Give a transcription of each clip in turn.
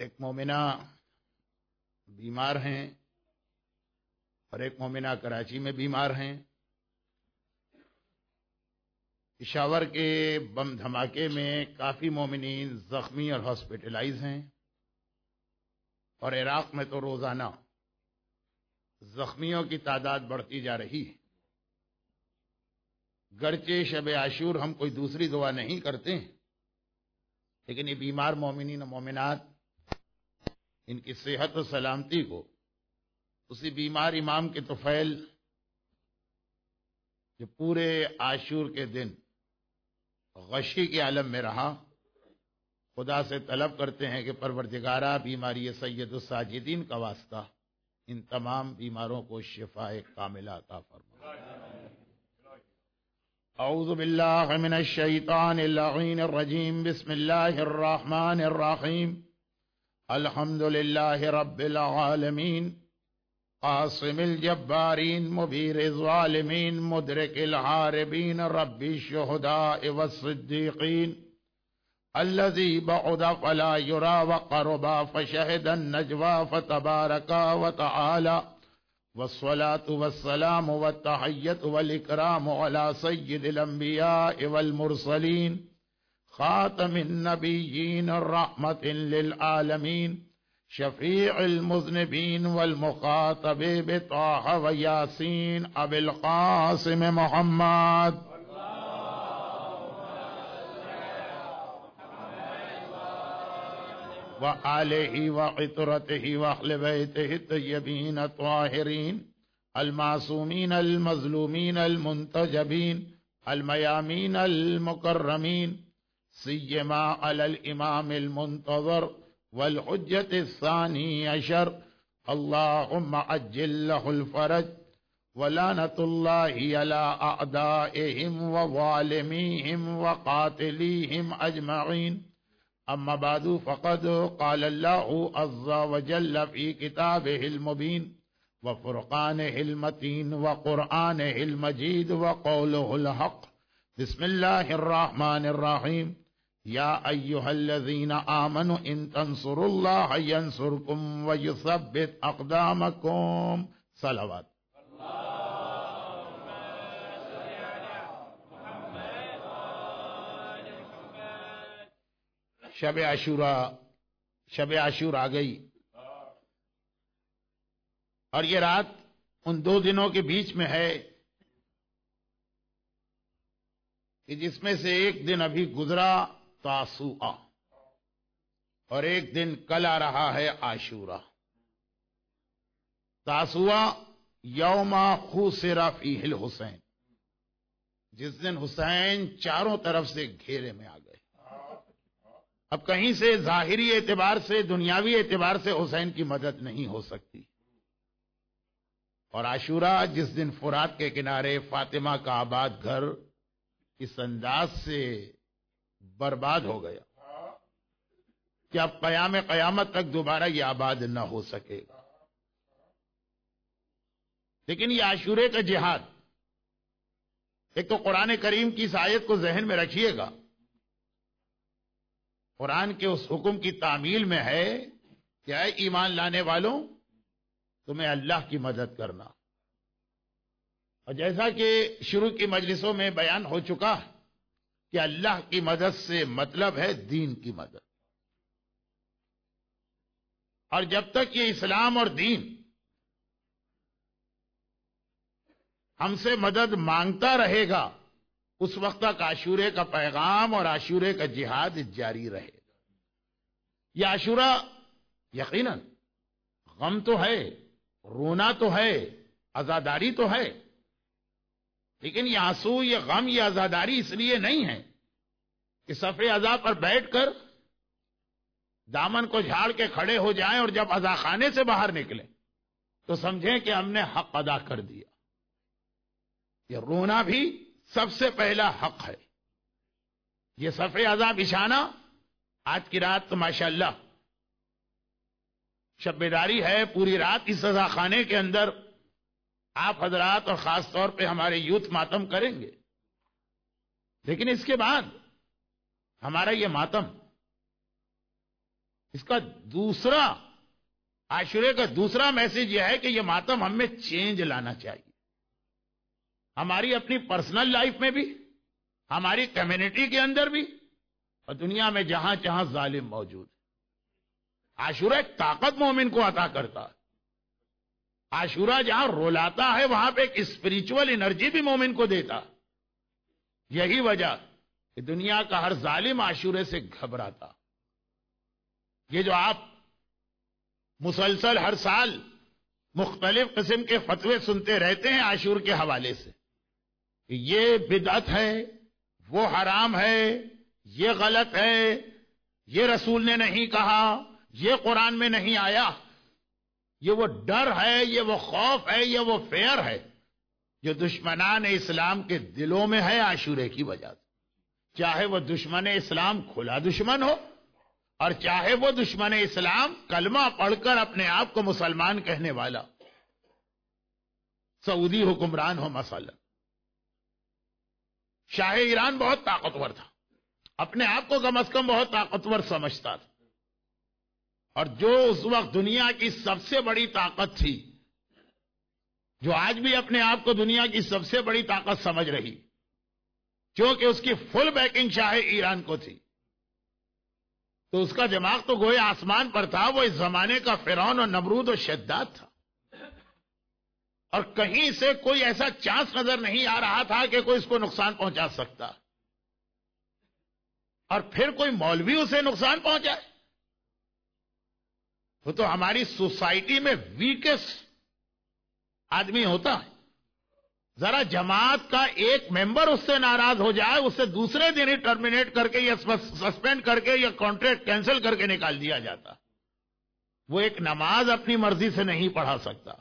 ایک مومنہ بیمار ہیں اور ایک مومنہ کراچی میں بیمار ہیں. پشاور کے بم دھماکے میں کافی مومنین زخمی اور ہاسپٹلائز ہیں، اور عراق میں تو روزانہ زخمیوں کی تعداد بڑھتی جا رہی ہے. گرچہ شب عاشور ہم کوئی دوسری دعا نہیں کرتے ہیں، لیکن یہ بیمار مومنین و مومنات، ان کی صحت و سلامتی کو اسی بیمار امام کے طفیل جو پورے عاشور کے دن غشی کے عالم میں رہا، خدا سے طلب کرتے ہیں کہ پروردگارہ بیماری سید الساجدین کا واسطہ ان تمام بیماروں کو شفاء کاملہ عطا فرما. اعوذ باللہ من الشیطان اللعین الرجیم. بسم اللہ الرحمن الرحیم. الحمد للہ رب العالمین، قاسم الجبارین، مبیر الظالمین، مدرک الحاربین، رب الشہداء والصدیقین، الذي بعد فلا يرى وقربا فشهد النجوى فتبارك وتعالى، والصلاة والسلام والتحية والإكرام على سيد الأنبياء والمرسلين، خاتم النبيين، الرحمة للعالمين، شفيع المذنبين، والمخاطب بطه وياسين أبي القاسم محمد. وآلہ وعطرتہ وأہل بیتہ الطیبین الطاہرین المعصومین المظلومین المنتجبین المیامین المکرمین، سیما علی الامام المنتظر والحجة الثانی عشر، اللہم عجل لہ الفرج، ولعنۃ اللہ علی اعدائہم وظالمیہم وقاتلیہم اجمعین. اما بعد فقد قال الله عز وجل في كتابه المبين وفرقانه المتين وقرآنه المجيد وقوله الحق. بسم الله الرحمن الرحيم. يا أيها الذين آمنوا إن تنصروا الله ينصركم ويثبت أقدامكم. صلوات. شب عاشور آ گئی، اور یہ رات ان دو دنوں کے بیچ میں ہے کہ جس میں سے ایک دن ابھی گزرا تاسوعا، اور ایک دن کل آ رہا ہے عاشورہ. تاسوعا یوم خسر فیہ الحسین، جس دن حسین چاروں طرف سے گھیرے میں آ گئے. اب کہیں سے ظاہری اعتبار سے، دنیاوی اعتبار سے حسین کی مدد نہیں ہو سکتی. اور عاشورہ جس دن فرات کے کنارے فاطمہ کا آباد گھر اس انداز سے برباد ہو گیا کہ اب قیامت تک دوبارہ یہ آباد نہ ہو سکے گا. لیکن یہ عاشورے کا جہاد، ایک تو قرآن کریم کی اس آیت کو ذہن میں رکھیے گا، قرآن کے اس حکم کی تعمیل میں ہے کہ اے ایمان لانے والوں، تمہیں اللہ کی مدد کرنا. اور جیسا کہ شروع کی مجلسوں میں بیان ہو چکا ہے کہ اللہ کی مدد سے مطلب ہے دین کی مدد. اور جب تک یہ اسلام اور دین ہم سے مدد مانگتا رہے گا، اس وقت تک عاشورے کا پیغام اور عاشورے کا جہاد جاری رہے گا. یہ عاشورہ یقیناً غم تو ہے، رونا تو ہے، عزاداری تو ہے، لیکن یہ آنسو، یہ غم، یہ عزاداری اس لیے نہیں ہے کہ صف عزا پر بیٹھ کر دامن کو جھاڑ کے کھڑے ہو جائیں اور جب عزا خانے سے باہر نکلیں تو سمجھیں کہ ہم نے حق ادا کر دیا. یہ رونا بھی سب سے پہلا حق ہے. یہ صف عزا بچھانا، آج کی رات تو ماشاءاللہ شب بیداری ہے، پوری رات اس عزا خانے کے اندر آپ حضرات اور خاص طور پہ ہمارے یوتھ ماتم کریں گے. لیکن اس کے بعد ہمارا یہ ماتم اس کا دوسرا عاشورے کا دوسرا میسج یہ ہے کہ یہ ماتم ہم میں چینج لانا چاہیے، ہماری اپنی پرسنل لائف میں بھی، ہماری کمیونٹی کے اندر بھی، اور دنیا میں جہاں جہاں ظالم موجود ہے۔ عاشورہ ایک طاقت مومن کو عطا کرتا ہے۔ عاشورہ جہاں رولاتا ہے وہاں پہ ایک اسپریچول انرجی بھی مومن کو دیتا۔ یہی وجہ کہ دنیا کا ہر ظالم عاشورے سے گھبراتا۔ یہ جو آپ مسلسل ہر سال مختلف قسم کے فتوے سنتے رہتے ہیں عاشور کے حوالے سے، یہ بدعت ہے، وہ حرام ہے، یہ غلط ہے، یہ رسول نے نہیں کہا، یہ قرآن میں نہیں آیا، یہ وہ ڈر ہے، یہ وہ خوف ہے، یہ وہ فیئر ہے جو دشمنان اسلام کے دلوں میں ہے عاشورے کی وجہ سے، چاہے وہ دشمن اسلام کھلا دشمن ہو اور چاہے وہ دشمن اسلام کلمہ پڑھ کر اپنے آپ کو مسلمان کہنے والا سعودی حکمران ہو مثلا۔ شاہ ایران بہت طاقتور تھا، اپنے آپ کو کم از کم بہت طاقتور سمجھتا تھا، اور جو اس وقت دنیا کی سب سے بڑی طاقت تھی، جو آج بھی اپنے آپ کو دنیا کی سب سے بڑی طاقت سمجھ رہی، کیونکہ اس کی فل بیکنگ شاہ ایران کو تھی، تو اس کا دماغ تو گویا آسمان پر تھا۔ وہ اس زمانے کا فرعون اور نمرود و شداد تھا، اور کہیں سے کوئی ایسا چانس نظر نہیں آ رہا تھا کہ کوئی اس کو نقصان پہنچا سکتا، اور پھر کوئی مولوی اسے نقصان پہنچائے۔ وہ تو ہماری سوسائٹی میں ویکسٹ آدمی ہوتا ہے، ذرا جماعت کا ایک ممبر اس سے ناراض ہو جائے، اسے دوسرے دن ہی ٹرمینیٹ کر کے یا سسپینڈ کر کے یا کانٹریکٹ کینسل کر کے نکال دیا جاتا۔ وہ ایک نماز اپنی مرضی سے نہیں پڑھا سکتا،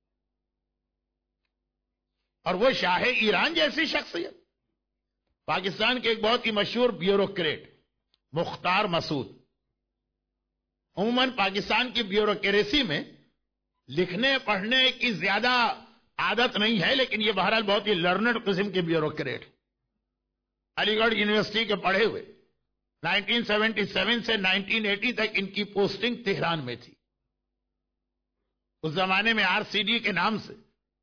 اور وہ شاہ ایران جیسی شخصیت، پاکستان کے ایک بہت ہی مشہور بیوروکریٹ مختار مسعود۔ عموماً پاکستان کی بیوروکریسی میں لکھنے پڑھنے کی زیادہ عادت نہیں ہے، لیکن یہ بہرحال بہت ہی لرنڈ قسم کے بیوروکریٹ، علی گڑھ یونیورسٹی کے پڑھے ہوئے، 1977 سے 1980 تک ان کی پوسٹنگ تہران میں تھی۔ اس زمانے میں RCD کے نام سے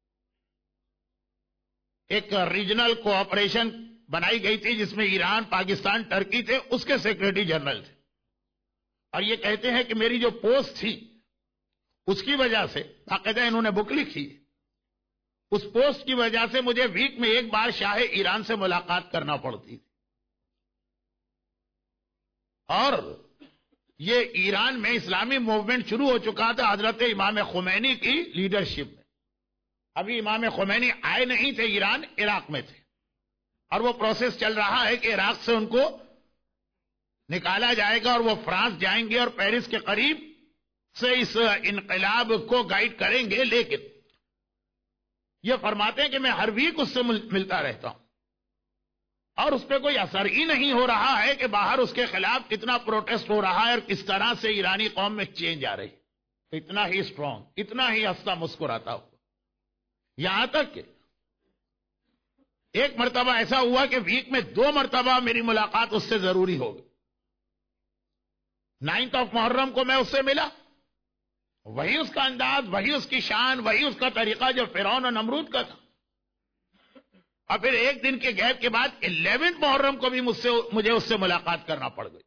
ایک ریجنل کوآپریشن بنائی گئی تھی جس میں ایران، پاکستان، ٹرکی تھے، اس کے سیکریٹری جنرل تھے، اور یہ کہتے ہیں کہ میری جو پوسٹ تھی اس کی وجہ سے، باقاعدہ انہوں نے بک لکھی، اس پوسٹ کی وجہ سے مجھے ویک میں ایک بار شاہ ایران سے ملاقات کرنا پڑتی تھی، اور یہ ایران میں اسلامی موومنٹ شروع ہو چکا تھا حضرت امام خمینی کی لیڈرشپ میں۔ ابھی امام خمینی آئے نہیں تھے ایران، عراق میں تھے، اور وہ پروسیس چل رہا ہے کہ عراق سے ان کو نکالا جائے گا اور وہ فرانس جائیں گے اور پیرس کے قریب سے اس انقلاب کو گائیڈ کریں گے۔ لیکن یہ فرماتے ہیں کہ میں ہر ویک اس سے ملتا رہتا ہوں، اور اس پہ کوئی اثر ہی نہیں ہو رہا ہے کہ باہر اس کے خلاف کتنا پروٹیسٹ ہو رہا ہے اور کس طرح سے ایرانی قوم میں چینج آ رہی، اتنا ہی اسٹرانگ، اتنا ہی ہنستا مسکراتا ہوا، یہاں تک کہ ایک مرتبہ ایسا ہوا کہ ویک میں 2 مرتبہ میری ملاقات اس سے ضروری ہو گئی۔ 9 محرم کو میں اس سے ملا، وہی اس کا انداز، وہی اس کی شان، وہی اس کا طریقہ جو فرعون اور نمرود کا تھا، اور پھر ایک دن کے گیپ کے بعد 11 محرم کو بھی مجھے اس سے ملاقات کرنا پڑ گئی۔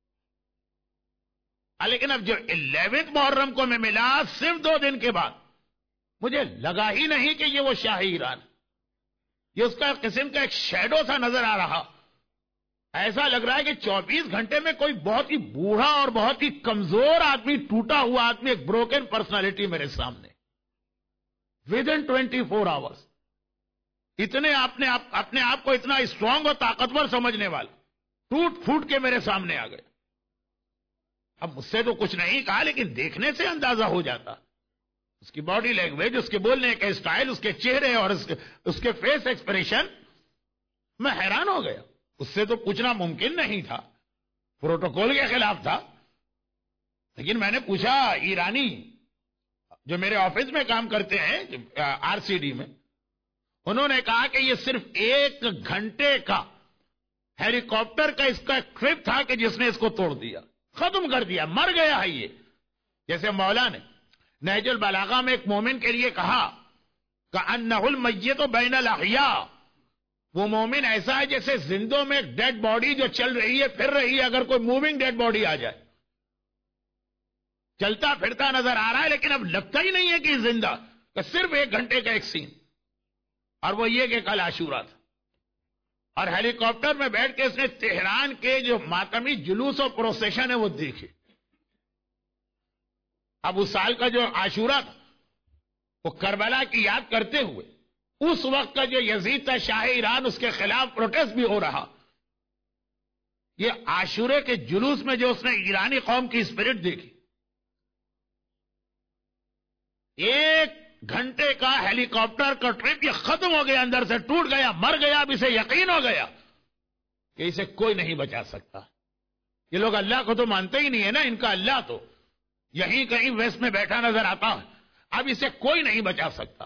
لیکن اب جو 11 محرم کو میں ملا، صرف 2 دن کے بعد مجھے لگا ہی نہیں کہ یہ وہ شاہ ایران، یہ اس کا قسم کا ایک شیڈو سا نظر آ رہا، ایسا لگ رہا ہے کہ 24 گھنٹے میں کوئی بہت ہی بوڑھا اور بہت ہی کمزور آدمی، ٹوٹا ہوا آدمی، ایک بروکن پرسنالٹی میرے سامنے، ودن 24 آورز، اتنے اپنے آپ کو اتنا اسٹرانگ اور طاقتور سمجھنے والا ٹوٹ پھوٹ کے میرے سامنے آ گئے۔ اب مجھ سے تو کچھ نہیں کہا، لیکن دیکھنے سے اندازہ ہو جاتا، اس کی باڈی لینگویج، اس کے بولنے کا اسٹائل، اس کے چہرے اور اس کے فیس ایکسپریشن، میں حیران ہو گیا۔ اس سے تو پوچھنا ممکن نہیں تھا، پروٹوکول کے خلاف تھا، لیکن میں نے پوچھا ایرانی جو میرے آفس میں کام کرتے ہیں RCD میں، انہوں نے کہا کہ یہ صرف 1 گھنٹے کا ہیلی کاپٹر کا اس کا ٹرپ تھا کہ جس نے اس کو توڑ دیا، ختم کر دیا، مر گیا ہے یہ. جیسے مولا نے نہج البلاغہ میں ایک مومن کے لیے کہا کأنہ المیت بین الاحیاء، وہ مومن ایسا ہے جیسے زندوں میں ایک ڈیڈ باڈی جو چل رہی ہے پھر رہی ہے، اگر کوئی موونگ ڈیڈ باڈی آ جائے، چلتا پھرتا نظر آ رہا ہے لیکن اب لگتا ہی نہیں ہے کہ زندہ، کہ صرف 1 گھنٹے کا ایک سین، اور وہ یہ کہ کل عاشورہ تھا، اور ہیلی کاپٹر میں بیٹھ کے اس نے تہران کے جو ماتمی جلوس اور پروسیشن ہے وہ دیکھے. اب اس سال کا جو عاشورہ تھا وہ کربلا کی یاد کرتے ہوئے، اس وقت کا جو یزید تھا شاہ ایران، اس کے خلاف پروٹیسٹ بھی ہو رہا. یہ عاشورے کے جلوس میں جو اس نے ایرانی قوم کی اسپرٹ دیکھی، 1 گھنٹے کا ہیلی کاپٹر کا ٹرپ یہ ختم ہو گیا، اندر سے ٹوٹ گیا، مر گیا. اب اسے یقین ہو گیا کہ اسے کوئی نہیں بچا سکتا. یہ لوگ اللہ کو تو مانتے ہی نہیں ہے نا، ان کا اللہ تو یہیں کہیں ویسٹ میں بیٹھا نظر آتا ہے. اب اسے کوئی نہیں بچا سکتا.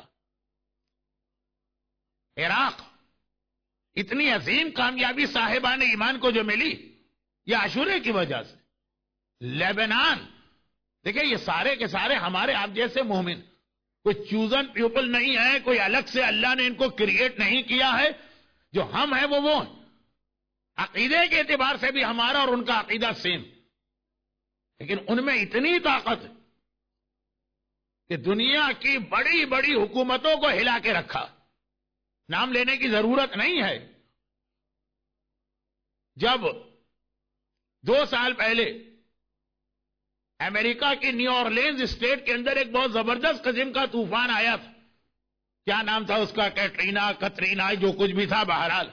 عراق اتنی عظیم کامیابی صاحبان ایمان کو جو ملی یہ عاشورے کی وجہ سے. لیبنان دیکھیں، یہ سارے کے سارے ہمارے آپ جیسے مومن، کوئی چوزن پیپل نہیں ہے، کوئی الگ سے اللہ نے ان کو کریٹ نہیں کیا ہے. جو ہم ہیں وہ ہیں. عقیدے کے اعتبار سے بھی ہمارا اور ان کا عقیدہ سیم، لیکن ان میں اتنی طاقت ہے کہ دنیا کی بڑی بڑی حکومتوں کو ہلا کے رکھا. نام لینے کی ضرورت نہیں ہے. جب 2 سال پہلے امریکہ کی نیو اورلینز اسٹیٹ کے اندر ایک بہت زبردست قسم کا طوفان آیا تھا، کیا نام تھا اس کا، کیٹرینا کترینا جو کچھ بھی تھا، بہرحال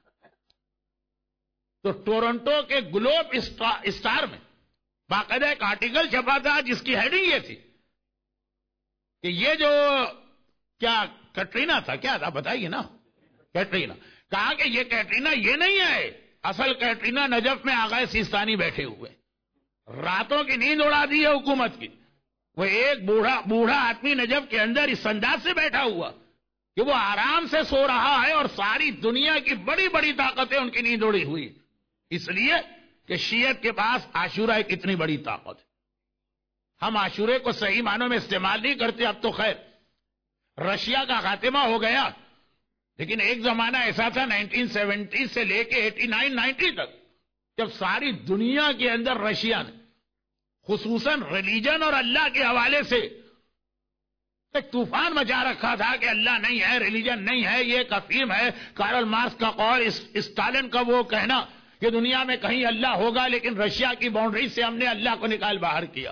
تو ٹورنٹو کے گلوب اسٹار میں باقاعدہ ایک آرٹیکل چھپا تھا جس کی ہیڈنگ یہ تھی کہ یہ جو کیا کیٹرینا تھا، کیا تھا بتائیے نا، کیٹرینا. کہا کہ یہ کیٹرینا یہ نہیں ہے، اصل کیٹرینا نجف میں آغا سیستانی بیٹھے ہوئے، راتوں کی نیند اڑا دی ہے حکومت کی. وہ ایک بوڑھا آدمی نجف کے اندر اس انداز سے بیٹھا ہوا کہ وہ آرام سے سو رہا ہے اور ساری دنیا کی بڑی بڑی طاقتیں ان کی نیند اڑی ہوئی، اس لیے کہ شیعت کے پاس عاشورہ ایک اتنی بڑی طاقت ہے. ہم عاشورے کو صحیح معنوں میں استعمال نہیں کرتے. اب تو خیر رشیا کا خاتمہ ہو گیا، لیکن ایک زمانہ ایسا تھا 1970 سے لے کے 89-90 تک، جب ساری دنیا کے اندر رشیا نے خصوصاً ریلیجن اور اللہ کے حوالے سے ایک طوفان مچا رکھا تھا کہ اللہ نہیں ہے، ریلیجن نہیں ہے، یہ افہیم ہے. کارل مارکس کا قول، اسٹالن کا وہ کہنا کہ دنیا میں کہیں اللہ ہوگا، لیکن رشیا کی باؤنڈری سے ہم نے اللہ کو نکال باہر کیا.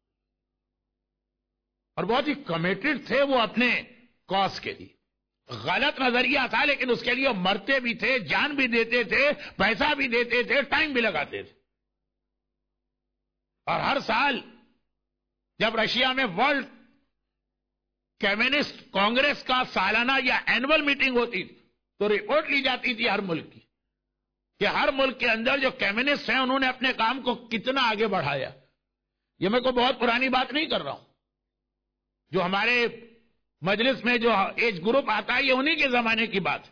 اور بہت ہی کمیٹڈ تھے وہ اپنے کاز کے لیے. غلط نظریہ تھا لیکن اس کے لیے مرتے بھی تھے، جان بھی دیتے تھے، پیسہ بھی دیتے تھے، ٹائم بھی لگاتے تھے. اور ہر سال جب رشیا میں ورلڈ کمیونسٹ کانگریس کا سالانہ یا اینول میٹنگ ہوتی تھی تو رپورٹ لی جاتی تھی ہر ملک کی کہ ہر ملک کے اندر جو کمیونسٹ ہیں انہوں نے اپنے کام کو کتنا آگے بڑھایا. یہ میں کوئی بہت پرانی بات نہیں کر رہا ہوں، جو ہمارے مجلس میں جو ایج گروپ آتا ہے یہ انہی کے زمانے کی بات.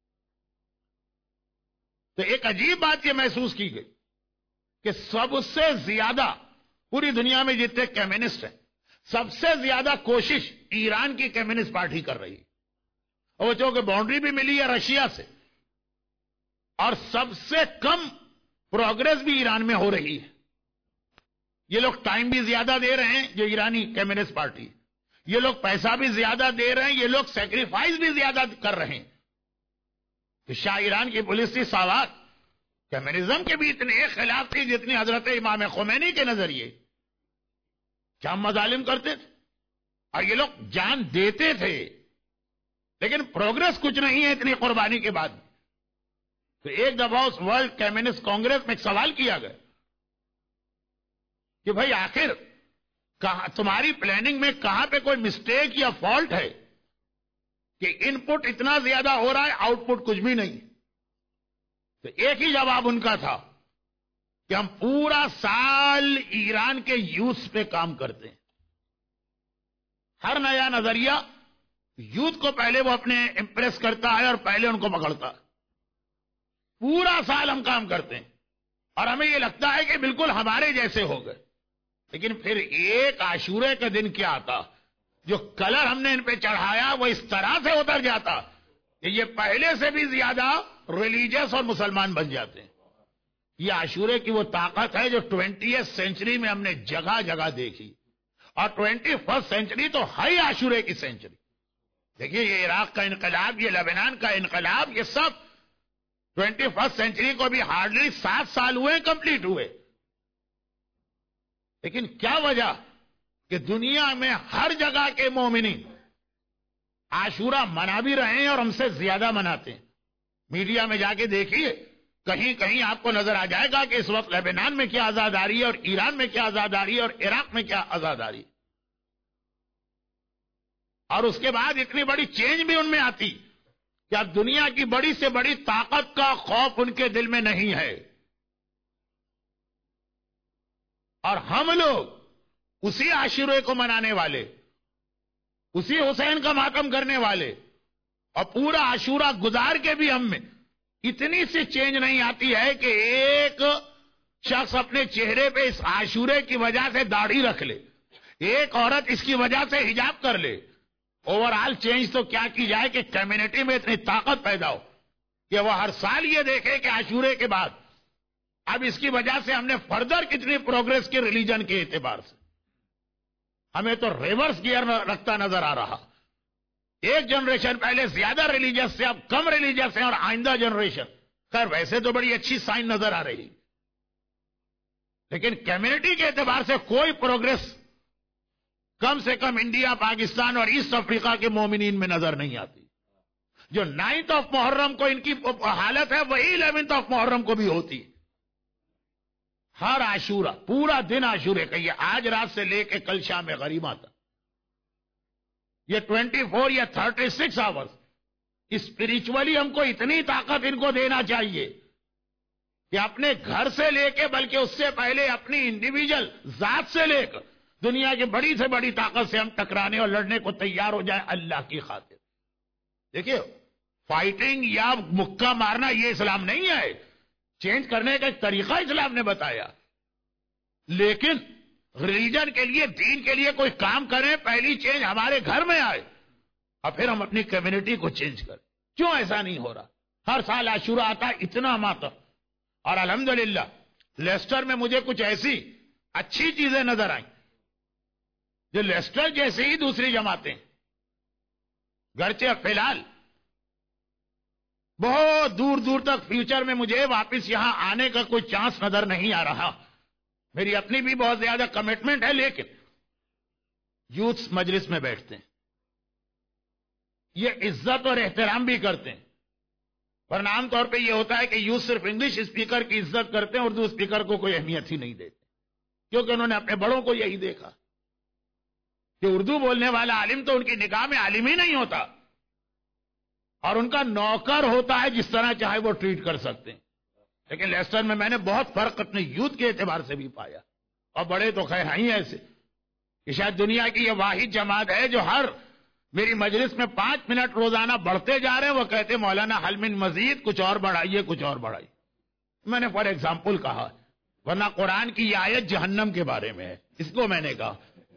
تو ایک عجیب بات یہ محسوس کی گئی کہ سب سے زیادہ پوری دنیا میں جتنے کمیونسٹ ہیں سب سے زیادہ کوشش ایران کی کمیونسٹ پارٹی کر رہی ہے، اور چونکہ باؤنڈری بھی ملی ہے رشیا سے، اور سب سے کم پروگرس بھی ایران میں ہو رہی ہے. یہ لوگ ٹائم بھی زیادہ دے رہے ہیں جو ایرانی کمیونسٹ پارٹی، یہ لوگ پیسہ بھی زیادہ دے رہے ہیں، یہ لوگ سیکریفائز بھی زیادہ کر رہے ہیں. کہ شاہ ایران کی پولیس تھی ساوات کمیونزم کے بھی اتنے خلاف تھی جتنی حضرت امام خمینی کے نظریے. کیا مظالم کرتے تھے اور یہ لوگ جان دیتے تھے، لیکن پروگرس کچھ نہیں ہے اتنی قربانی کے بعد. تو ایک دفعہ اس ورلڈ کمیونسٹ کانگریس میں ایک سوال کیا گیا کہ بھائی آخر تمہاری پلاننگ میں کہاں پہ کوئی مسٹیک یا فالٹ ہے کہ ان پٹ اتنا زیادہ ہو رہا ہے، آؤٹ پٹ کچھ بھی نہیں. تو ایک ہی جواب ان کا تھا کہ ہم پورا سال ایران کے یوتھ پہ کام کرتے ہیں. ہر نیا نظریہ یوتھ کو پہلے وہ اپنے امپریس کرتا ہے اور پہلے ان کو پکڑتا ہے. پورا سال ہم کام کرتے ہیں اور ہمیں یہ لگتا ہے کہ بالکل ہمارے جیسے ہو گئے. لیکن پھر ایک عاشورے کا دن کیا آتا, جو کلر ہم نے ان پہ چڑھایا وہ اس طرح سے اتر جاتا کہ یہ پہلے سے بھی زیادہ ریلیجیس اور مسلمان بن جاتے ہیں. یہ عاشورے کی وہ طاقت ہے جو 20th سینچری میں ہم نے جگہ جگہ دیکھی, اور 21st سینچری تو ہے عاشورے کی سینچری. دیکھیے یہ عراق کا انقلاب, یہ لبنان کا انقلاب, یہ سب 21st سینچری کو بھی ہارڈلی 7 سال ہوئے کمپلیٹ ہوئے. لیکن کیا وجہ کہ دنیا میں ہر جگہ کے مومنین عاشورہ منا بھی رہے ہیں اور ہم سے زیادہ مناتے ہیں. میڈیا میں جا کے دیکھیے, کہیں کہیں آپ کو نظر آ جائے گا کہ اس وقت لبنان میں کیا عزاداری ہے, اور ایران میں کیا عزاداری ہے, اور عراق میں کیا عزاداری ہے. اور اس کے بعد اتنی بڑی چینج بھی ان میں آتی کہ اب دنیا کی بڑی سے بڑی طاقت کا خوف ان کے دل میں نہیں ہے. اور ہم لوگ اسی عاشورے کو منانے والے, اسی حسین کا ماتم کرنے والے, اور پورا عاشورہ گزار کے بھی ہم میں اتنی سی چینج نہیں آتی ہے کہ ایک شخص اپنے چہرے پہ اس عاشورے کی وجہ سے داڑھی رکھ لے, ایک عورت اس کی وجہ سے حجاب کر لے. اوور آل چینج تو کیا کی جائے کہ کمیونٹی میں اتنی طاقت پیدا ہو کہ وہ ہر سال یہ دیکھے کہ عاشورے کے بعد اب اس کی وجہ سے ہم نے فردر کتنی پروگرس کی ریلیجن کے اعتبار سے. ہمیں تو ریورس گیئر رکھتا نظر آ رہا. ایک جنریشن پہلے زیادہ ریلیجس سے, اب کم ریلیجس ہے, اور آئندہ جنریشن خیر ویسے تو بڑی اچھی سائن نظر آ رہی, لیکن کمیونٹی کے اعتبار سے کوئی پروگرس کم سے کم انڈیا, پاکستان اور ایسٹ افریقہ کے مومنین میں نظر نہیں آتی. جو 9th آف محرم کو ان کی حالت ہے وہی 11th آف محرم کو بھی ہوتی. ہر عاشورہ پورا دن عاشورے کا, یہ آج رات سے لے کے کل شام غریبہ تک, یہ 24 یا 36 آورز اسپریچولی ہم کو اتنی طاقت ان کو دینا چاہیے کہ اپنے گھر سے لے کے بلکہ اس سے پہلے اپنی انڈیویجل ذات سے لے کر دنیا کی بڑی سے بڑی طاقت سے ہم ٹکرانے اور لڑنے کو تیار ہو جائیں اللہ کی خاطر. دیکھیے فائٹنگ یا مکہ مارنا یہ اسلام نہیں ہے, چینج کرنے کا ایک طریقہ اسلام نے بتایا. لیکن ریلیجن کے لیے, دین کے لیے کوئی کام کریں, پہلی چینج ہمارے گھر میں آئے اور پھر ہم اپنی کمیونٹی کو چینج کریں. کیوں ایسا نہیں ہو رہا؟ ہر سال عاشورہ آتا اتنا ماتم, اور الحمدللہ لیسٹر میں مجھے کچھ ایسی اچھی چیزیں نظر آئیں جو لیسٹر جیسے ہی دوسری جماعتیں, گرچہ فی الحال بہت دور دور تک فیوچر میں مجھے واپس یہاں آنے کا کوئی چانس نظر نہیں آ رہا, میری اپنی بھی بہت زیادہ کمٹمنٹ ہے, لیکن یوتھ مجلس میں بیٹھتے ہیں, یہ عزت اور احترام بھی کرتے ہیں. ورنہ عام طور پہ یہ ہوتا ہے کہ یوتھ صرف انگلش اسپیکر کی عزت کرتے ہیں, اردو اسپیکر کو کوئی اہمیت ہی نہیں دیتے, کیونکہ انہوں نے اپنے بڑوں کو یہی دیکھا کہ اردو بولنے والا عالم تو ان کی نگاہ میں عالم ہی نہیں ہوتا, اور ان کا نوکر ہوتا ہے, جس طرح چاہے وہ ٹریٹ کر سکتے ہیں. لیکن لیسٹر میں میں نے بہت فرق اپنے یوتھ کے اعتبار سے بھی پایا, اور بڑے تو خیر ہیں ایسے کہ شاید دنیا کی یہ واحد جماعت ہے جو ہر میری مجلس میں 5 منٹ روزانہ بڑھتے جا رہے ہیں. وہ کہتے مولانا حل من مزید, کچھ اور بڑھائیے, کچھ اور بڑھائیے. میں نے فار ایگزامپل کہا, ورنہ قرآن کی یہ آیت جہنم کے بارے میں ہے, اس کو میں نے کہا.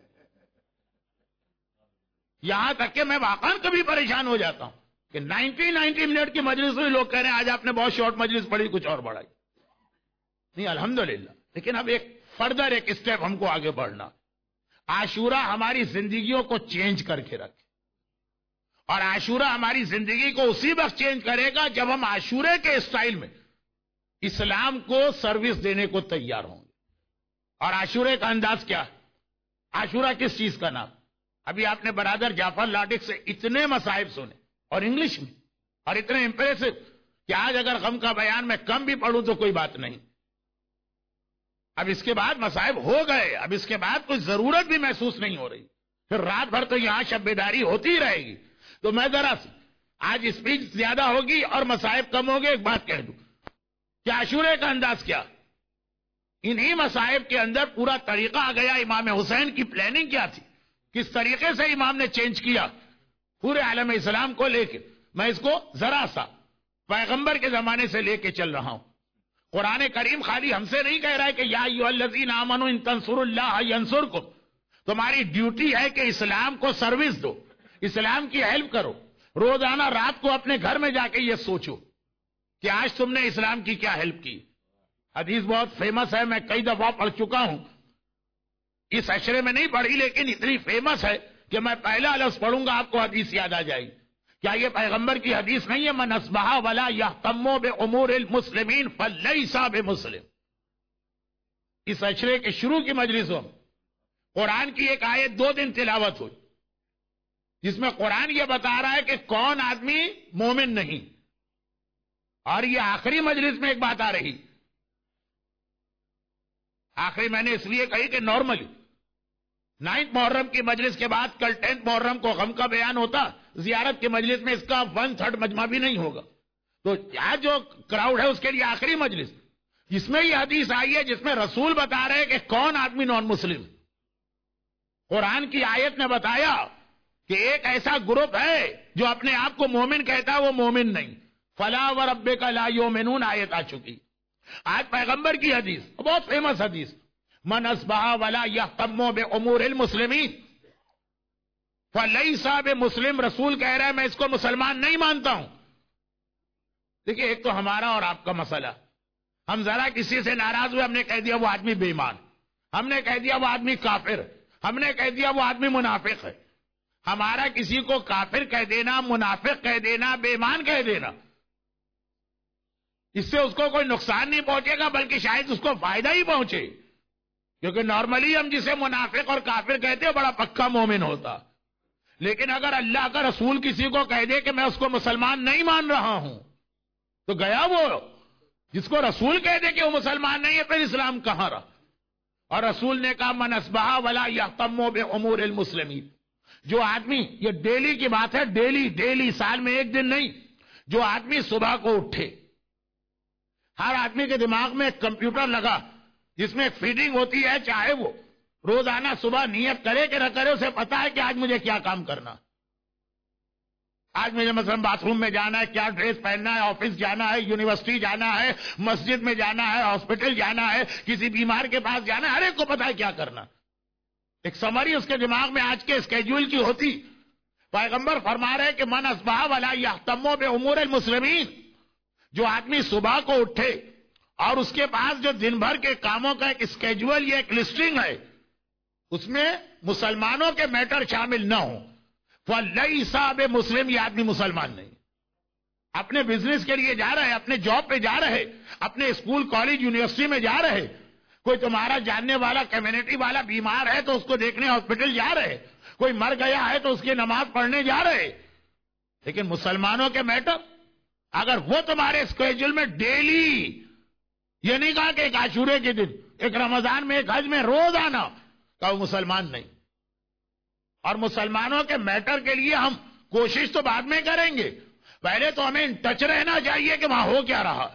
یہاں تک کہ میں واقعا کبھی پریشان ہو جاتا ہوں کہ 90 منٹ کی مجلس میں لوگ کہہ رہے ہیں آج آپ نے بہت شارٹ مجلس پڑھی, کچھ اور بڑھائی. نہیں الحمدللہ, لیکن اب ایک فردر ایک اسٹیپ ہم کو آگے بڑھنا. عاشورہ ہماری زندگیوں کو چینج کر کے رکھے, اور عاشورہ ہماری زندگی کو اسی وقت چینج کرے گا جب ہم عاشورے کے اسٹائل میں اسلام کو سروس دینے کو تیار ہوں گے. اور عاشورے کا انداز کیا ہے؟ عاشورہ کس چیز کا نام؟ ابھی آپ نے برادر جعفر لاڈک سے اتنے مصائب سنے, اور انگلش میں, اور اتنے امپریسو کہ آج اگر غم کا بیان میں کم بھی پڑھوں تو کوئی بات نہیں. اب اس کے بعد مصائب ہو گئے, اب اس کے بعد کوئی ضرورت بھی محسوس نہیں ہو رہی. پھر رات بھر تو یہاں شب بیداری ہوتی رہے گی. تو میں ذرا آج اسپیچ زیادہ ہوگی اور مصائب کم ہوگے. ایک بات کہہ دوں کہ عاشورے کا انداز کیا, انہی مصائب کے اندر پورا طریقہ آ گیا. امام حسین کی پلاننگ کیا تھی, کس طریقے سے امام نے چینج کیا پورے عالم اسلام کو لے کے. میں اس کو ذرا سا پیغمبر کے زمانے سے لے کے چل رہا ہوں. قرآن کریم خالی ہم سے نہیں کہہ رہا ہے کہ یا ایھا الذین آمنوا ان تنصروا اللہ ینصرکم. تمہاری ڈیوٹی ہے کہ اسلام کو سروس دو، اسلام کی ہیلپ کرو. روزانہ رات کو اپنے گھر میں جا کے یہ سوچو کہ آج تم نے اسلام کی کیا ہیلپ کی. حدیث بہت فیمس ہے، میں کئی دفعہ پڑھ چکا ہوں، اس عشرے میں نہیں پڑھی لیکن اتنی فیمس ہے کہ میں پہلا لفظ پڑھوں گا آپ کو حدیث یاد آ جائے گی. کیا یہ پیغمبر کی حدیث نہیں ہے؟ من اصبح ولا یہتم بامور المسلمین فلیس بمسلم. اس عشرے کے شروع کی مجلسوں میں قرآن کی ایک آیت 2 دن تلاوت ہوئی جس میں قرآن یہ بتا رہا ہے کہ کون آدمی مومن نہیں. اور یہ آخری مجلس میں ایک بات آ رہی، آخری میں نے اس لیے کہی کہ نارملی 9 محرم کی مجلس کے بعد کل 10 محرم کو غم کا بیان ہوتا، زیارت کی مجلس میں اس کا 1/3 مجمع بھی نہیں ہوگا. تو آج جو کراؤڈ ہے اس کے لیے آخری مجلس جس میں یہ حدیث آئی ہے جس میں رسول بتا رہے کہ کون آدمی نان مسلم. قرآن کی آیت نے بتایا کہ ایک ایسا گروپ ہے جو اپنے آپ کو مومن کہتا ہے وہ مومن نہیں. فلا وربک لا یؤمنون آیت آ چکی. آج پیغمبر کی حدیث بہت فیمس حدیث، من اصبح ولا یہتم بامور المسلمین فلیس بمسلم. رسول کہہ رہا ہے میں اس کو مسلمان نہیں مانتا ہوں. دیکھیے ایک تو ہمارا اور آپ کا مسئلہ، ہم ذرا کسی سے ناراض ہوئے ہم نے کہہ دیا وہ آدمی بے ایمان، ہم نے کہہ دیا وہ آدمی کافر، ہم نے کہہ دیا وہ آدمی منافق ہے. ہمارا کسی کو کافر کہہ دینا، منافق کہہ دینا، بے ایمان کہہ دینا، اس سے اس کو کوئی نقصان نہیں پہنچے گا بلکہ شاید اس کو فائدہ ہی پہنچے. کیونکہ نارملی ہم جسے منافق اور کافر کہتے ہیں بڑا پکا مومن ہوتا. لیکن اگر اللہ کا رسول کسی کو کہہ دے کہ میں اس کو مسلمان نہیں مان رہا ہوں تو گیا وہ. جس کو رسول کہہ دے کہ وہ مسلمان نہیں ہے پھر اسلام کہاں رہا. اور رسول نے کہا من اصبح ولا یہتم بامور المسلمین. جو آدمی، یہ ڈیلی کی بات ہے، ڈیلی سال میں ایک دن نہیں، جو آدمی صبح کو اٹھے، ہر آدمی کے دماغ میں ایک کمپیوٹر لگا جس میں فیڈنگ ہوتی ہے، چاہے وہ روزانہ صبح نیت کرے کہ نہ کرے اسے پتا ہے کہ آج مجھے کیا کام کرنا، آج مجھے مثلا باتھ روم میں جانا ہے، کیا ڈریس پہننا ہے، آفس جانا ہے، یونیورسٹی جانا ہے، مسجد میں جانا ہے، ہاسپٹل جانا ہے، کسی بیمار کے پاس جانا ہے، ہر ایک کو پتا ہے کیا کرنا. ایک سمری اس کے دماغ میں آج کے اسکیڈول کی ہوتی. پیغمبر فرما رہے کہ من اصبح ولا یہتم بامور المسلمین. جو آدمی صبح کو اٹھے اور اس کے پاس جو دن بھر کے کاموں کا ایک اسکیڈول یا ایک لسٹنگ ہے اس میں مسلمانوں کے میٹر شامل نہ ہو، فلیس بمسلم. یہ آدمی مسلمان نہیں. اپنے بزنس کے لیے جا رہے، اپنے جاب پہ جا رہے، اپنے اسکول کالج یونیورسٹی میں جا رہے، کوئی تمہارا جاننے والا کمیونٹی والا بیمار ہے تو اس کو دیکھنے ہاسپٹل جا رہے، کوئی مر گیا ہے تو اس کی نماز پڑھنے جا رہے. لیکن مسلمانوں کے میٹر اگر وہ تمہارے اسکیڈول میں ڈیلی، یہ نہیں کہا کہ ایک عاشورے کے دن، ایک رمضان میں، ایک حج میں، روز آنا، کہ وہ مسلمان نہیں. اور مسلمانوں کے میٹر کے لیے ہم کوشش تو بعد میں کریں گے، پہلے تو ہمیں ان ٹچ رہنا چاہیے کہ وہاں ہو کیا رہا.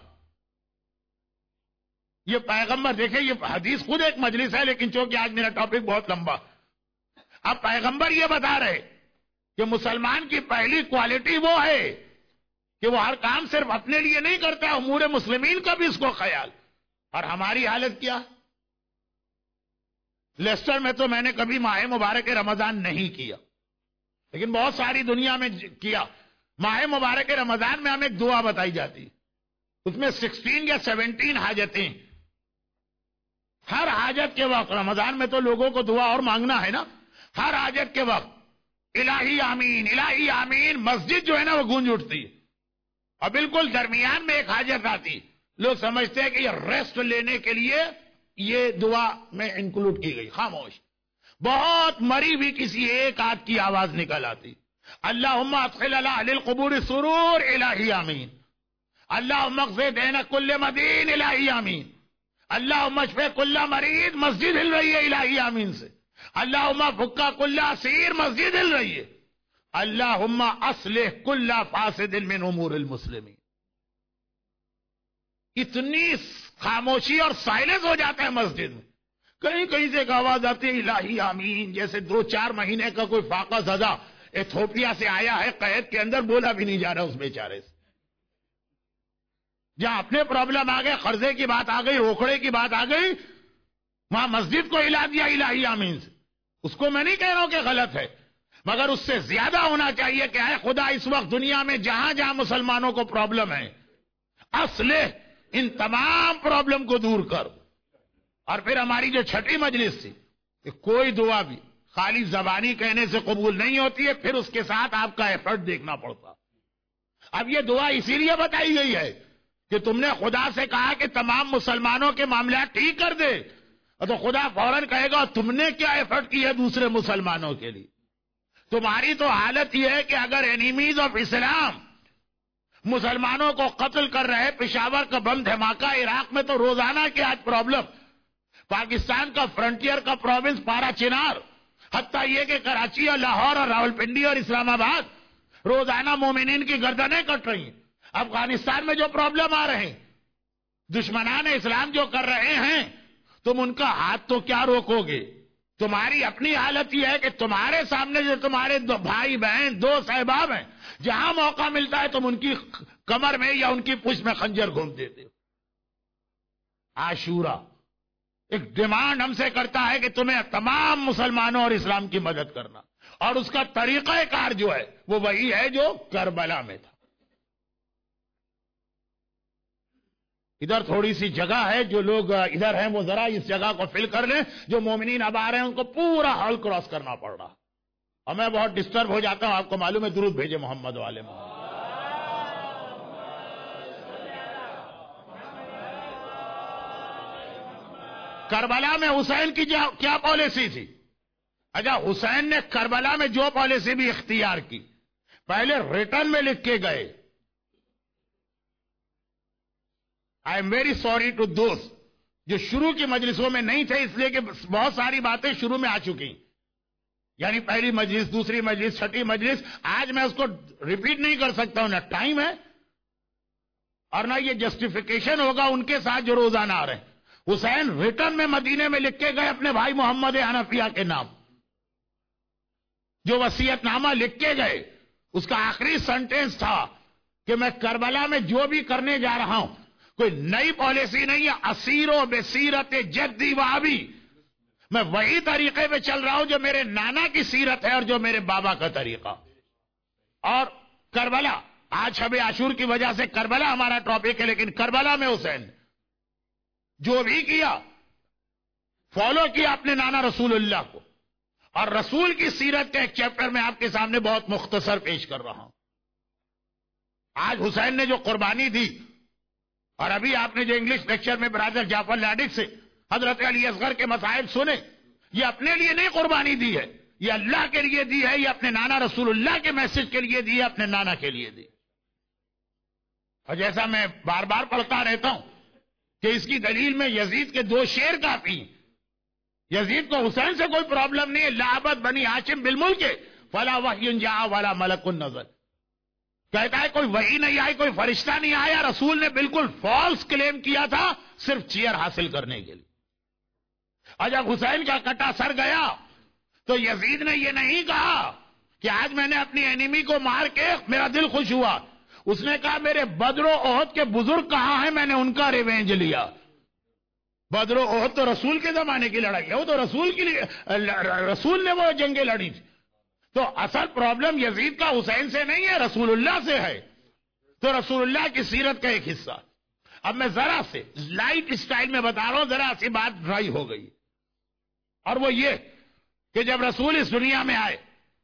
یہ پیغمبر، دیکھیں یہ حدیث خود ایک مجلس ہے لیکن چونکہ آج میرا ٹاپک بہت لمبا، اب پیغمبر یہ بتا رہے کہ مسلمان کی پہلی کوالٹی وہ ہے کہ وہ ہر کام صرف اپنے لیے نہیں کرتا، امور مسلمین کا بھی اس کو خیال. اور ہماری حالت کیا؟ لیسٹر میں تو میں نے کبھی ماہ مبارک رمضان نہیں کیا لیکن بہت ساری دنیا میں کیا. ماہ مبارک رمضان میں ہمیں ایک دعا بتائی جاتی، اس میں 16 یا 17 حاجتیں. ہر حاجت کے وقت، رمضان میں تو لوگوں کو دعا اور مانگنا ہے نا، ہر حاجت کے وقت الہی آمین الہی آمین، مسجد جو ہے نا وہ گونج اٹھتی ہے. اور بالکل درمیان میں ایک حاجت آتی، لوگ سمجھتے ہیں کہ یہ ریسٹ لینے کے لیے یہ دعا میں انکلوڈ کی گئی. خاموش. بہت مری ہوئی کسی ایک آدھ کی آواز نکل آتی، اللہم ادخل علی اہل القبور سرور الہی آمین، اللہم اغفر دین کل مدین الہی آمین، اللہم اشفی کل مریض، مسجد ہل رہی ہے الہی آمین سے، اللہم فکا کل اسیر، مسجد ہل رہی ہے، اللہم اصلح کل فاسد من امور المسلمین. اتنی خاموشی اور سائلنس ہو جاتا ہے مسجد میں، کہیں کہیں سے ایک آواز آتی ہے الہی آمین، جیسے 2-4 مہینے کا کوئی فاقہ زدہ ایتھوپیا سے آیا ہے، قید کے اندر بولا بھی نہیں جا رہا اس بیچارے سے. جہاں اپنے پرابلم آ گئے، قرضے کی بات آ گئی، روکڑے کی بات آ گئی، وہاں مسجد کو ہلا دیا الہی آمین سے. اس کو میں نہیں کہہ رہا ہوں کہ غلط ہے، مگر اس سے زیادہ ہونا چاہیے کہ اے خدا اس وقت دنیا میں جہاں جہاں مسلمانوں کو پرابلم ہے، اصلح ان تمام پرابلم کو دور کر. اور پھر ہماری جو چھٹی مجلس تھی کہ کوئی دعا بھی خالی زبانی کہنے سے قبول نہیں ہوتی ہے، پھر اس کے ساتھ آپ کا ایفرٹ دیکھنا پڑتا. اب یہ دعا اسی لیے بتائی گئی ہے کہ تم نے خدا سے کہا کہ تمام مسلمانوں کے معاملات ٹھیک کر دے، تو خدا فوراً کہے گا تم نے کیا ایفرٹ کی ہے دوسرے مسلمانوں کے لیے. تمہاری تو حالت یہ ہے کہ اگر اینیمیز آف اسلام مسلمانوں کو قتل کر رہے، پشاور کا بم دھماکہ، عراق میں تو روزانہ کی آج پرابلم، پاکستان کا فرنٹیئر کا پروونس پارا چنار، حتیٰ یہ کہ کراچی اور لاہور اور راولپنڈی اور اسلام آباد روزانہ مومنین کی گردنیں کٹ رہی ہیں. افغانستان میں جو پرابلم آ رہے ہیں، دشمنان اسلام جو کر رہے ہیں، تم ان کا ہاتھ تو کیا روکو گے؟ تمہاری اپنی حالت یہ ہے کہ تمہارے سامنے جو تمہارے دو بھائی بہن، دوست احباب ہیں، جہاں موقع ملتا ہے تم ان کی کمر میں یا ان کی پشت میں خنجر گھوم دیتے ہو. عاشورہ ایک ڈیمانڈ ہم سے کرتا ہے کہ تمہیں تمام مسلمانوں اور اسلام کی مدد کرنا، اور اس کا طریقہ کار جو ہے وہ وہی ہے جو کربلا میں تھا. ادھر تھوڑی سی جگہ ہے، جو لوگ ادھر ہیں وہ ذرا اس جگہ کو فل کر لیں. جو مومنین اب آ رہے ہیں ان کو پورا ہال کراس کرنا پڑ رہا، اور میں بہت ڈسٹرب ہو جاتا ہوں. آپ کو معلوم ہے، درود بھیجے محمد والے محمد. کربلا میں حسین کی کیا پالیسی تھی؟ اچھا، حسین نے کربلا میں جو پالیسی بھی اختیار کی، پہلے ریٹرن میں لکھ کے گئے. I am very sorry to those جو شروع کی مجلسوں میں نہیں تھے، اس لیے کہ بہت ساری باتیں شروع میں آ چکی، یعنی پہلی مجلس، دوسری مجلس، چھٹی مجلس. آج میں اس کو ریپیٹ نہیں کر سکتا ہوں، نہ ٹائم ہے اور نہ یہ جسٹیفیکیشن ہوگا ان کے ساتھ جو روزانہ آ رہے ہیں. حسین ریٹرن میں مدینے میں لکھ کے گئے اپنے بھائی محمد حنفیہ کے نام. جو وصیت نامہ لکھ کے گئے اس کا آخری سینٹینس تھا کہ میں کربلا میں جو بھی کرنے جا رہا ہوں کوئی نئی پالیسی نہیں ہے، اسیر و بصیرت جدی و ابی، میں وہی طریقے پہ چل رہا ہوں جو میرے نانا کی سیرت ہے اور جو میرے بابا کا طریقہ. اور کربلا آج شب عاشور کی وجہ سے کربلا ہمارا ٹاپک ہے، لیکن کربلا میں حسین جو بھی کیا فالو کیا اپنے نانا رسول اللہ کو. اور رسول کی سیرت کے ایک چیپٹر میں آپ کے سامنے بہت مختصر پیش کر رہا ہوں. آج حسین نے جو قربانی دی، اور ابھی آپ نے جو انگلش لیکچر میں برادر جعفر لاڈک سے حضرت علی اصغر کے مسائل سنے، یہ اپنے لیے نہیں قربانی دی ہے، یہ اللہ کے لیے دی ہے، یہ اپنے نانا رسول اللہ کے میسج کے لیے دی ہے، اپنے نانا کے لیے دی. اور جیسا میں بار بار پڑھتا رہتا ہوں کہ اس کی دلیل میں یزید کے 2 شعر کافی ہیں. یزید کو حسین سے کوئی پرابلم نہیں ہے. لعبت بنی ہاشم بالملک فلا وحی جاء ولا ملک نزل، کہتا ہے کوئی وحی نہیں آئی، کوئی فرشتہ نہیں آیا. رسول نے بالکل فالس کلیم کیا تھا صرف چیئر حاصل کرنے کے لیے. اور جب حسین کا کٹا سر گیا تو یزید نے یہ نہیں کہا کہ آج میں نے اپنی اینیمی کو مار کے میرا دل خوش ہوا. اس نے کہا میرے بدر و احد کے بزرگ کہاں ہیں، میں نے ان کا ریونج لیا. بدر و احد تو رسول کے زمانے کی لڑائی ہے، وہ تو رسول کے لیے رسول نے وہ جنگیں لڑی تھی. تو اصل پرابلم یزید کا حسین سے نہیں ہے، رسول اللہ سے ہے. تو رسول اللہ کی سیرت کا ایک حصہ. اب میں ذرا سے لائٹ اسٹائل میں بتا رہا ہوں، ذرا سی بات ڈرائی ہو گئی، اور وہ یہ کہ جب رسول اس دنیا میں آئے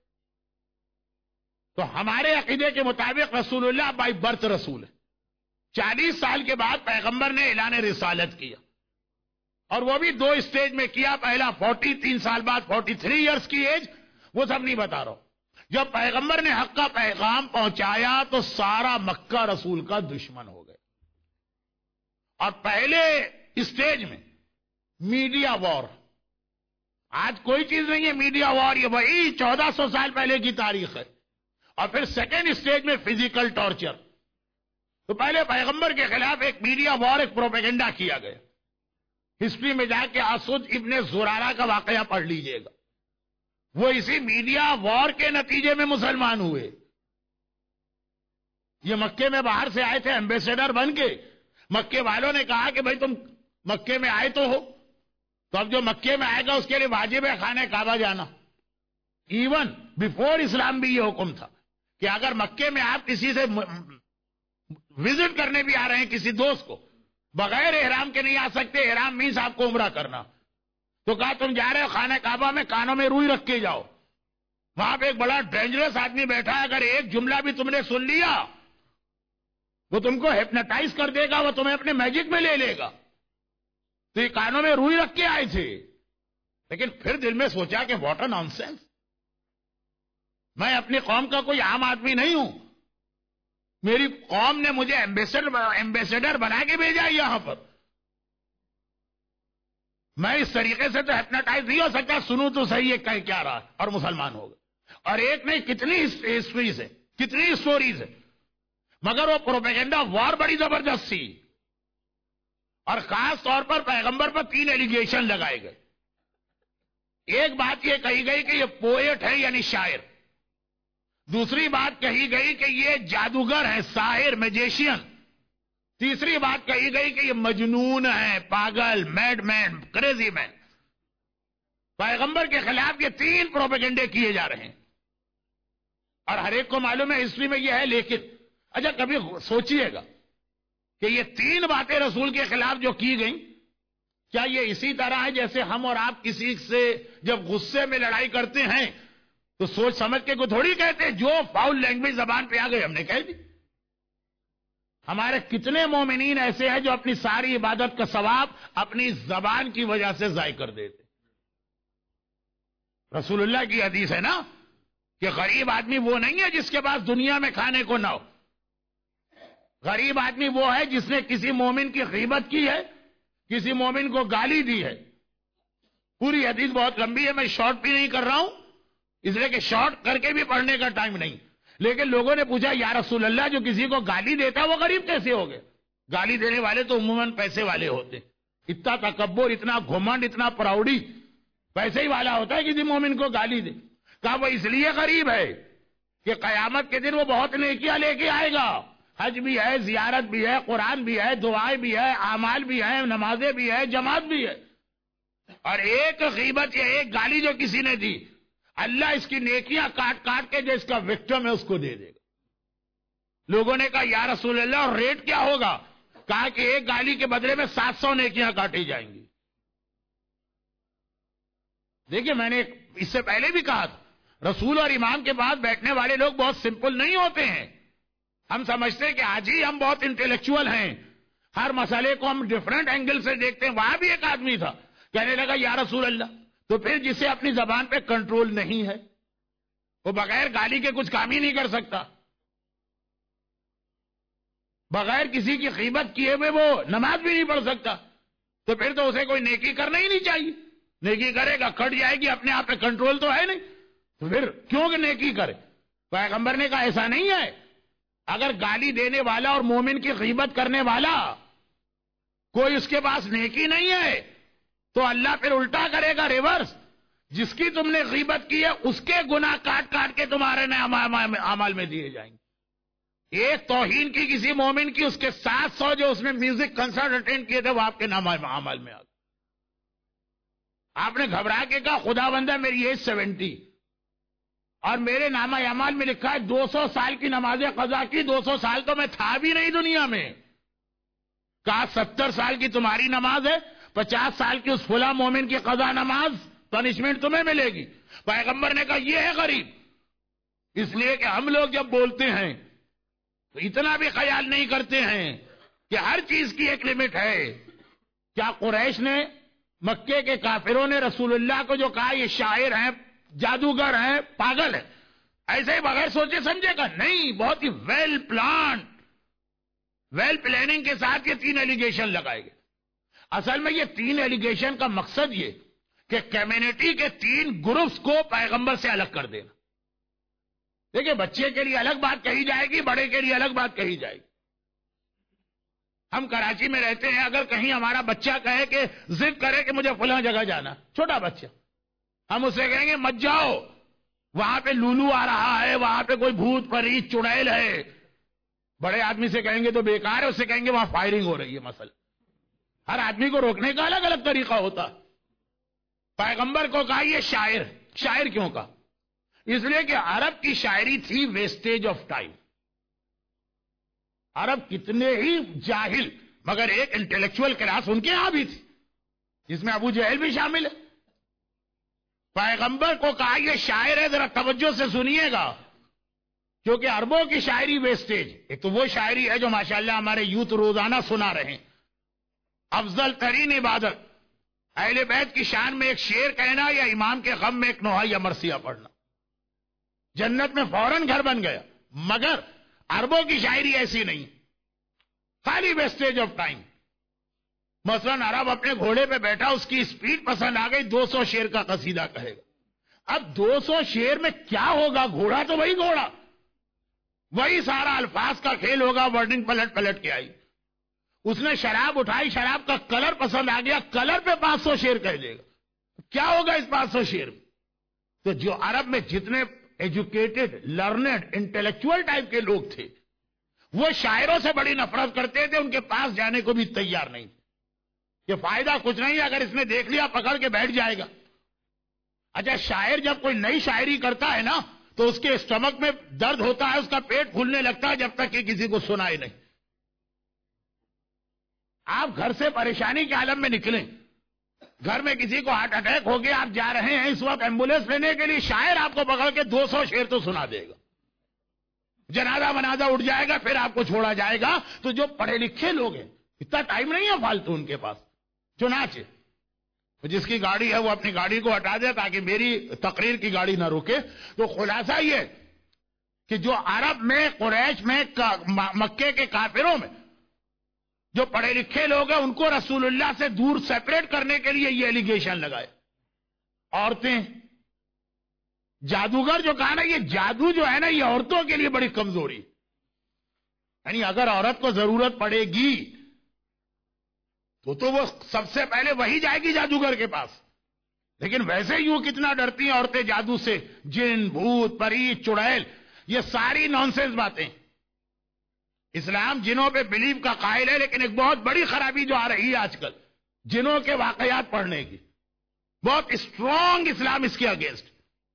تو ہمارے عقیدے کے مطابق رسول اللہ بائی برتھ رسول ہے. 40 سال کے بعد پیغمبر نے اعلان رسالت کیا، اور وہ بھی 2 اسٹیج میں کیا. پہلا 43 سال بعد 43 ایئرس کی ایج، وہ سب نہیں بتا رہا ہوں. جب پیغمبر نے حق کا پیغام پہنچایا تو سارا مکہ رسول کا دشمن ہو گئے. اور پہلے اسٹیج میں میڈیا وار، آج کوئی چیز نہیں ہے میڈیا وار، یہ وہی 1400 سال پہلے کی تاریخ ہے. اور پھر سیکنڈ اسٹیج میں فزیکل ٹارچر. تو پہلے پیغمبر کے خلاف ایک میڈیا وار، ایک پروپیگنڈا کیا گیا. ہسٹری میں جا کے اسود ابن زرارہ کا واقعہ پڑھ لیجئے گا. وہ اسی میڈیا وار کے نتیجے میں مسلمان ہوئے. یہ مکے میں باہر سے آئے تھے ایمبیسیڈر بن کے، مکے والوں نے کہا کہ بھائی تم مکے میں آئے تو ہو، تو اب جو مکے میں آئے گا اس کے لیے واجب ہے خانہ کعبہ جانا. ایون بیفور اسلام بھی یہ حکم تھا کہ اگر مکے میں آپ کسی سے وزٹ کرنے بھی آ رہے ہیں کسی دوست کو، بغیر احرام کے نہیں آ سکتے. احرام مینس آپ کو عمرہ کرنا. تو کہا تم جا رہے ہو خانہ کعبہ میں، کانوں میں روئی رکھ کے جاؤ. وہاں پہ ایک بڑا ڈینجرس آدمی بیٹھا ہے، اگر ایک جملہ بھی تم نے سن لیا وہ تم کو ہپنوٹائز کر دے گا، وہ تمہیں اپنے میجک میں لے لے گا. تو یہ کانوں میں روئی رکھ کے آئے تھے. لیکن پھر دل میں سوچا کہ واٹ اے نان سینس، میں اپنی قوم کا کوئی عام آدمی نہیں ہوں. میری قوم نے مجھے ایمبیسڈر بنا کے بھیجا یہاں پر. میں اس طریقے سے تو ہپنوٹائز نہیں ہو سکتا. سنوں تو صحیح ہے کہہ کیا رہا اور مسلمان ہوگا. اور ایک نہیں کتنی ہسٹریز ہے، کتنی اسٹوریز ہے. مگر وہ پروپیگنڈا وار بڑی زبردست تھی. اور خاص طور پر پیغمبر پر 3 ایلیگیشن لگائے گئے. ایک بات یہ کہی گئی کہ یہ پوئٹ ہے یعنی شاعر. دوسری بات کہی گئی کہ یہ جادوگر ہے، ساحر، میجیشین. تیسری بات کہی گئی کہ یہ مجنون ہے، پاگل، میڈ مین، کریزی مین. پیغمبر کے خلاف یہ 3 پروپیگنڈے کیے جا رہے ہیں. اور ہر ایک کو معلوم ہے ہسٹری میں یہ ہے. لیکن اچھا کبھی سوچئے گا کہ یہ 3 باتیں رسول کے خلاف جو کی گئیں، کیا یہ اسی طرح ہے جیسے ہم اور آپ کسی سے جب غصے میں لڑائی کرتے ہیں تو سوچ سمجھ کے کو تھوڑی کہتے ہیں، جو فاؤل لینگویج زبان پہ آ گئی ہم نے کہہ دی. ہمارے کتنے مومنین ایسے ہیں جو اپنی ساری عبادت کا ثواب اپنی زبان کی وجہ سے ضائع کر دیتے. رسول اللہ کی حدیث ہے نا کہ غریب آدمی وہ نہیں ہے جس کے پاس دنیا میں کھانے کو نہ ہو. غریب آدمی وہ ہے جس نے کسی مومن کی غیبت کی ہے، کسی مومن کو گالی دی ہے. پوری حدیث بہت لمبی ہے، میں شارٹ بھی نہیں کر رہا ہوں اس لیے کہ شارٹ کر کے بھی پڑھنے کا ٹائم نہیں. لیکن لوگوں نے پوچھا یا رسول اللہ جو کسی کو گالی دیتا ہے وہ غریب کیسے ہو گئے؟ گالی دینے والے تو عموماً پیسے والے ہوتے. اتنا تکبر، اتنا گھمنڈ، اتنا پراؤڈی پیسے ہی والا ہوتا ہے کسی مومن کو گالی دے. کہا وہ اس لیے غریب ہے کہ قیامت کے دن وہ بہت نیکیاں لے کے آئے گا. حج بھی ہے، زیارت بھی ہے، قرآن بھی ہے، دعائیں بھی ہے، اعمال بھی ہے، نمازیں بھی ہے، جماعت بھی ہے. اور ایک غیبت یا ایک گالی جو کسی نے دی، اللہ اس کی نیکیاں کاٹ کاٹ کے جو اس کا وکٹم ہے اس کو دے دے گا. لوگوں نے کہا یا رسول اللہ اور ریٹ کیا ہوگا؟ کہا کہ ایک گالی کے بدلے میں 700 نیکیاں کاٹی جائیں گی. دیکھیے میں نے اس سے پہلے بھی کہا تھا رسول اور امام کے پاس بیٹھنے والے لوگ بہت سمپل نہیں ہوتے ہیں. ہم سمجھتے ہیں کہ آج ہی ہم بہت انٹیلیکچوئل ہیں، ہر مسئلے کو ہم ڈیفرنٹ اینگل سے دیکھتے ہیں. وہاں بھی ایک آدمی تھا کہنے لگا یا رسول اللہ. تو پھر جسے اپنی زبان پہ کنٹرول نہیں ہے وہ بغیر گالی کے کچھ کام ہی نہیں کر سکتا. بغیر کسی کی غیبت کیے ہوئے وہ نماز بھی نہیں پڑھ سکتا. تو پھر تو اسے کوئی نیکی کرنا ہی نہیں چاہیے. نیکی کرے گا کٹ جائے گی، اپنے آپ پہ کنٹرول تو ہے نہیں، تو پھر کیوں کہ نیکی کرے؟ پیغمبر نے کہا ایسا نہیں ہے. اگر گالی دینے والا اور مومن کی غیبت کرنے والا کوئی اس کے پاس نیکی نہیں ہے تو اللہ پھر الٹا کرے گا، ریورس. جس کی تم نے غیبت کی ہے اس کے گناہ کاٹ کاٹ کے تمہارے اعمال میں دیے جائیں گے. ایک توہین کی کسی مومن کی، اس کے 700 جو اس نے میوزک کنسرٹ اٹینڈ کیے تھے وہ آپ کے اعمال میں آ گئے. آپ نے گھبرا کے کہا خدا بندہ میری ایج 70 اور میرے نامہ اعمال میں لکھا ہے 200 سال کی نمازیں قضا کی. 200 سال تو میں تھا بھی نہیں دنیا میں. کہا 70 سال کی تمہاری نماز ہے، 50 سال کی اس فلاں مومن کی قضا نماز، پنشمنٹ تمہیں ملے گی. پیغمبر نے کہا یہ ہے غریب. اس لیے کہ ہم لوگ جب بولتے ہیں تو اتنا بھی خیال نہیں کرتے ہیں کہ ہر چیز کی ایک لمٹ ہے. کیا قریش نے، مکے کے کافروں نے رسول اللہ کو جو کہا یہ شاعر ہیں، جادوگر ہیں، پاگل ہیں، ایسے ہی بغیر سوچے سمجھے گا؟ نہیں. بہت ہی ویل پلاننگ کے ساتھ یہ 3 ایلیگیشن لگائے گئے. اصل میں یہ 3 ایلیگیشن کا مقصد یہ کہ کمیونٹی کے 3 گروپس کو پیغمبر سے الگ کر دینا. دیکھیں بچے کے لیے الگ بات کہی جائے گی، بڑے کے لیے الگ بات کہی جائے گی. ہم کراچی میں رہتے ہیں، اگر کہیں ہمارا بچہ کہے کہ ضد کرے کہ مجھے فلاں جگہ جانا، چھوٹا بچہ، ہم اسے کہیں گے مت جاؤ، وہاں پہ لولو آ رہا ہے، وہاں پہ کوئی بھوت پریت چڑیل ہے. بڑے آدمی سے کہیں گے تو بیکار ہے، اس سے کہیں گے وہاں فائرنگ ہو رہی ہے مثلا. ہر آدمی کو روکنے کا الگ الگ طریقہ ہوتا. پیغمبر کو کہا یہ شاعر. شاعر کیوں کہا؟ اس لیے کہ عرب کی شاعری تھی ویسٹیج آف ٹائم. عرب کتنے ہی جاہل مگر ایک انٹلیکچوئل کلاس ان کے یہاں بھی تھی، جس میں ابو جہل بھی شامل ہے. پیغمبر کو کہا یہ شاعر ہے، ذرا توجہ سے سنیے گا، کیونکہ عربوں کی شاعری ویسٹیج. ایک تو وہ شاعری ہے جو ماشاءاللہ ہمارے یوتھ روزانہ سنا رہے ہیں. افضل ترین عبادت اہل بیت کی شان میں ایک شعر کہنا یا امام کے غم میں ایک نوحہ یا مرثیہ پڑھنا. جنت میں فوراً گھر بن گیا. مگر عربوں کی شاعری ایسی نہیں، خالی ویسٹیج آف ٹائم. مثلا عرب اپنے گھوڑے پہ بیٹھا، اس کی اسپیڈ پسند آ گئی، 200 شعر کا قصیدہ کہے گا. اب 200 شعر میں کیا ہوگا؟ گھوڑا تو وہی گھوڑا، وہی سارا الفاظ کا کھیل ہوگا، ورڈنگ پلٹ پلٹ کے آئی. اس نے شراب اٹھائی، شراب کا کلر پسند آ گیا، کلر پہ 500 شعر کہہ دے گا. کیا ہوگا اس 500 شعر میں؟ تو جو عرب میں جتنے ایجوکیٹڈ، لرنڈ، انٹلیکچوئل ٹائپ کے لوگ تھے، وہ شاعروں سے بڑی نفرت کرتے تھے، ان کے پاس جانے کو بھی تیار نہیں. یہ فائدہ کچھ نہیں، اگر اس نے دیکھ لیا پکڑ کے بیٹھ جائے گا. اچھا، شاعر جب کوئی نئی شاعری کرتا ہے نا تو اس کے اسٹمک میں درد ہوتا ہے، اس کا پیٹ پھولنے لگتا ہے، جب تک کہ کسی کو سنائے نہیں. آپ گھر سے پریشانی کے عالم میں نکلیں، گھر میں کسی کو ہارٹ اٹیک ہو گیا، آپ جا رہے ہیں اس وقت ایمبولینس لینے کے لیے، شاعر آپ کو پکڑ کے 200 شعر تو سنا دے گا. جنازہ منازہ اٹھ جائے گا، پھر آپ کو چھوڑا جائے گا. تو جو پڑھے لکھے لوگ ہیں، اتنا ٹائم نہیں ہے فالتو ان کے پاس. چنانچہ جس کی گاڑی ہے وہ اپنی گاڑی کو ہٹا دے تاکہ میری تقریر کی گاڑی نہ رکے. تو خلاصہ یہ کہ جو عرب میں، قریش میں، مکے کے کافروں میں جو پڑھے لکھے لوگ ہیں، ان کو رسول اللہ سے دور سیپریٹ کرنے کے لیے یہ ایلیگیشن لگائے. عورتیں، جادوگر جو کہا نا، یہ جادو جو ہے نا، یہ عورتوں کے لیے بڑی کمزوری. یعنی اگر عورت کو ضرورت پڑے گی تو وہ سب سے پہلے وہی جائے گی جادوگر کے پاس. لیکن ویسے یوں کتنا ڈرتی ہیں عورتیں جادو سے. جن، بھوت، پری، چڑیل، یہ ساری نانسنس باتیں. اسلام جنوں پہ بلیو کا قائل ہے، لیکن ایک بہت بڑی خرابی جو آ رہی ہے آج کل، جنوں کے واقعات پڑھنے کی. بہت اسٹرانگ اسلام اس کے اگینسٹ.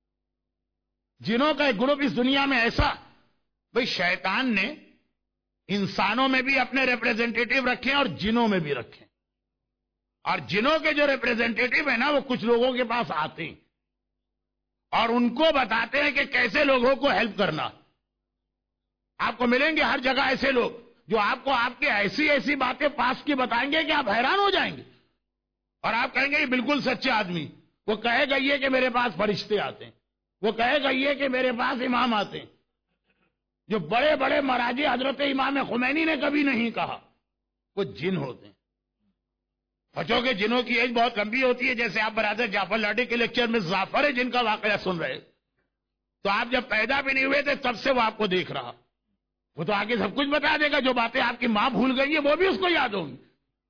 جنوں کا ایک گروپ اس دنیا میں ایسا، بھئی شیطان نے انسانوں میں بھی اپنے ریپریزنٹیٹیو رکھے اور جنوں میں بھی رکھے. اور جنوں کے جو ریپریزنٹیٹیو ہیں نا، وہ کچھ لوگوں کے پاس آتے ہیں اور ان کو بتاتے ہیں کہ کیسے لوگوں کو ہیلپ کرنا. آپ کو ملیں گے ہر جگہ ایسے لوگ جو آپ کو آپ کے ایسی ایسی باتیں پاس کی بتائیں گے کہ آپ حیران ہو جائیں گے. اور آپ کہیں گے یہ بالکل سچے آدمی. وہ کہے گا یہ کہ میرے پاس فرشتے آتے ہیں، وہ کہے گا یہ کہ میرے پاس امام آتے ہیں. جو بڑے بڑے مراجع حضرت امام خمینی نے کبھی نہیں کہا، وہ جن ہوتے ہیں. بچوں کے جنوں کی ایج بہت لمبی ہوتی ہے. جیسے آپ برادر جعفر لاڈے کے لیکچر میں ظافر ہے جن کا واقعہ سن رہے، تو آپ جب پیدا بھی نہیں ہوئے تھے تب سے وہ آپ کو دیکھ رہا. وہ تو آگے سب کچھ بتا دے گا. جو باتیں آپ کی ماں بھول گئی ہیں وہ بھی اس کو یاد ہوں گی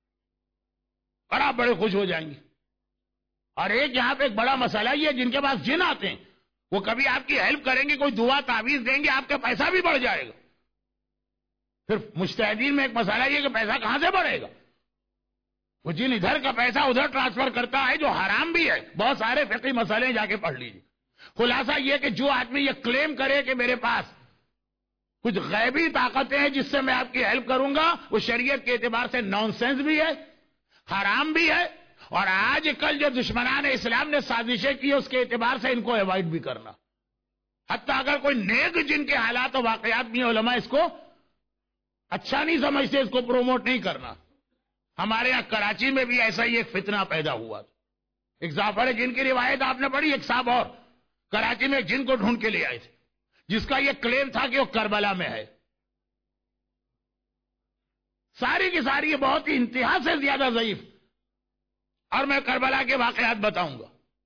اور آپ بڑے خوش ہو جائیں گے. اور ایک یہاں پہ ایک بڑا مسئلہ یہ ہے، جن کے پاس جن آتے ہیں وہ کبھی آپ کی ہیلپ کریں گے، کوئی دعا تعویذ دیں گے، آپ کا پیسہ بھی بڑھ جائے گا. پھر مجتہدین میں ایک مسئلہ یہ کہ پیسہ کہاں سے بڑھے گا. وہ جن ادھر کا پیسہ ادھر ٹرانسفر کرتا ہے، جو حرام بھی ہے. بہت سارے فقہی مسئلے جا کے پڑھ لیجیے. خلاصہ یہ کہ جو آدمی یہ کلیم کرے کہ میرے پاس کچھ غیبی طاقتیں ہیں جس سے میں آپ کی ہیلپ کروں گا، وہ شریعت کے اعتبار سے نان سینس بھی ہے، حرام بھی ہے. اور آج کل جو دشمنان اسلام نے سازشیں کی اس کے اعتبار سے ان کو ایوائڈ بھی کرنا. حتیٰ اگر کوئی نیک جن کے حالات و واقعات بھی ہیں، علماء اس کو اچھا نہیں سمجھتے، اس کو پروموٹ نہیں کرنا. ہمارے یہاں کراچی میں بھی ایسا ہی ایک فتنہ پیدا ہوا. ایک ظافر جن کی روایت آپ نے پڑھی. ایک صاحب اور کراچی میں ایک جن کو ڈھونڈ کے لے آئے تھے جس کا یہ کلیم تھا کہ وہ کربلا میں ہے. ساری کی ساری یہ بہت ہی انتہا سے زیادہ ضعیف. اور میں کربلا کے واقعات بتاؤں گا.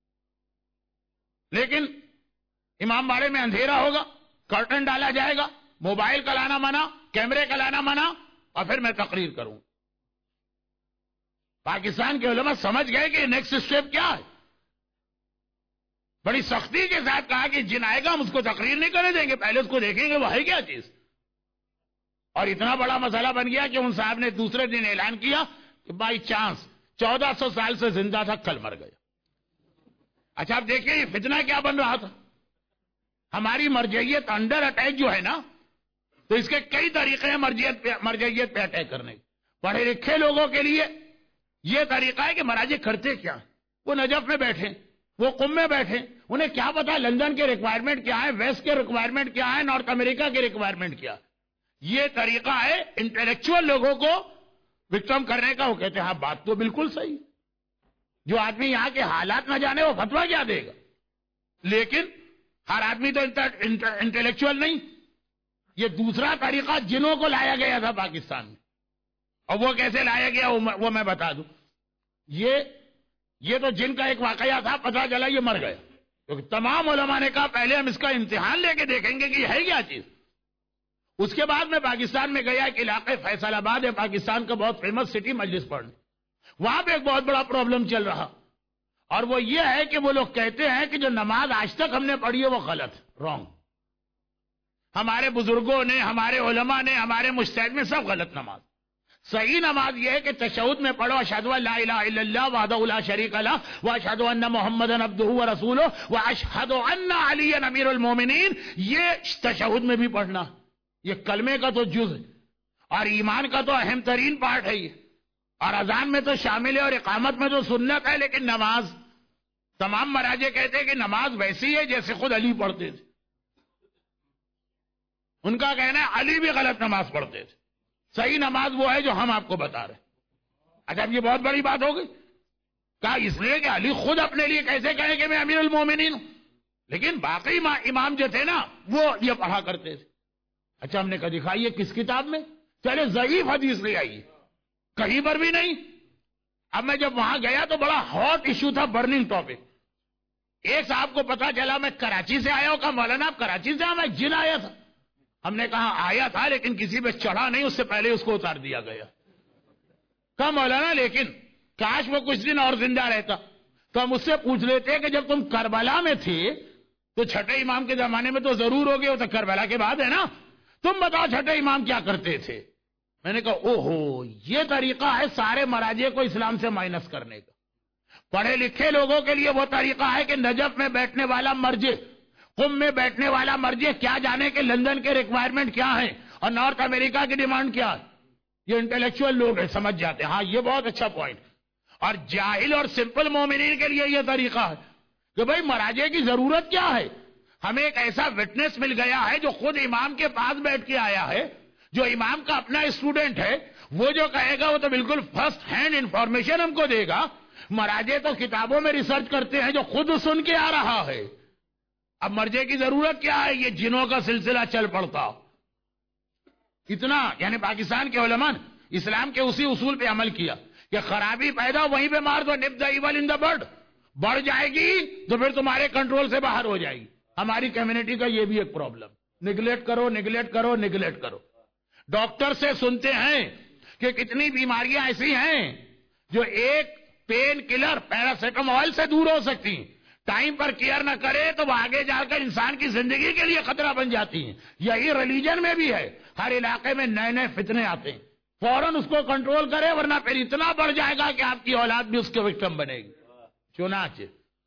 لیکن امام باڑے میں اندھیرا ہوگا، کرٹن ڈالا جائے گا، موبائل کا لانا منع، کیمرے کا لانا منع، اور پھر میں تقریر کروں. پاکستان کے علماء سمجھ گئے کہ نیکسٹ اسٹیپ کیا ہے. بڑی سختی کے ساتھ کہا کہ جن آئے گا ہم اس کو تقریر نہیں کرنے دیں گے، پہلے اس کو دیکھیں گے وہ ہے کیا چیز. اور اتنا بڑا مسئلہ بن گیا کہ ان صاحب نے دوسرے دن اعلان کیا کہ بائی چانس 1400 سال سے زندہ تھا، کل مر گیا۔ اچھا آپ دیکھیں یہ فتنہ کیا بن رہا تھا۔ ہماری مرجعیت انڈر اٹیک جو ہے نا، تو اس کے کئی طریقے ہیں مرجعیت پہ اٹیک کرنے کے۔ پڑھے لکھے لوگوں کے لیے یہ طریقہ ہے کہ مراجع کرتے کیا ہیں، وہ نجف میں بیٹھے، وہ قم میں بیٹھے، انہیں کیا پتا لندن کے ریکوائرمنٹ کیا ہے، ویسٹ کے ریکوائرمنٹ کیا ہے، نارتھ امریکہ کے ریکوائرمنٹ کیا ہے۔ یہ طریقہ ہے انٹلیکچوئل لوگوں کو وکٹم کرنے کا۔ وہ کہتے ہیں ہاں بات تو بالکل صحیح، جو آدمی یہاں کے حالات نہ جانے وہ فتویٰ کیا دے گا؟ لیکن ہر آدمی تو انٹلیکچوئل نہیں۔ یہ دوسرا طریقہ جنوں کو لایا گیا تھا پاکستان میں، اور وہ کیسے لایا گیا وہ میں بتا دوں۔ یہ تو جن کا ایک واقعہ تھا، پتہ چلا یہ مر گیا، کیونکہ تمام علماء نے کہا پہلے ہم اس کا امتحان لے کے دیکھیں گے کہ یہ ہے کیا چیز۔ اس کے بعد میں پاکستان میں گیا، ایک علاقے فیصل آباد ہے پاکستان کا بہت فیمس سٹی، مجلس پڑھنے، وہاں پہ ایک بہت بڑا پرابلم چل رہا، اور وہ یہ ہے کہ وہ لوگ کہتے ہیں کہ جو نماز آج تک ہم نے پڑھی ہے وہ غلط، رانگ۔ ہمارے بزرگوں نے، ہمارے علماء نے، ہمارے مجتہد میں سب غلط نماز۔ صحیح نماز یہ ہے کہ تشہد میں پڑھو اشہد ان لا الہ الا اللہ وحدہ لا شریک لہ واشہد ان محمدا عبدہ ورسولہ واشہد ان علی امیر المومنین۔ یہ تشہد میں بھی پڑھنا، یہ کلمے کا تو جز ہے اور ایمان کا تو اہم ترین پارٹ ہے یہ، اور اذان میں تو شامل ہے اور اقامت میں تو سنت ہے۔ لیکن نماز، تمام مراجع کہتے ہیں کہ نماز ویسی ہے جیسے خود علی پڑھتے تھے۔ ان کا کہنا ہے علی بھی غلط نماز پڑھتے تھے، صحیح نماز وہ ہے جو ہم آپ کو بتا رہے ہیں۔ اچھا یہ بہت بڑی بات ہو گئی، کہا اس لیے کہ علی خود اپنے لیے کیسے کہے کہ میں امیر المومنین ہوں، لیکن باقی امام جو تھے نا وہ یہ پڑھا کرتے تھے۔ اچھا ہم نے کہا دکھائیے کس کتاب میں، چلے ضعیف حدیث لے آئیے، کہیں پر بھی نہیں۔ اب میں جب وہاں گیا تو بڑا ہاٹ ایشو تھا، برننگ ٹاپک۔ ایک صاحب کو پتا چلا میں کراچی سے آیا ہوں، کہا مولانا آپ کراچی سے آیا؟ میں جن آیا تھا۔ ہم نے کہا آیا تھا لیکن کسی پہ چڑھا نہیں، اس سے پہلے اس کو اتار دیا گیا۔ کہا مولانا لیکن کاش وہ کچھ دن اور زندہ رہتا تو ہم اس سے پوچھ لیتے کہ جب تم کربلا میں تھے تو چھٹے امام کے زمانے میں تو ضرور ہو گئے، وہ تو کربلا کے بعد ہے نا، تم بتاؤ چھٹے امام کیا کرتے تھے۔ میں نے کہا اوہو یہ طریقہ ہے سارے مراجع کو اسلام سے مائنس کرنے کا۔ پڑھے لکھے لوگوں کے لیے وہ طریقہ ہے کہ نجف میں بیٹھنے والا مرجع، قم میں بیٹھنے والا مرجع کیا جانے کہ لندن کے ریکوائرمنٹ کیا ہیں اور نارتھ امریکہ کی ڈیمانڈ کیا ہے۔ یہ انٹلیکچوئل لوگ ہیں، سمجھ جاتے ہیں، ہاں یہ بہت اچھا پوائنٹ۔ اور جاہل اور سمپل مومنین کے لیے یہ طریقہ ہے کہ بھئی مراجع کی ضرورت کیا ہے۔ ہمیں ایک ایسا وٹنس مل گیا ہے جو خود امام کے پاس بیٹھ کے آیا ہے، جو امام کا اپنا اسٹوڈنٹ ہے، وہ جو کہے گا وہ تو بالکل فرسٹ ہینڈ انفارمیشن ہم کو دے گا۔ مراجع تو کتابوں میں ریسرچ کرتے ہیں جو خود سن کے آ رہا ہے۔ اب مرجع کی ضرورت کیا ہے؟ یہ جنوں کا سلسلہ چل پڑتا اتنا، یعنی پاکستان کے علماء نے اسلام کے اسی اصول پہ عمل کیا کہ خرابی پیدا وہیں پہ مار دو، نپ دا ایول ان دا برڈ، بڑھ جائے گی تو پھر تمہارے کنٹرول سے باہر ہو جائے گی۔ ہماری کمیونٹی کا یہ بھی ایک پرابلم، نگلیکٹ کرو نگلیکٹ کرو نگلیکٹ کرو۔ ڈاکٹر سے سنتے ہیں کہ کتنی بیماریاں ایسی ہیں جو ایک پین کلر پیراسیٹامول سے دور ہو سکتی ہیں، ٹائم پر کیئر نہ کرے تو وہ آگے جا کر انسان کی زندگی کے لیے خطرہ بن جاتی ہیں۔ یہی ریلیجن میں بھی ہے، ہر علاقے میں نئے نئے فتنے آتے ہیں، فوراً اس کو کنٹرول کرے ورنہ پھر اتنا بڑھ جائے گا کہ آپ کی اولاد بھی اس کے وکٹم بنے گی۔ چنانچہ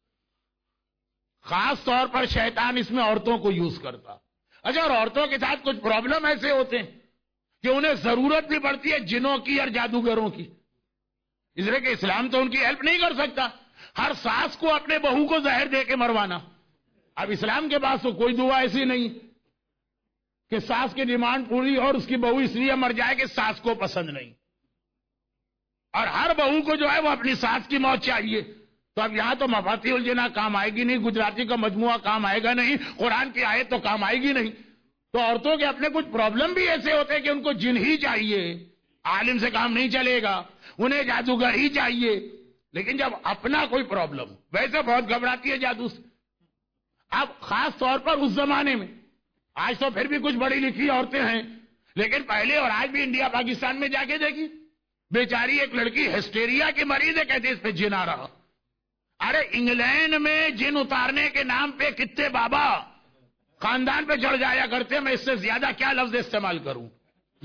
خاص طور پر شیطان اس میں عورتوں کو یوز کرتا۔ اچھا اور عورتوں کے ساتھ کچھ پرابلم ایسے ہوتے ہیں کہ انہیں ضرورت بھی پڑتی ہے جنوں کی اور جادوگروں کی، اس لیے کہ اسلام تو ان کی ہیلپ نہیں کر سکتا۔ ہر ساس کو اپنے بہو کو زہر دے کے مروانا، اب اسلام کے پاس تو کوئی دعا ایسی نہیں کہ ساس کی ڈیمانڈ پوری اور اس کی بہو اس لیے مر جائے کہ ساس کو پسند نہیں، اور ہر بہو کو جو ہے وہ اپنی ساس کی موت چاہیے۔ تو اب یہاں تو مفاتیح الجنہ کام آئے گی نہیں، گجراتی کا مجموعہ کام آئے گا نہیں، قرآن کی آیت تو کام آئے گی نہیں۔ تو عورتوں کے اپنے کچھ پرابلم بھی ایسے ہوتے ہیں کہ ان کو جن ہی چاہیے، عالم سے کام نہیں چلے گا، انہیں جادوگر ہی چاہیے۔ لیکن جب اپنا کوئی پرابلم، ویسے بہت گھبراتی ہے جادو سے۔ اب خاص طور پر اس زمانے میں، آج تو پھر بھی کچھ بڑی لکھی عورتیں ہیں، لیکن پہلے اور آج بھی انڈیا پاکستان میں جا کے دیکھی، بیچاری ایک لڑکی ہسٹیریا کی مریض ہے، کہتے اس پہ جن آ رہا۔ ارے انگلینڈ میں جن اتارنے کے نام پہ کتنے بابا خاندان پہ چڑھ جایا کرتے، میں اس سے زیادہ کیا لفظ استعمال کروں۔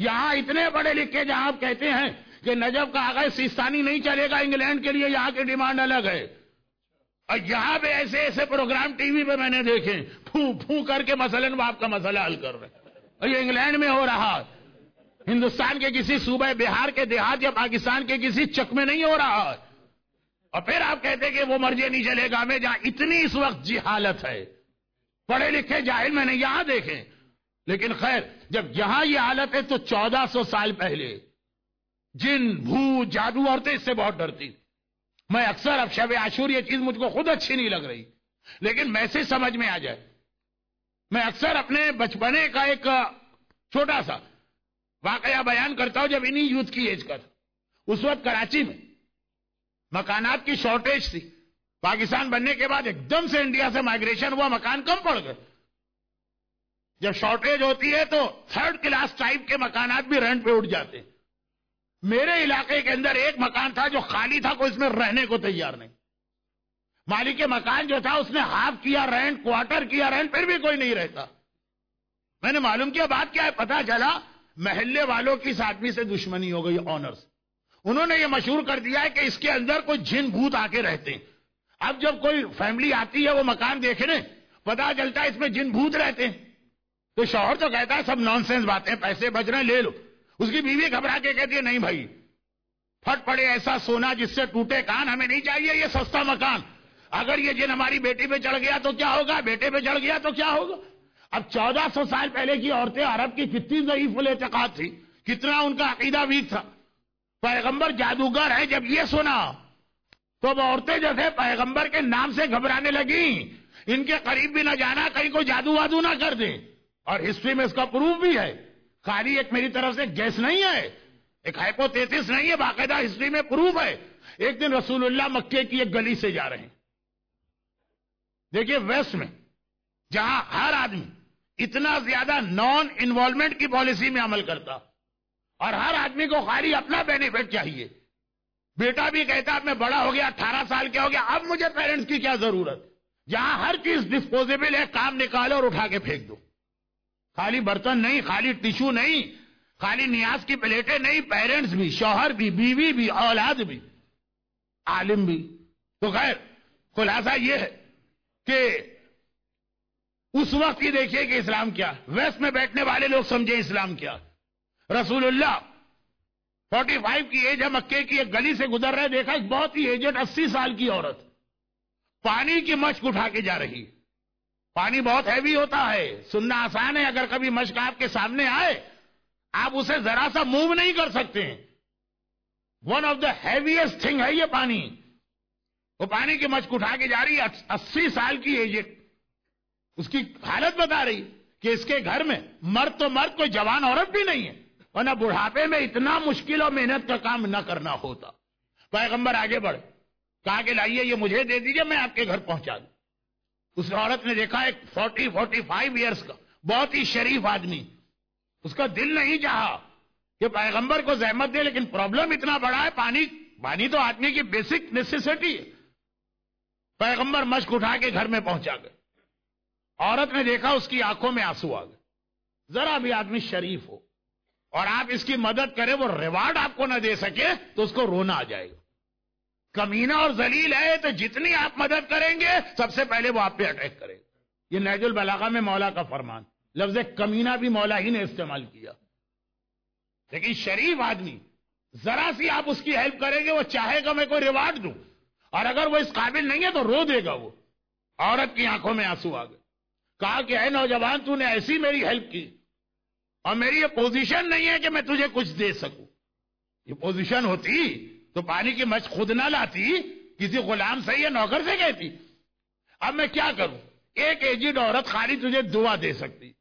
یہاں اتنے پڑھے لکھے جہاں آپ کہتے ہیں کہ نجف کا آغاز سیستانی نہیں چلے گا انگلینڈ کے لیے، یہاں کی ڈیمانڈ الگ ہے. اور یہاں پہ ایسے ایسے پروگرام ٹی وی پہ میں نے دیکھے، پھو پھو کر کے مثلاً وہ آپ کا مسئلہ حل کر رہے ہیں. اور یہ انگلینڈ میں ہو رہا ہے، ہندوستان کے کسی صوبہ بہار کے دیہات یا پاکستان کے کسی چک میں نہیں ہو رہا ہے. اور پھر آپ کہتے ہیں کہ وہ مرجع نہیں چلے گا ہمیں، جہاں اتنی اس وقت جہالت ہے، پڑھے لکھے جاہل میں نے یہاں دیکھیں. لیکن خیر، جب یہاں یہ حالت ہے تو 1400 سال پہلے جن بھوت جادو عورتیں اس سے بہت ڈرتی. میں اکثر اب شب عاشور یہ چیز مجھ کو خود اچھی نہیں لگ رہی، لیکن میسج سمجھ میں آ جائے. میں اکثر اپنے بچپنے کا ایک چھوٹا سا واقعہ بیان کرتا ہوں جب انہی یوتھ کی ایج کا تھا. اس وقت کراچی میں مکانات کی شارٹیج تھی. پاکستان بننے کے بعد ایک دم سے انڈیا سے مائگریشن ہوا، مکان کم پڑ گئے. جب شارٹیج ہوتی ہے تو 3rd کلاس ٹائپ کے مکانات بھی رینٹ پہ اٹھ جاتے ہیں. میرے علاقے کے اندر ایک مکان تھا جو خالی تھا، کوئی اس میں رہنے کو تیار نہیں. مالک مکان جو تھا اس نے ہاف کیا رینٹ، کوارٹر کیا رینٹ، پھر بھی کوئی نہیں رہتا. میں نے معلوم کیا بات کیا ہے، پتا چلا محلے والوں کی اس آدمی سے دشمنی ہو گئی. آنرز انہوں نے یہ مشہور کر دیا ہے کہ اس کے اندر کوئی جن بھوت آ کے رہتے ہیں. اب جب کوئی فیملی آتی ہے وہ مکان دیکھنے، پتا چلتا ہے اس میں جن بھوت رہتے ہیں. تو شوہر تو کہتا ہے سب نان سینس باتیں، پیسے بچ رہے ہیں لے لو. اس کی بیوی گھبرا کے کہتی ہے نہیں بھائی، پھٹ پڑے ایسا سونا جس سے ٹوٹے کان، ہمیں نہیں چاہیے یہ سستا مکان. اگر یہ جن ہماری بیٹی پہ چڑھ گیا تو کیا ہوگا، بیٹے پہ چڑھ گیا تو کیا ہوگا. اب 1400 سال پہلے کی عورتیں عرب کی کتنی ضعیف الاعتقاد تھی، کتنا ان کا عقیدہ ویک تھا. پیغمبر جادوگر ہے، جب یہ سنا تو اب عورتیں جو تھے پیغمبر کے نام سے گھبرانے لگیں. ان کے قریب بھی نہ جانا، کہیں کوئی جادو وادو نہ کر دیں. اور ہسٹری میں اس کا پروف بھی ہے، خالی ایک میری طرف سے گیس نہیں ہے، ایک ہائپوتھیسس نہیں ہے، باقاعدہ ہسٹری میں پروف ہے. ایک دن رسول اللہ مکے کی ایک گلی سے جا رہے ہیں. دیکھیے ویسٹ میں جہاں ہر آدمی اتنا زیادہ نان انوالومنٹ کی پالیسی میں عمل کرتا اور ہر آدمی کو خالی اپنا بینیفٹ چاہیے. بیٹا بھی کہتا اب میں بڑا ہو گیا، 18 سال کا ہو گیا، اب مجھے پیرنٹس کی کیا ضرورت. جہاں ہر چیز ڈسپوزیبل ہے، کام نکالو اور اٹھا کے پھینک دو. خالی برتن نہیں، خالی ٹیشو نہیں، خالی نیاز کی پلیٹیں نہیں، پیرنٹس بھی، شوہر بھی، بیوی بھی، اولاد بھی، عالم بھی. تو خیر خلاصہ یہ ہے کہ اس وقت یہ دیکھیے کہ اسلام کیا. ویسٹ میں بیٹھنے والے لوگ سمجھیں اسلام کیا. رسول اللہ 45 کی ایج ہے، مکے کی ایک گلی سے گزر رہے، دیکھا ایک بہت ہی ایجڈ 80 سال کی عورت پانی کی مشک اٹھا کے جا رہی. پانی بہت ہیوی ہوتا ہے، سننا آسان ہے، اگر کبھی مشک آپ کے سامنے آئے آپ اسے ذرا سا موو نہیں کر سکتے ہیں. One of the heaviest thing ہے یہ پانی. وہ پانی کی مشک اٹھا کے جا رہی ہے، 80 سال کی ایج. اس کی حالت بتا رہی کہ اس کے گھر میں مرد تو مرد، کوئی جوان عورت بھی نہیں ہے، ورنہ بڑھاپے میں اتنا مشکل اور محنت کا کام نہ کرنا ہوتا. پیغمبر آگے بڑھے، کہا کہ لائیے یہ مجھے دے دیجئے، میں آپ کے گھر پہنچا دوں. اس عورت نے دیکھا ایک 45 ایئرس کا بہت ہی شریف آدمی، اس کا دل نہیں چاہا کہ پیغمبر کو زحمت دے، لیکن پرابلم اتنا بڑا ہے، پانی تو آدمی کی بیسک نیسیسٹی ہے. پیغمبر مشک اٹھا کے گھر میں پہنچا گئے. عورت نے دیکھا اس کی آنکھوں میں آنسو آ گئے. ذرا بھی آدمی شریف ہو اور آپ اس کی مدد کریں، وہ ریوارڈ آپ کو نہ دے سکے تو اس کو رونا آ جائے گا. کمینہ اور ذلیل ہے تو جتنی آپ مدد کریں گے سب سے پہلے وہ آپ پہ اٹیک کرے گا. یہ نہج البلاغہ میں مولا کا فرمان. لفظ کمینہ بھی مولا ہی نے استعمال کیا. لیکن شریف آدمی ذرا سی آپ اس کی ہیلپ کریں گے، وہ چاہے گا میں کوئی ریوارڈ دوں، اور اگر وہ اس قابل نہیں ہے تو رو دے گا. وہ عورت کی آنکھوں میں آنسو آ گئے. کہا کہ اے نوجوان، تو نے ایسی میری ہیلپ کی اور میری یہ پوزیشن نہیں ہے کہ میں تجھے کچھ دے سکوں. یہ پوزیشن ہوتی تو پانی کی مشک خود نہ لاتی، کسی غلام سے یا نوکر سے کہتی. اب میں کیا کروں؟ ایک ایجڈ عورت خالی تجھے دعا دے سکتی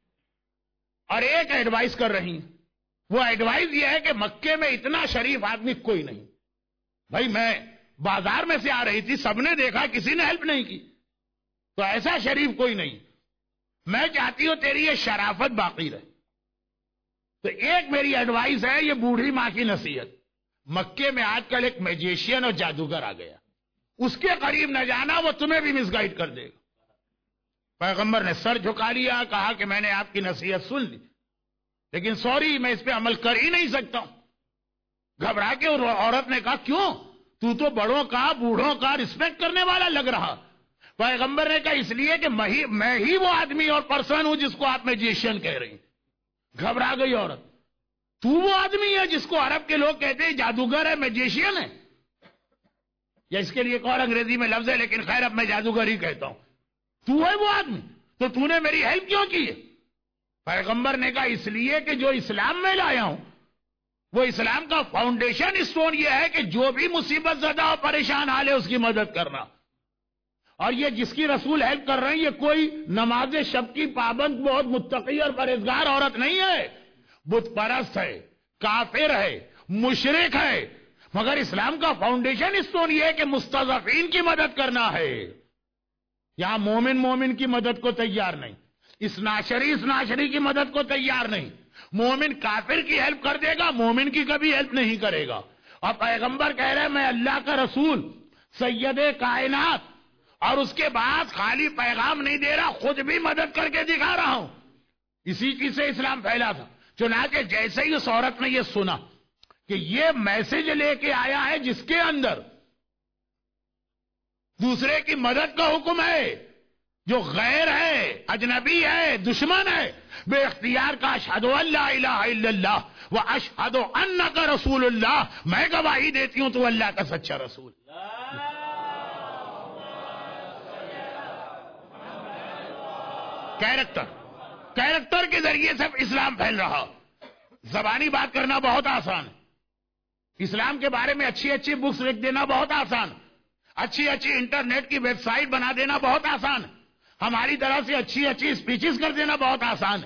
اور ایک ایڈوائز کر رہی. وہ ایڈوائز یہ ہے کہ مکے میں اتنا شریف آدمی کوئی نہیں. بھائی میں بازار میں سے آ رہی تھی، سب نے دیکھا، کسی نے ہیلپ نہیں کی، تو ایسا شریف کوئی نہیں. میں چاہتی ہوں تیری یہ شرافت باقی رہے. تو ایک میری ایڈوائز ہے، یہ بوڑھی ماں کی نصیحت. مکے میں آج کل ایک میجیشین اور جادوگر آ گیا، اس کے قریب نہ جانا، وہ تمہیں بھی مس گائیڈ کر دے گا. پیغمبر نے سر جھکا لیا، کہا کہ میں نے آپ کی نصیحت سن لی. لیکن سوری میں اس پہ عمل کر ہی نہیں سکتا ہوں. گھبرا کے عورت نے کہا کیوں؟ تو بڑوں کا بوڑھوں کا رسپیکٹ کرنے والا لگ رہا. پیغمبر نے کہا اس لیے کہ میں ہی وہ آدمی اور پرسن ہوں جس کو آپ میجیشین کہہ رہی ہیں. گھبرا گئی عورت. تو وہ آدمی ہے جس کو عرب کے لوگ کہتے ہیں جادوگر ہے, میجیشین ہے, یا اس کے لیے ایک اور انگریزی میں لفظ ہے لیکن خیر اب میں جادوگر ہی کہتا ہوں. تو ہے وہ آدمی, تو نے میری ہیلپ کیوں کی ہے؟ پیغمبر نے کہا اس لیے کہ جو اسلام میں لایا ہوں وہ اسلام کا فاؤنڈیشن اسٹون یہ ہے کہ جو بھی مصیبت زدہ اور پریشان حال ہے اس کی مدد کرنا. اور یہ جس کی رسول ہیلپ کر رہے ہیں یہ کوئی نماز شب کی پابند بہت متقی اور پرہیزگار عورت نہیں ہے, بت پرست ہے, کافر ہے, مشرک ہے, مگر اسلام کا فاؤنڈیشن اسٹون یہ ہے کہ مستضعفین کی مدد کرنا ہے. یہاں مومن کی مدد کو تیار نہیں, اس ناشری کی مدد کو تیار نہیں. مومن کافر کی ہیلپ کر دے گا, مومن کی کبھی ہیلپ نہیں کرے گا. اور پیغمبر کہہ رہے ہیں میں اللہ کا رسول سید کائنات, اور اس کے بعد خالی پیغام نہیں دے رہا, خود بھی مدد کر کے دکھا رہا ہوں. اسی چیز سے اسلام پھیلا تھا. چنانچہ جیسے ہی اس عورت نے یہ سنا کہ یہ میسج لے کے آیا ہے جس کے اندر دوسرے کی مدد کا حکم ہے, جو غیر ہے, اجنبی ہے, دشمن ہے, بے اختیار کا اشہد ان لا الہ الا اللہ و اشہد انک رسول اللہ, میں گواہی دیتی ہوں تو اللہ کا سچا رسول. کیریکٹر کے ذریعے سے اسلام پھیل رہا. زبانی بات کرنا بہت آسان ہے, اسلام کے بارے میں اچھی اچھی بکس لکھ دینا بہت آسان, اچھی انٹرنیٹ کی ویب سائٹ بنا دینا بہت آسان, ہماری طرح سے اچھی اسپیچز کر دینا بہت آسان ہے.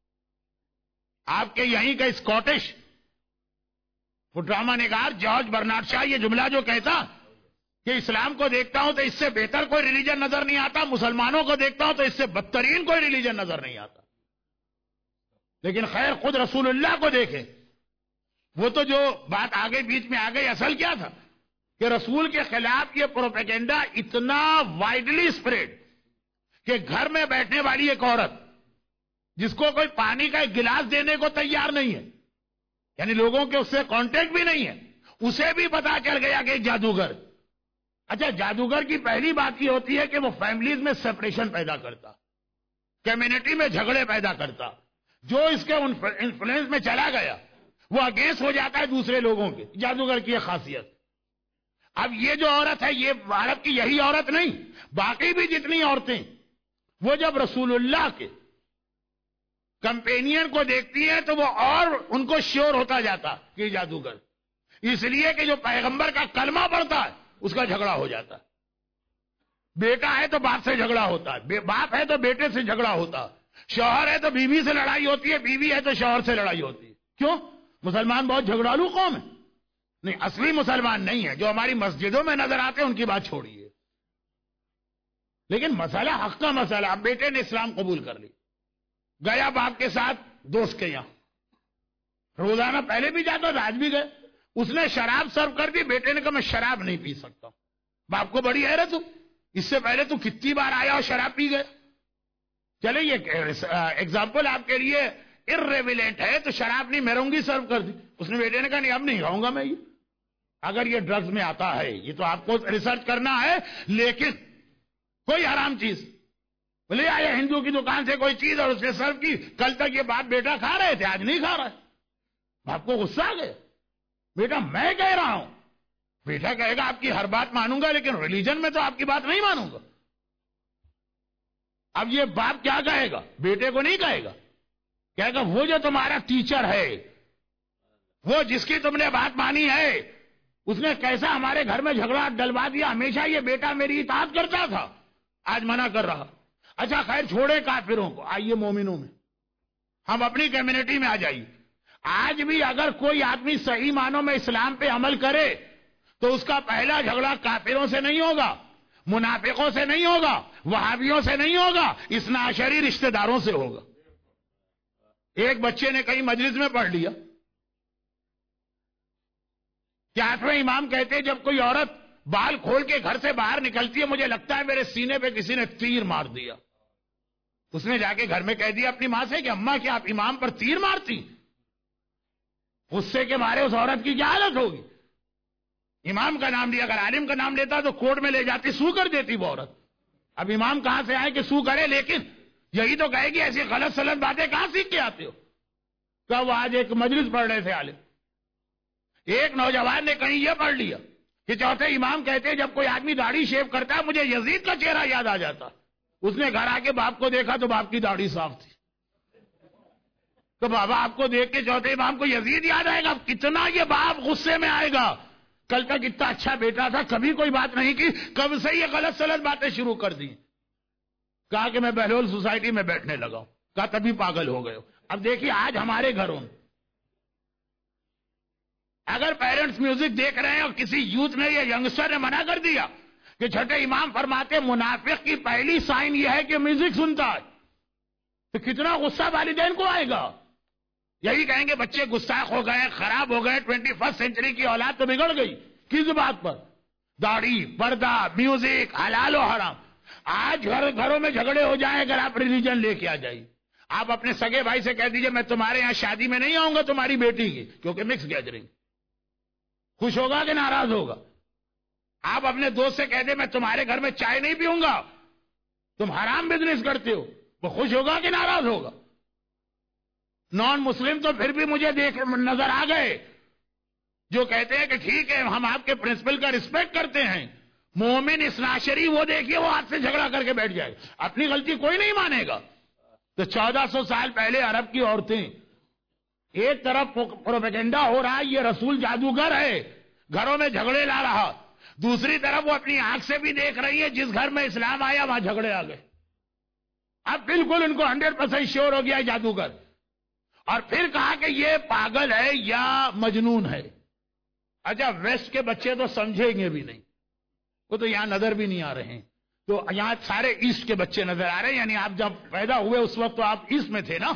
آپ کے یہیں کا اسکاٹش وہ ڈرامہ نگار جارج برنارڈ شاہ یہ جملہ جو کہتا کہ اسلام کو دیکھتا ہوں تو اس سے بہتر کوئی ریلیجن نظر نہیں آتا, مسلمانوں کو دیکھتا ہوں تو اس سے بدترین کوئی ریلیجن نظر نہیں آتا. لیکن خیر خود رسول اللہ کو دیکھیں, وہ تو جو بات آگے بیچ میں آ گئی, اصل کیا تھا کہ رسول کے خلاف یہ پروپیگنڈا اتنا وائڈلی اسپریڈ کہ گھر میں بیٹھنے والی ایک عورت جس کو کوئی پانی کا ایک گلاس دینے کو تیار نہیں ہے, یعنی لوگوں کے اس سے کانٹیکٹ بھی نہیں ہے, اسے بھی پتا چل گیا کہ جادوگر. اچھا, جادوگر کی پہلی بات یہ ہوتی ہے کہ وہ فیملیز میں سپریشن پیدا کرتا, کمیونٹی میں جھگڑے پیدا کرتا. جو اس کے انفلوئنس میں چلا گیا وہ اگینسٹ ہو جاتا ہے دوسرے لوگوں کے. جادوگر کی ایک خاصیت. اب یہ جو عورت ہے یہ عرب کی یہی عورت نہیں, باقی بھی جتنی عورتیں وہ جب رسول اللہ کے کمپینین کو دیکھتی ہیں تو وہ اور ان کو شیور ہوتا جاتا کہ جادوگر, اس لیے کہ جو پیغمبر کا کلمہ پڑھتا ہے اس کا جھگڑا ہو جاتا ہے. بیٹا ہے تو باپ سے جھگڑا ہوتا ہے, باپ ہے تو بیٹے سے جھگڑا ہوتا, شوہر ہے تو بیوی سے لڑائی ہوتی ہے, بیوی ہے تو شوہر سے لڑائی ہوتی ہے. کیوں؟ مسلمان بہت جھگڑالو قوم ہے. نہیں, اصلی مسلمان نہیں ہے. جو ہماری مسجدوں میں نظر آتے ہیں ان کی بات چھوڑیے. لیکن مسئلہ حق کا مسئلہ. اب بیٹے نے اسلام قبول کر لی, گیا باپ کے ساتھ دوست کے یہاں, روزانہ پہلے بھی جاتا تھا, آج بھی گئے. اس نے شراب سرو کر دی, بیٹے نے کہا میں شراب نہیں پی سکتا. باپ کو بڑی حیرت, اس سے پہلے تو کتنی بار آیا اور شراب پی گئے. چلے یہ ایگزامپل آپ کے لیے irrelevant ہے, تو شراب نہیں میرونگی سرو کر دی. اس نے بیٹے نے کہا نہیں اب نہیں کھاؤں گا میں یہ, اگر یہ ڈرگز میں آتا ہے, یہ تو آپ کو ریسرچ کرنا ہے, لیکن کوئی حرام چیز لے آیا ہندو کی دکان سے کوئی چیز اور اس نے سرو کی. کل تک یہ بات بیٹا کھا رہے تھے, آج نہیں کھا رہا ہے. باپ کو غصہ آ گیا, بیٹا میں کہہ رہا ہوں. بیٹا کہے گا آپ کی ہر بات مانوں گا لیکن ریلیجن میں تو آپ کی بات نہیں مانوں گا. اب یہ باپ کیا کہے گا؟ بیٹے کو نہیں کہے گا, کہے گا وہ جو تمہارا ٹیچر ہے, وہ جس کی تم نے بات مانی ہے, اس نے کیسا ہمارے گھر میں جھگڑا ڈلوا دیا. ہمیشہ یہ بیٹا میری اطاعت کرتا تھا, آج منع کر رہا. اچھا خیر چھوڑے کافروں کو, آئیے مومنوں میں, ہم اپنی کمیونٹی میں آ جائیے. آج بھی اگر کوئی آدمی صحیح معنوں میں اسلام پہ عمل کرے تو اس کا پہلا جھگڑا کافروں سے نہیں ہوگا, منافقوں سے نہیں ہوگا, وہابیوں سے نہیں ہوگا, اثنا عشری رشتہ داروں سے ہوگا. ایک بچے نے کہیں مجلس میں پڑھ لیا کہ 8ویں امام کہتے ہیں جب کوئی عورت بال کھول کے گھر سے باہر نکلتی ہے مجھے لگتا ہے میرے سینے پہ کسی نے تیر مار دیا. اس نے جا کے گھر میں کہہ دیا اپنی ماں سے کہ اماں کیا آپ امام پر تیر مارتی؟ غصے کے مارے اس عورت کی کیا حالت ہوگی؟ امام کا نام لیا، اگر عالم کا نام لیتا تو کورٹ میں لے جاتی، سو کر دیتی وہ عورت۔ اب امام کہاں سے آئے کہ سو کرے؟ لیکن یہی تو کہے گی ایسی غلط سلط باتیں کہاں سیکھ کے آتے ہو؟ کہ وہ آج ایک مجلس پڑھ رہے تھے عالم، ایک نوجوان نے کہیں یہ پڑھ لیا کہ چوتھے امام کہتے ہیں جب کوئی آدمی داڑھی شیو کرتا ہے مجھے یزید کا چہرہ یاد آ جاتا۔ اس نے گھر آ کے باپ کو دیکھا تو باپ کی داڑھی صاف تھی، تو بابا آپ کو دیکھ کے چوتھے امام کو یزید یاد آئے گا؟ کتنا یہ باپ غصے میں آئے گا، کل تک اتنا اچھا بیٹا تھا، کبھی کوئی بات نہیں کی، کب سے یہ غلط سلط باتیں شروع کر دی؟ کہا کہ میں بہلول سوسائٹی میں بیٹھنے لگا ہوں۔ کہا تبھی پاگل ہو گئے ہو۔ اب دیکھیے آج ہمارے گھروں میں اگر پیرنٹس میوزک دیکھ رہے ہیں اور کسی یوتھ نے یا ینگسٹر نے منع کر دیا کہ چھٹے امام فرماتے منافق کی پہلی سائن یہ ہے کہ میوزک سنتا ہے، تو کتنا غصہ والدین کو آئے گا؟ یہی کہیں گے بچے گستاخ ہو گئے، خراب ہو گئے، 21 سینچری کی اولاد تو بگڑ گئی۔ کس بات پر؟ داڑھی، پردہ، میوزک، حلال و حرام۔ آج گھروں میں جھگڑے ہو جائیں اگر آپ ریلیجن لے کے آ جائیے۔ آپ اپنے سگے بھائی سے کہہ دیجئے میں تمہارے یہاں شادی میں نہیں آؤں گا تمہاری بیٹی کی، کیونکہ مکس گیدرنگ، خوش ہوگا کہ ناراض ہوگا؟ آپ اپنے دوست سے کہہ دیں میں تمہارے گھر میں چائے نہیں پیوں گا، تم حرام بزنس کرتے ہو، وہ خوش ہوگا کہ ناراض ہوگا؟ نان مسلم تو پھر بھی مجھے نظر آ گئے جو کہتے ہیں کہ ٹھیک ہے ہم آپ کے پرنسپل کا رسپیکٹ کرتے ہیں، مومن اسناشری وہ دیکھیے وہ آپ سے جھگڑا کر کے بیٹھ جائے، اپنی غلطی کوئی نہیں مانے گا۔ تو 1400 سال پہلے عرب کی عورتیں، ایک طرف پروپیگنڈا ہو رہا ہے یہ رسول جادوگر ہے گھروں میں جھگڑے لا رہا، دوسری طرف وہ اپنی آنکھ سے بھی دیکھ رہی ہے جس گھر میں اسلام آیا وہاں جھگڑے آ گئے۔ اب بالکل ان کو 100% شیور ہو گیا ہے جادوگر، اور پھر کہا کہ یہ پاگل ہے یا مجنون ہے۔ اچھا ویسٹ کے بچے تو سمجھیں گے بھی نہیں، وہ تو یہاں نظر بھی نہیں آ رہے ہیں، تو یہاں سارے ایسٹ کے بچے نظر آ رہے ہیں، یعنی آپ جب پیدا ہوئے اس وقت تو آپ ایسٹ میں تھے نا،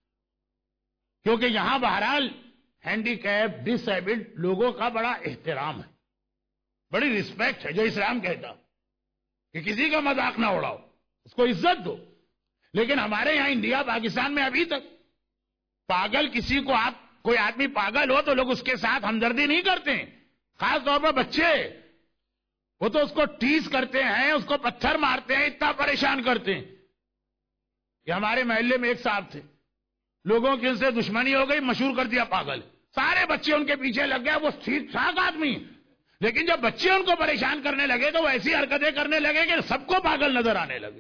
کیونکہ یہاں بہرحال ہینڈی کیپ ڈس ایبلڈ لوگوں کا بڑا احترام ہے، بڑی رسپیکٹ ہے، جو اسلام کہتا کہ کسی کا مذاق نہ اڑاؤ، اس کو عزت دو۔ لیکن ہمارے یہاں انڈیا پاکستان میں ابھی تک پاگل کسی کو، آپ کوئی آدمی پاگل ہو تو لوگ اس کے ساتھ ہمدردی نہیں کرتے ہیں، خاص طور پر بچے، وہ تو اس کو ٹیز کرتے ہیں، اس کو پتھر مارتے ہیں، اتنا پریشان کرتے ہیں۔ یہ ہمارے محلے میں ایک صاحب تھے، لوگوں کی ان سے دشمنی ہو گئی، مشہور کر دیا پاگل، سارے بچے ان کے پیچھے لگ گئے، وہ ٹھیک ٹھاک آدمی، لیکن جب بچے ان کو پریشان کرنے لگے تو وہ ایسی حرکتیں کرنے لگے کہ سب کو پاگل نظر آنے لگے۔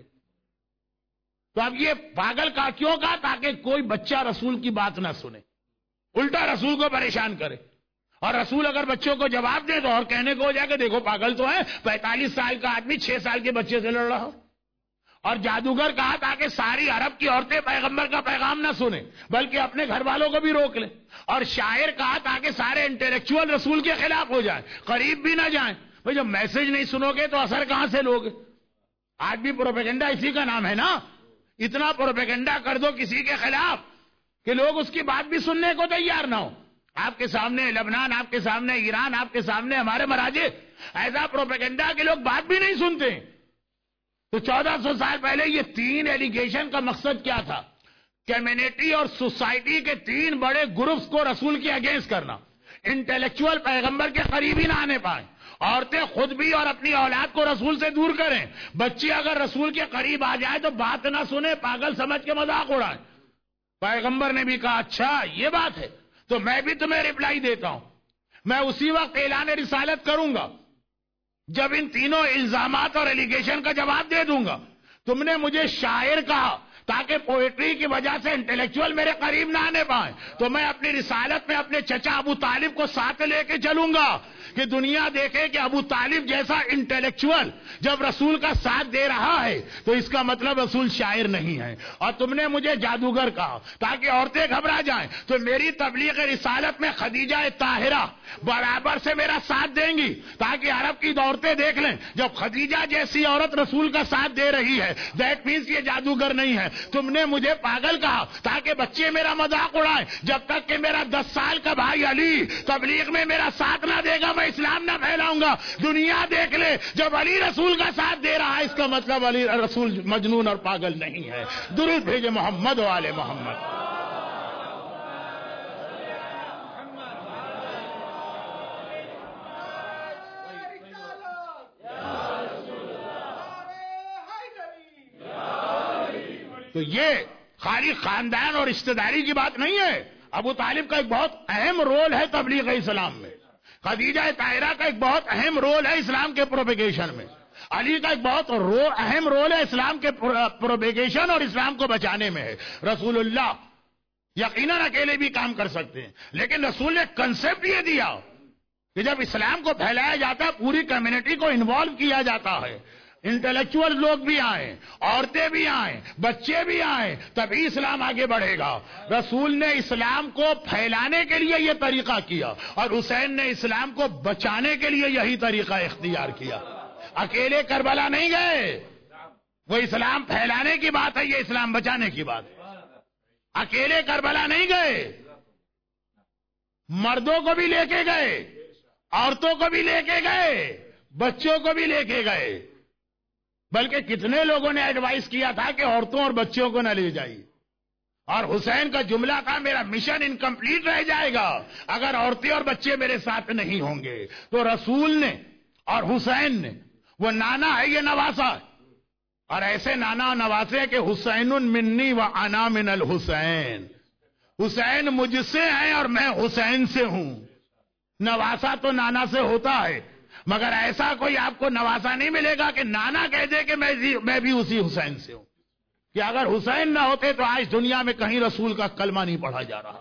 تو اب یہ پاگل کا کیوں کہا؟ تاکہ کوئی بچہ رسول کی بات نہ سنے، الٹا رسول کو پریشان کرے، اور رسول اگر بچوں کو جواب دے تو اور کہنے کو ہو جائے کہ دیکھو پاگل تو ہے، 45 سال کا آدمی 6 سال کے بچے سے لڑ رہا ہو۔ اور جادوگر کہا تاکہ ساری عرب کی عورتیں پیغمبر کا پیغام نہ سنیں بلکہ اپنے گھر والوں کو بھی روک لیں، اور شاعر کہا تاکہ سارے انٹلیکچوئل رسول کے خلاف ہو جائیں، قریب بھی نہ جائیں۔ بھئی جب میسج نہیں سنو گے تو اثر کہاں سے لوگے؟ آج بھی پروپیگنڈا اسی کا نام ہے نا، اتنا پروپیگنڈا کر دو کسی کے خلاف کہ لوگ اس کی بات بھی سننے کو تیار نہ ہو۔ آپ کے سامنے لبنان، آپ کے سامنے ایران، آپ کے سامنے ہمارے مراجع، ایسا پروپیگنڈا کہ لوگ بات بھی نہیں سنتے۔ تو 1400 سال پہلے یہ 3 ایلیگیشن کا مقصد کیا تھا؟ کمیونٹی اور سوسائٹی کے 3 بڑے گروپس کو رسول کے اگینسٹ کرنا، انٹلیکچوئل پیغمبر کے قریب ہی نہ آنے پائیں، عورتیں خود بھی اور اپنی اولاد کو رسول سے دور کریں، بچے اگر رسول کے قریب آ جائیں تو بات نہ سنیں، پاگل سمجھ کے مذاق اڑائیں۔ پیغمبر نے بھی کہا اچھا یہ بات ہے تو میں بھی تمہیں رپلائی دیتا ہوں، میں اسی وقت اعلان رسالت کروں گا جب ان تینوں الزامات اور ایلیگیشن کا جواب دے دوں گا۔ تم نے مجھے شاعر کہا تاکہ پوئٹری کی وجہ سے انٹلیکچوئل میرے قریب نہ آنے پائیں، تو میں اپنی رسالت میں اپنے چچا ابو طالب کو ساتھ لے کے چلوں گا کہ دنیا دیکھے کہ ابو طالب جیسا انٹلیکچوئل جب رسول کا ساتھ دے رہا ہے تو اس کا مطلب رسول شاعر نہیں ہے۔ اور تم نے مجھے جادوگر کہا تاکہ عورتیں گھبرا جائیں، تو میری تبلیغ رسالت میں خدیجہ طاہرہ برابر سے میرا ساتھ دیں گی تاکہ عرب کی عورتیں دیکھ لیں جب خدیجہ جیسی عورت رسول کا ساتھ دے رہی ہے دیٹ مینس یہ جادوگر نہیں ہے۔ تم نے مجھے پاگل کہا تاکہ بچے میرا مذاق اڑائیں، جب تک کہ میرا 10 سال کا بھائی علی تبلیغ میں میرا ساتھ نہ دے گا میں اسلام نہ پھیلاؤں گا. دنیا دیکھ لے جب علی رسول کا ساتھ دے رہا ہے اس کا مطلب علی رسول مجنون اور پاگل نہیں ہے. درود بھیجے محمد و آل محمد. تو یہ خالی خاندان اور رشتہ داری کی بات نہیں ہے. ابو طالب کا ایک بہت اہم رول ہے تبلیغ اسلام میں. خدیجہ طاہرہ کا ایک بہت اہم رول ہے اسلام کے پروپیگیشن میں. علی کا ایک بہت اہم رول ہے اسلام کے پروپیگیشن اور اسلام کو بچانے میں ہے. رسول اللہ یقیناً اکیلے بھی کام کر سکتے ہیں، لیکن رسول نے کنسپٹ یہ دیا کہ جب اسلام کو پھیلایا جاتا ہے پوری کمیونٹی کو انوالو کیا جاتا ہے. انٹلیکچوئل لوگ بھی آئیں، عورتیں بھی آئیں، بچے بھی آئیں، تبھی اسلام آگے بڑھے گا. رسول نے اسلام کو پھیلانے کے لیے یہ طریقہ کیا اور حسین نے اسلام کو بچانے کے لیے یہی طریقہ اختیار کیا. اکیلے کربلا نہیں گئے. وہ اسلام پھیلانے کی بات ہے، یہ اسلام بچانے کی بات ہے. اکیلے کربلا نہیں گئے، مردوں کو بھی لے کے گئے، عورتوں کو بھی لے کے گئے، بچوں کو بھی لے کے گئے. بلکہ کتنے لوگوں نے ایڈوائز کیا تھا کہ عورتوں اور بچوں کو نہ لے جائیے. اور حسین کا جملہ تھا میرا مشن انکمپلیٹ رہ جائے گا اگر عورتیں اور بچے میرے ساتھ نہیں ہوں گے. تو رسول نے اور حسین نے، وہ نانا ہے یہ نواسا ہے، اور ایسے نانا نواسے کہ حسین منی و انا من الحسین. حسین مجھ سے ہیں اور میں حسین سے ہوں. نواسا تو نانا سے ہوتا ہے، مگر ایسا کوئی آپ کو نواسا نہیں ملے گا کہ نانا کہہ دے کہ میں بھی اسی حسین سے ہوں. کہ اگر حسین نہ ہوتے تو آج دنیا میں کہیں رسول کا کلمہ نہیں پڑھا جا رہا.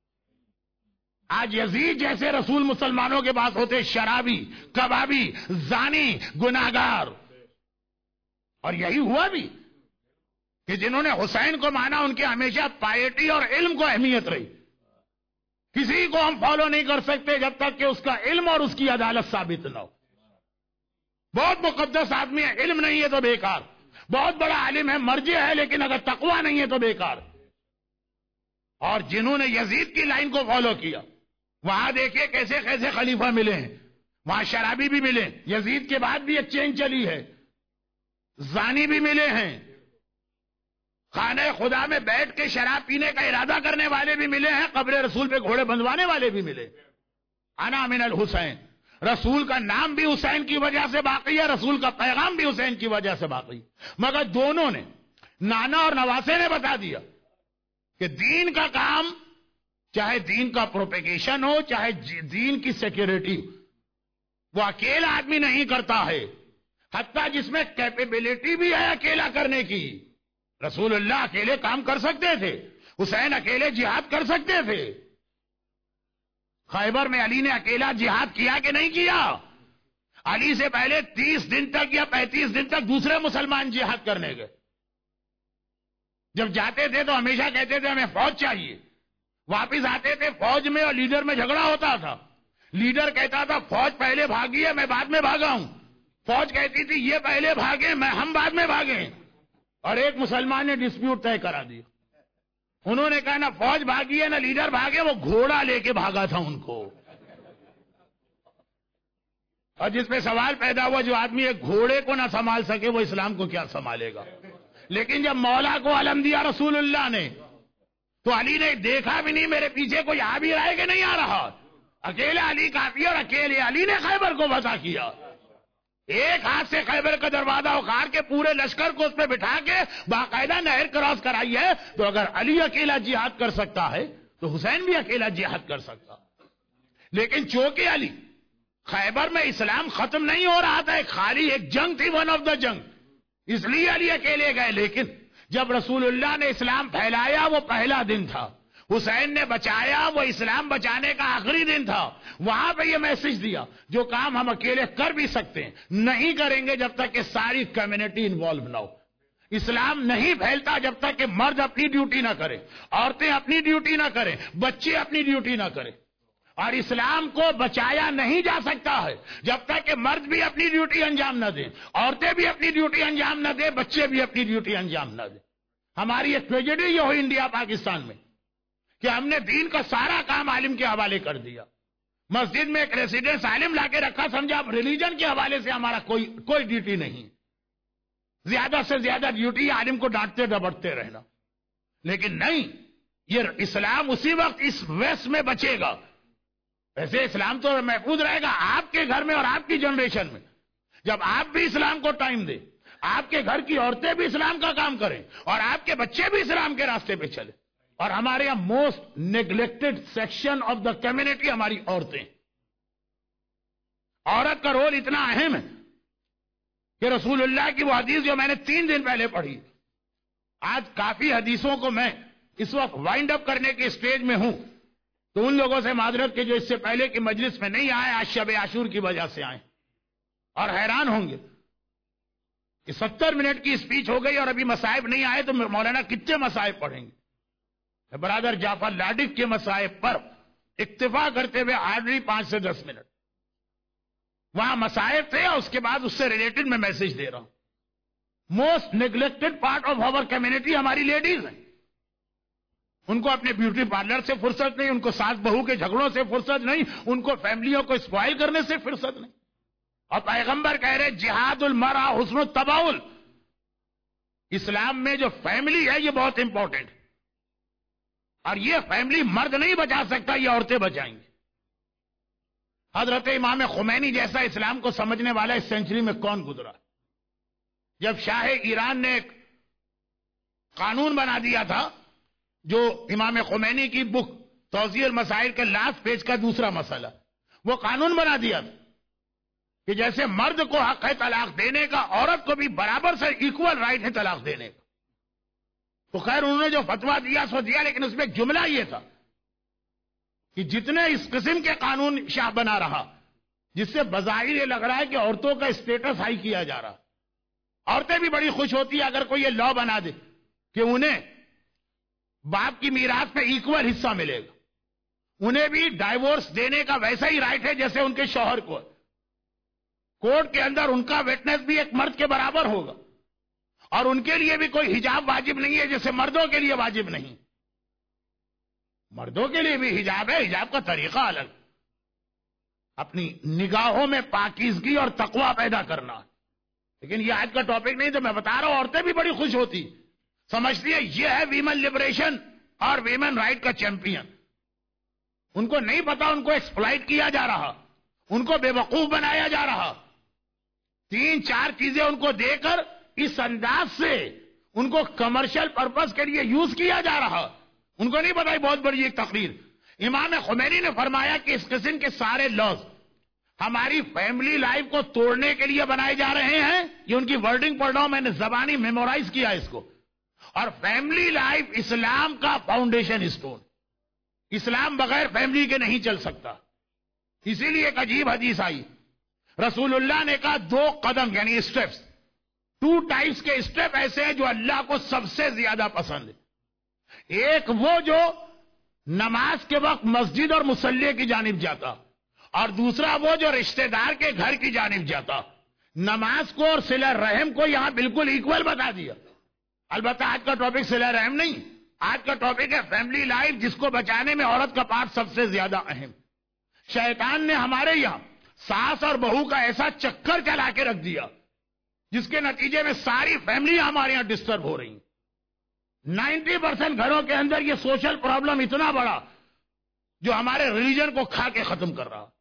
آج یزید جیسے رسول مسلمانوں کے پاس ہوتے شرابی، کبابی، زانی، گناہگار. اور یہی ہوا بھی کہ جنہوں نے حسین کو مانا ان کے ہمیشہ پائیٹی اور علم کو اہمیت رہی. کسی کو ہم فالو نہیں کر سکتے جب تک کہ اس کا علم اور اس کی عدالت ثابت نہ ہو. بہت مقدس آدمی ہے، علم نہیں ہے تو بیکار. بہت بڑا عالم ہے، مرجع ہے، لیکن اگر تقوی نہیں ہے تو بیکار. اور جنہوں نے یزید کی لائن کو فالو کیا وہاں دیکھیے کیسے کیسے خلیفہ ملے ہیں. وہاں شرابی بھی ملے، یزید کے بعد بھی ایک چین چلی ہے. زانی بھی ملے ہیں، خانہ خدا میں بیٹھ کے شراب پینے کا ارادہ کرنے والے بھی ملے ہیں، قبر رسول پہ گھوڑے بندھوانے والے بھی ملے. انا من الحسین. رسول کا نام بھی حسین کی وجہ سے باقی ہے، رسول کا پیغام بھی حسین کی وجہ سے باقی. مگر دونوں نے، نانا اور نواسے نے بتا دیا کہ دین کا کام، چاہے دین کا پروپیگیشن ہو، چاہے دین کی سیکیورٹی ہو، وہ اکیلا آدمی نہیں کرتا ہے. حتیٰ جس میں کیپیبلٹی بھی ہے اکیلا کرنے کی. رسول اللہ اکیلے کام کر سکتے تھے، حسین اکیلے جہاد کر سکتے تھے. خیبر میں علی نے اکیلا جہاد کیا کہ نہیں کیا؟ علی سے پہلے 30 دن تک یا 35 دن تک دوسرے مسلمان جہاد کرنے گئے. جب جاتے تھے تو ہمیشہ کہتے تھے ہمیں فوج چاہیے. واپس آتے تھے فوج میں اور لیڈر میں جھگڑا ہوتا تھا. لیڈر کہتا تھا فوج پہلے بھاگی ہے، میں بعد میں بھاگا ہوں. فوج کہتی تھی یہ پہلے بھاگے، ہم بعد میں بھاگے. اور ایک مسلمان نے ڈسپیوٹ طے کرا دیا. انہوں نے کہا نہ فوج بھاگی ہے نہ لیڈر بھاگے، وہ گھوڑا لے کے بھاگا تھا ان کو. اور جس پہ سوال پیدا ہوا جو آدمی ایک گھوڑے کو نہ سنبھال سکے وہ اسلام کو کیا سنبھالے گا؟ لیکن جب مولا کو علم دیا رسول اللہ نے تو علی نے دیکھا بھی نہیں میرے پیچھے کوئی آ بھی رہا ہے کہ نہیں آ رہا. اکیلے علی کافی اور اکیلے علی نے خیبر کو فتح کیا. ایک ہاتھ سے خیبر کا دروازہ اکھاڑ کے پورے لشکر کو اس پہ بٹھا کے باقاعدہ نہر کراس کرائی ہے. تو اگر علی اکیلا جہاد کر سکتا ہے تو حسین بھی اکیلا جہاد کر سکتا. لیکن چونکہ علی خیبر میں اسلام ختم نہیں ہو رہا تھا، خالی ایک جنگ تھی، ون آف دا جنگ، اس لیے علی اکیلے گئے. لیکن جب رسول اللہ نے اسلام پھیلایا وہ پہلا دن تھا، حسین نے بچایا وہ اسلام بچانے کا آخری دن تھا. وہاں پہ یہ میسج دیا جو کام ہم اکیلے کر بھی سکتے ہیں نہیں کریں گے جب تک کہ ساری کمیونٹی انوالو نہ ہو. اسلام نہیں پھیلتا جب تک کہ مرد اپنی ڈیوٹی نہ کرے، عورتیں اپنی ڈیوٹی نہ کریں، بچے اپنی ڈیوٹی نہ کریں. اور اسلام کو بچایا نہیں جا سکتا ہے جب تک کہ مرد بھی اپنی ڈیوٹی انجام نہ دیں، عورتیں بھی اپنی ڈیوٹی انجام نہ دیں، بچے بھی اپنی ڈیوٹی انجام نہ دیں. ہماری ایک ٹریجڈی یہ ہوئی انڈیا پاکستان میں کہ ہم نے دین کا سارا کام عالم کے حوالے کر دیا. مسجد میں ایک ریسیڈنس عالم لا کے رکھا، سمجھا اب ریلیجن کے حوالے سے ہمارا کوئی ڈیوٹی نہیں، زیادہ سے زیادہ ڈیوٹی عالم کو ڈانٹتے ڈپٹتے رہنا. لیکن نہیں، یہ اسلام اسی وقت اس ویسٹ میں بچے گا. ویسے اسلام تو محفوظ رہے گا آپ کے گھر میں اور آپ کی جنریشن میں، جب آپ بھی اسلام کو ٹائم دیں، آپ کے گھر کی عورتیں بھی اسلام کا کام کریں اور آپ کے بچے بھی اسلام کے راستے پہ چلیں. اور ہمارے یہاں most neglected section of the community ہماری عورتیں. عورت کا رول اتنا اہم ہے کہ رسول اللہ کی وہ حدیث جو میں نے 3 دن پہلے پڑھی، آج کافی حدیثوں کو میں اس وقت وائنڈ اپ کرنے کے اسٹیج میں ہوں، تو ان لوگوں سے معذرت کہ جو اس سے پہلے کی مجلس میں نہیں آئے، آج شب عاشور کی وجہ سے آئے اور حیران ہوں گے کہ 70 منٹ کی اسپیچ ہو گئی اور ابھی مصائب نہیں آئے تو مولانا کتنے مصائب پڑھیں گے. برادر جعفر لاڈک کے مصائب پر اکتفا کرتے ہوئے آرڈری 5 سے 10 منٹ وہاں مصائب تھے، اور اس کے بعد اس سے ریلیٹڈ میں میسج دے رہا ہوں. Most neglected part of our community ہماری لیڈیز ہیں. ان کو اپنے بیوٹی پارلر سے فرصت نہیں، ان کو ساس بہو کے جھگڑوں سے فرصت نہیں، ان کو فیملیوں کو اسپوائل کرنے سے فرصت نہیں. اور پیغمبر کہہ رہے جہاد المرأہ حسن التباول. اسلام میں جو فیملی ہے یہ بہت امپورٹنٹ ہے، اور یہ فیملی مرد نہیں بچا سکتا، یہ عورتیں بچائیں گی. حضرت امام خمینی جیسا اسلام کو سمجھنے والا اس سینچری میں کون گزرا؟ جب شاہ ایران نے ایک قانون بنا دیا تھا، جو امام خمینی کی بک توضیح المسائل کے لاسٹ پیج کا دوسرا مسئلہ، وہ قانون بنا دیا تھا کہ جیسے مرد کو حق ہے طلاق دینے کا، عورت کو بھی برابر سے ایکول رائٹ ہے طلاق دینے کا. تو خیر انہوں نے جو فتویٰ دیا سو دیا، لیکن اس میں ایک جملہ یہ تھا کہ جتنے اس قسم کے قانون شاہ بنا رہا، جس سے بظاہر یہ لگ رہا ہے کہ عورتوں کا اسٹیٹس ہائی کیا جا رہا، عورتیں بھی بڑی خوش ہوتی ہے اگر کوئی یہ لا بنا دے کہ انہیں باپ کی میراث پہ ایکول حصہ ملے گا، انہیں بھی ڈائیورس دینے کا ویسا ہی رائٹ ہے جیسے ان کے شوہر کو. کورٹ کے اندر ان کا وٹنس بھی ایک مرد کے برابر ہوگا، اور ان کے لیے بھی کوئی حجاب واجب نہیں ہے جیسے مردوں کے لیے واجب نہیں. مردوں کے لیے بھی حجاب ہے، حجاب کا طریقہ الگ، اپنی نگاہوں میں پاکیزگی اور تقوی پیدا کرنا. لیکن یہ آج کا ٹاپک نہیں، تو میں بتا رہا ہوں عورتیں بھی بڑی خوش ہوتی، سمجھتی ہے یہ ہے ویمن لبریشن اور ویمن رائٹ کا چیمپئن. ان کو نہیں پتا ان کو ایکسپلائٹ کیا جا رہا، ان کو بے وقوف بنایا جا رہا. 3-4 چیزیں ان کو دے کر اس انداز سے ان کو کمرشل پرپس کے لیے یوز کیا جا رہا. ان کو نہیں پتا. بہت بڑی ایک تقریر امام خمینی نے فرمایا کہ اس قسم کے سارے لاز ہماری فیملی لائف کو توڑنے کے لیے بنائے جا رہے ہیں. یہ ان کی ورڈنگ پڑھ رہا ہوں، میں نے زبانی میمورائز کیا اس کو. اور فیملی لائف اسلام کا فاؤنڈیشن اسٹون، اسلام بغیر فیملی کے نہیں چل سکتا. اسی لیے ایک عجیب حدیث آئی، رسول اللہ نے کہا 2 قدم یعنی اسٹیپس، 2 ٹائپس کے اسٹیپ ایسے ہیں جو اللہ کو سب سے زیادہ پسند ہے. ایک وہ جو نماز کے وقت مسجد اور مصلی کی جانب جاتا، اور دوسرا وہ جو رشتہ دار کے گھر کی جانب جاتا. نماز کو اور صلہ رحم کو یہاں بالکل ایکول بتا دیا. البتہ آج کا ٹاپک صلہ رحم نہیں، آج کا ٹاپک ہے فیملی لائف، جس کو بچانے میں عورت کا پارٹ سب سے زیادہ اہم. شیطان نے ہمارے یہاں ساس اور بہو کا ایسا چکر چلا کے رکھ دیا جس کے نتیجے میں ساری فیملی ہمارے یہاں ڈسٹرب ہو رہی ہیں. 90% گھروں کے اندر یہ سوشل پرابلم اتنا بڑا جو ہمارے ریلیجن کو کھا کے ختم کر رہا.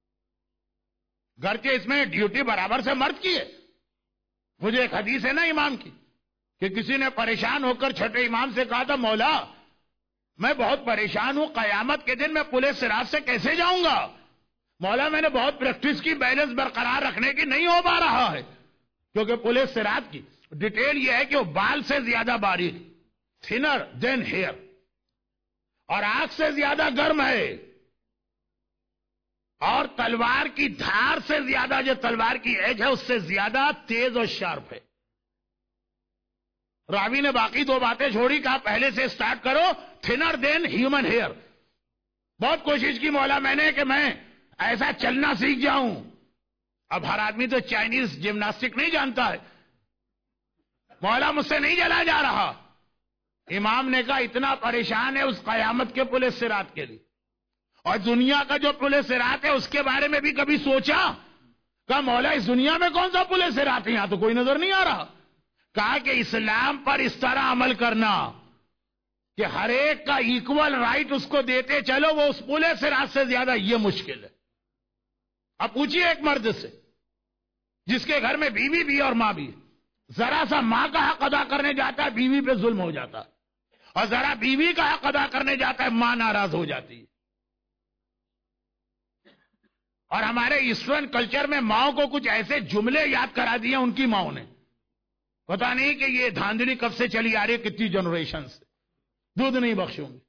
گھر کے اس میں ڈیوٹی برابر سے مرد کی ہے. مجھے ایک حدیث ہے نا امام کی کہ کسی نے پریشان ہو کر چھٹے امام سے کہا تھا مولا میں بہت پریشان ہوں، قیامت کے دن میں پولیس صراط سے کیسے جاؤں گا؟ مولا میں نے بہت پریکٹس کی، بیلنس برقرار رکھنے کی، نہیں ہو پا رہا ہے. کیونکہ پولیس صراط کی ڈیٹیل یہ ہے کہ وہ بال سے زیادہ باریک، تھنر دین ہیئر، اور آنکھ سے زیادہ گرم ہے، اور تلوار کی دھار سے زیادہ جو تلوار کی ایج ہے اس سے زیادہ تیز اور شارپ ہے. راوی نے باقی 2 باتیں چھوڑی، کہا پہلے سے سٹارٹ کرو، تھنر دین ہیومن ہیئر. بہت کوشش کی مولا میں نے کہ میں ایسا چلنا سیکھ جاؤں. اب ہر آدمی تو چائنیز جمناسٹک نہیں جانتا ہے. مولا مجھ سے نہیں چلا جا رہا. امام نے کہا اتنا پریشان ہے اس قیامت کے پولیس صراط کے لیے، اور دنیا کا جو پل صراط ہے اس کے بارے میں بھی کبھی سوچا؟ کہا مولا اس دنیا میں کون سا پل صراط ہے، یہاں تو کوئی نظر نہیں آ رہا. کہا کہ اسلام پر اس طرح عمل کرنا کہ ہر ایک کا ایکول رائٹ اس کو دیتے چلو، وہ اس پل صراط سے زیادہ یہ مشکل ہے. اب پوچھیے ایک مرد سے جس کے گھر میں بیوی بھی اور ماں بھی، ذرا سا ماں کا حق ادا کرنے جاتا ہے بیوی پہ ظلم ہو جاتا ہے، اور ذرا بیوی کا حق ادا کرنے جاتا ہے ماں ناراض ہو جاتی ہے. اور ہمارے ایسٹرن کلچر میں ماؤں کو کچھ ایسے جملے یاد کرا دیے ان کی ماؤں نے، پتا نہیں کہ یہ دھاندلی کب سے چلی آ رہی ہے، کتنی جنریشن سے. دودھ نہیں بخشوں گی،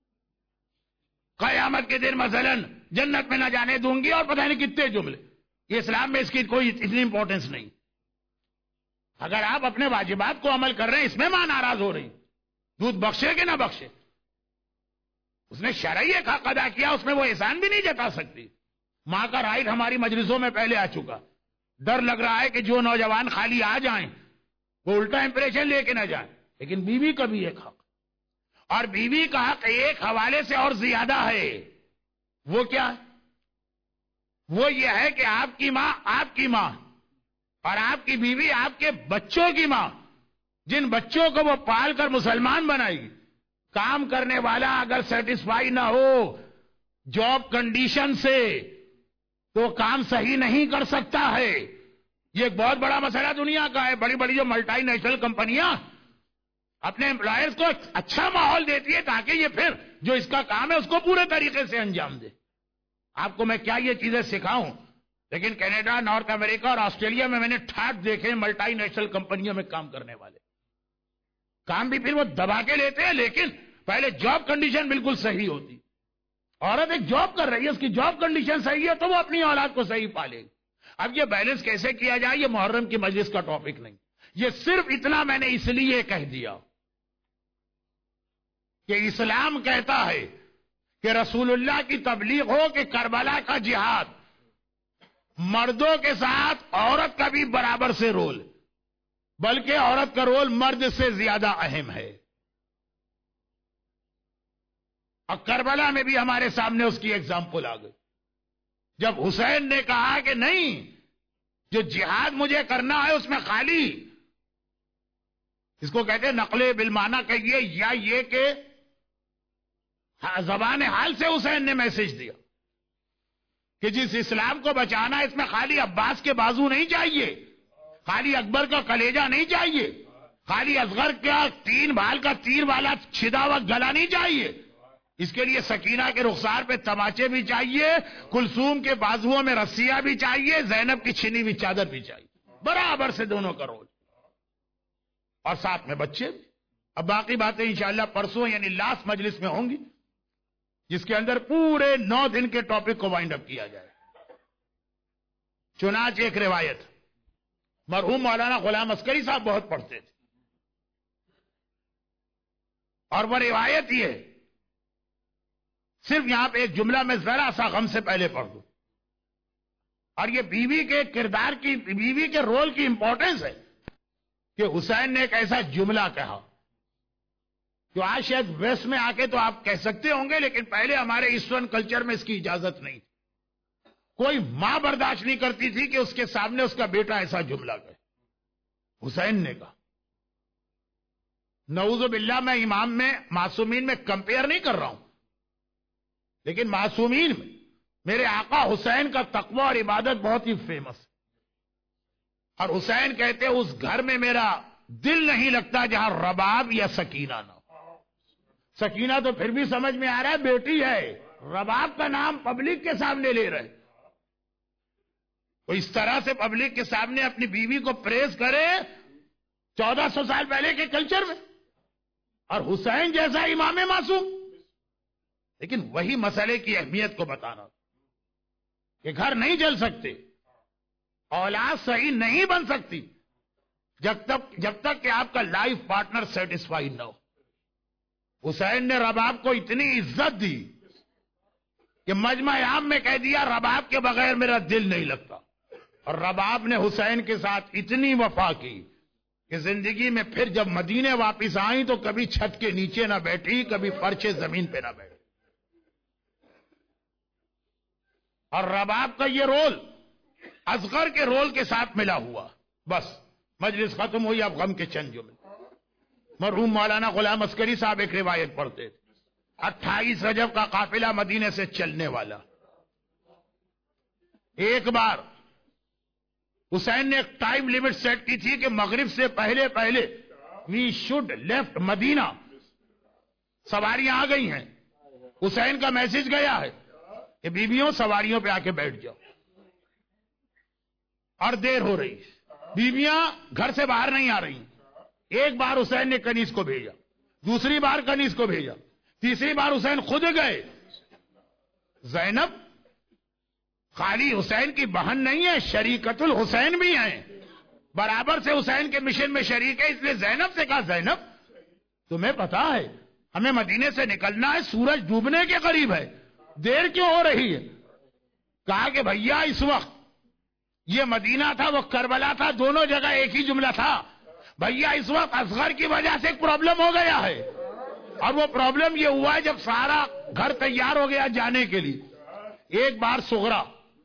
قیامت کے دن مثلا جنت میں نہ جانے دوں گی، اور پتہ نہیں کتنے جملے. یہ اسلام میں اس کی کوئی اتنی امپورٹنس نہیں. اگر آپ اپنے واجبات کو عمل کر رہے ہیں، اس میں ماں ناراض ہو رہی، دودھ بخشے کہ نہ بخشے، اس نے شرعی ایک حق ادا کیا، اس میں وہ احسان بھی نہیں جتا سکتی. ماں کا رائٹ ہماری مجلسوں میں پہلے آ چکا. ڈر لگ رہا ہے کہ جو نوجوان خالی آ جائیں وہ الٹا امپریشن لے کے نہ جائیں. لیکن بیوی کا بھی ایک حق، اور بیوی کا حق ایک حوالے سے اور زیادہ ہے. وہ کیا ہے؟ وہ یہ ہے کہ آپ کی ماں آپ کی ماں، اور آپ کی بیوی آپ کے بچوں کی ماں، جن بچوں کو وہ پال کر مسلمان بنائے گی. کام کرنے والا اگر سیٹسفائی نہ ہو جاب کنڈیشن سے تو کام صحیح نہیں کر سکتا ہے. یہ ایک بہت بڑا مسئلہ دنیا کا ہے. بڑی بڑی جو ملٹی نیشنل کمپنیاں اپنے امپلائیز کو اچھا ماحول دیتی ہے تاکہ یہ پھر جو اس کا کام ہے اس کو پورے طریقے سے انجام دے. آپ کو میں کیا یہ چیزیں سکھاؤں، لیکن کینیڈا، نارتھ امریکہ اور آسٹریلیا میں نے ٹھاٹ دیکھے ملٹی نیشنل کمپنیوں میں کام کرنے والے. کام بھی پھر وہ دبا کے لیتے ہیں، لیکن پہلے جاب کنڈیشن بالکل صحیح ہوتی. عورت ایک جاب کر رہی ہے، اس کی جاب کنڈیشن صحیح ہے تو وہ اپنی اولاد کو صحیح پالے گی. اب یہ بیلنس کیسے کیا جائے یہ محرم کی مجلس کا ٹاپک نہیں. یہ صرف اتنا میں نے اس لیے کہہ دیا کہ اسلام کہتا ہے کہ رسول اللہ کی تبلیغ ہو کہ کربلا کا جہاد مردوں کے ساتھ عورت کا بھی برابر سے رول، بلکہ عورت کا رول مرد سے زیادہ اہم ہے. اور کربلا میں بھی ہمارے سامنے اس کی ایگزامپل آ گئی جب حسین نے کہا کہ نہیں، جو جہاد مجھے کرنا ہے اس میں خالی اس کو کہتے ہیں نقل بالمعنی کہیے یا یہ کہ زبان حال سے حسین نے میسج دیا کہ جس اسلام کو بچانا ہے اس میں خالی عباس کے بازو نہیں چاہیے، خالی اکبر کا کلیجہ نہیں چاہیے، خالی اصغر کا 3 بھال کا تیر والا چھدا ہوا گلا نہیں چاہیے. اس کے لیے سکینہ کے رخسار پہ تماچے بھی چاہیے، کلثوم کے بازوؤں میں رسیاں بھی چاہیے، زینب کی چھنی ہوئی چادر بھی چاہیے. برابر سے دونوں کا رول، اور ساتھ میں بچے بھی. اب باقی باتیں انشاءاللہ پرسوں یعنی لاسٹ مجلس میں ہوں گی، جس کے اندر پورے 9 دن کے ٹاپک کو وائنڈ اپ کیا جائے. چنانچہ ایک روایت مرحوم مولانا غلام عسکری صاحب بہت پڑھتے تھے، اور وہ روایت یہ ہے، صرف یہاں پہ ایک جملہ میں ذرا سا غم سے پہلے پڑھ دوں، اور یہ بیوی کے کردار کی، بیوی کے رول کی امپورٹنس ہے کہ حسین نے ایک ایسا جملہ کہا جو آج شاید ویسٹ میں آ کے تو آپ کہہ سکتے ہوں گے، لیکن پہلے ہمارے ایسٹرن کلچر میں اس کی اجازت نہیں تھی. کوئی ماں برداشت نہیں کرتی تھی کہ اس کے سامنے اس کا بیٹا ایسا جملہ کہے. حسین نے کہا. نعوذ باللہ میں امام میں معصومین میں کمپیئر نہیں کر رہا ہوں، لیکن معصومین میں میرے آقا حسین کا تقوی اور عبادت بہت ہی فیمس ہے. اور حسین کہتے اس گھر میں میرا دل نہیں لگتا جہاں رباب یا سکینہ نہ ہو. سکینہ تو پھر بھی سمجھ میں آ رہا ہے بیٹی ہے، رباب کا نام پبلک کے سامنے لے رہے. وہ اس طرح سے پبلک کے سامنے اپنی بیوی کو پریز کرے 1400 سال پہلے کے کلچر میں، اور حسین جیسا امام معصوم. لیکن وہی مسئلے کی اہمیت کو بتانا کہ گھر نہیں جل سکتے، اولاد صحیح نہیں بن سکتی جب تک کہ آپ کا لائف پارٹنر سیٹسفائی نہ ہو. حسین نے رباب کو اتنی عزت دی کہ مجمع عام میں کہہ دیا رباب کے بغیر میرا دل نہیں لگتا. اور رباب نے حسین کے ساتھ اتنی وفا کی کہ زندگی میں پھر جب مدینے واپس آئیں تو کبھی چھت کے نیچے نہ بیٹھی، کبھی فرش زمین پہ نہ بیٹھی. اور رباب کا یہ رول اصغر کے رول کے ساتھ ملا ہوا. بس مجلس ختم ہوئی. اب غم کے چند جملے. مرحوم مولانا غلام عسکری صاحب ایک روایت پڑھتے تھے. 28 رجب کا قافلہ مدینے سے چلنے والا. ایک بار حسین نے ایک ٹائم لیمٹ سیٹ کی تھی کہ مغرب سے پہلے پہلے وی شوڈ لیفٹ مدینہ. سواریاں آ گئی ہیں. حسین کا میسج گیا ہے کہ بیویوں سواریوں پہ آ کے بیٹھ جاؤ. اور دیر ہو رہی. بیویاں گھر سے باہر نہیں آ رہی. ایک بار حسین نے کنیز کو بھیجا, دوسری بار کنیز کو بھیجا, تیسری بار حسین خود گئے. زینب خالی حسین کی بہن نہیں ہے, شریکت الحسین بھی ہیں, برابر سے حسین کے مشن میں شریک ہے. اس لیے زینب سے کہا, زینب تمہیں پتا ہے ہمیں مدینے سے نکلنا ہے, سورج ڈوبنے کے قریب ہے, دیر کیوں ہو رہی ہے؟ کہا کہ بھیا اس وقت یہ مدینہ تھا, وہ کربلا تھا, دونوں جگہ ایک ہی جملہ تھا. بھیا اس وقت اصغر کی وجہ سے ایک پرابلم ہو گیا ہے, اور وہ پرابلم یہ ہوا ہے جب سارا گھر تیار ہو گیا جانے کے لیے. ایک بار صغرا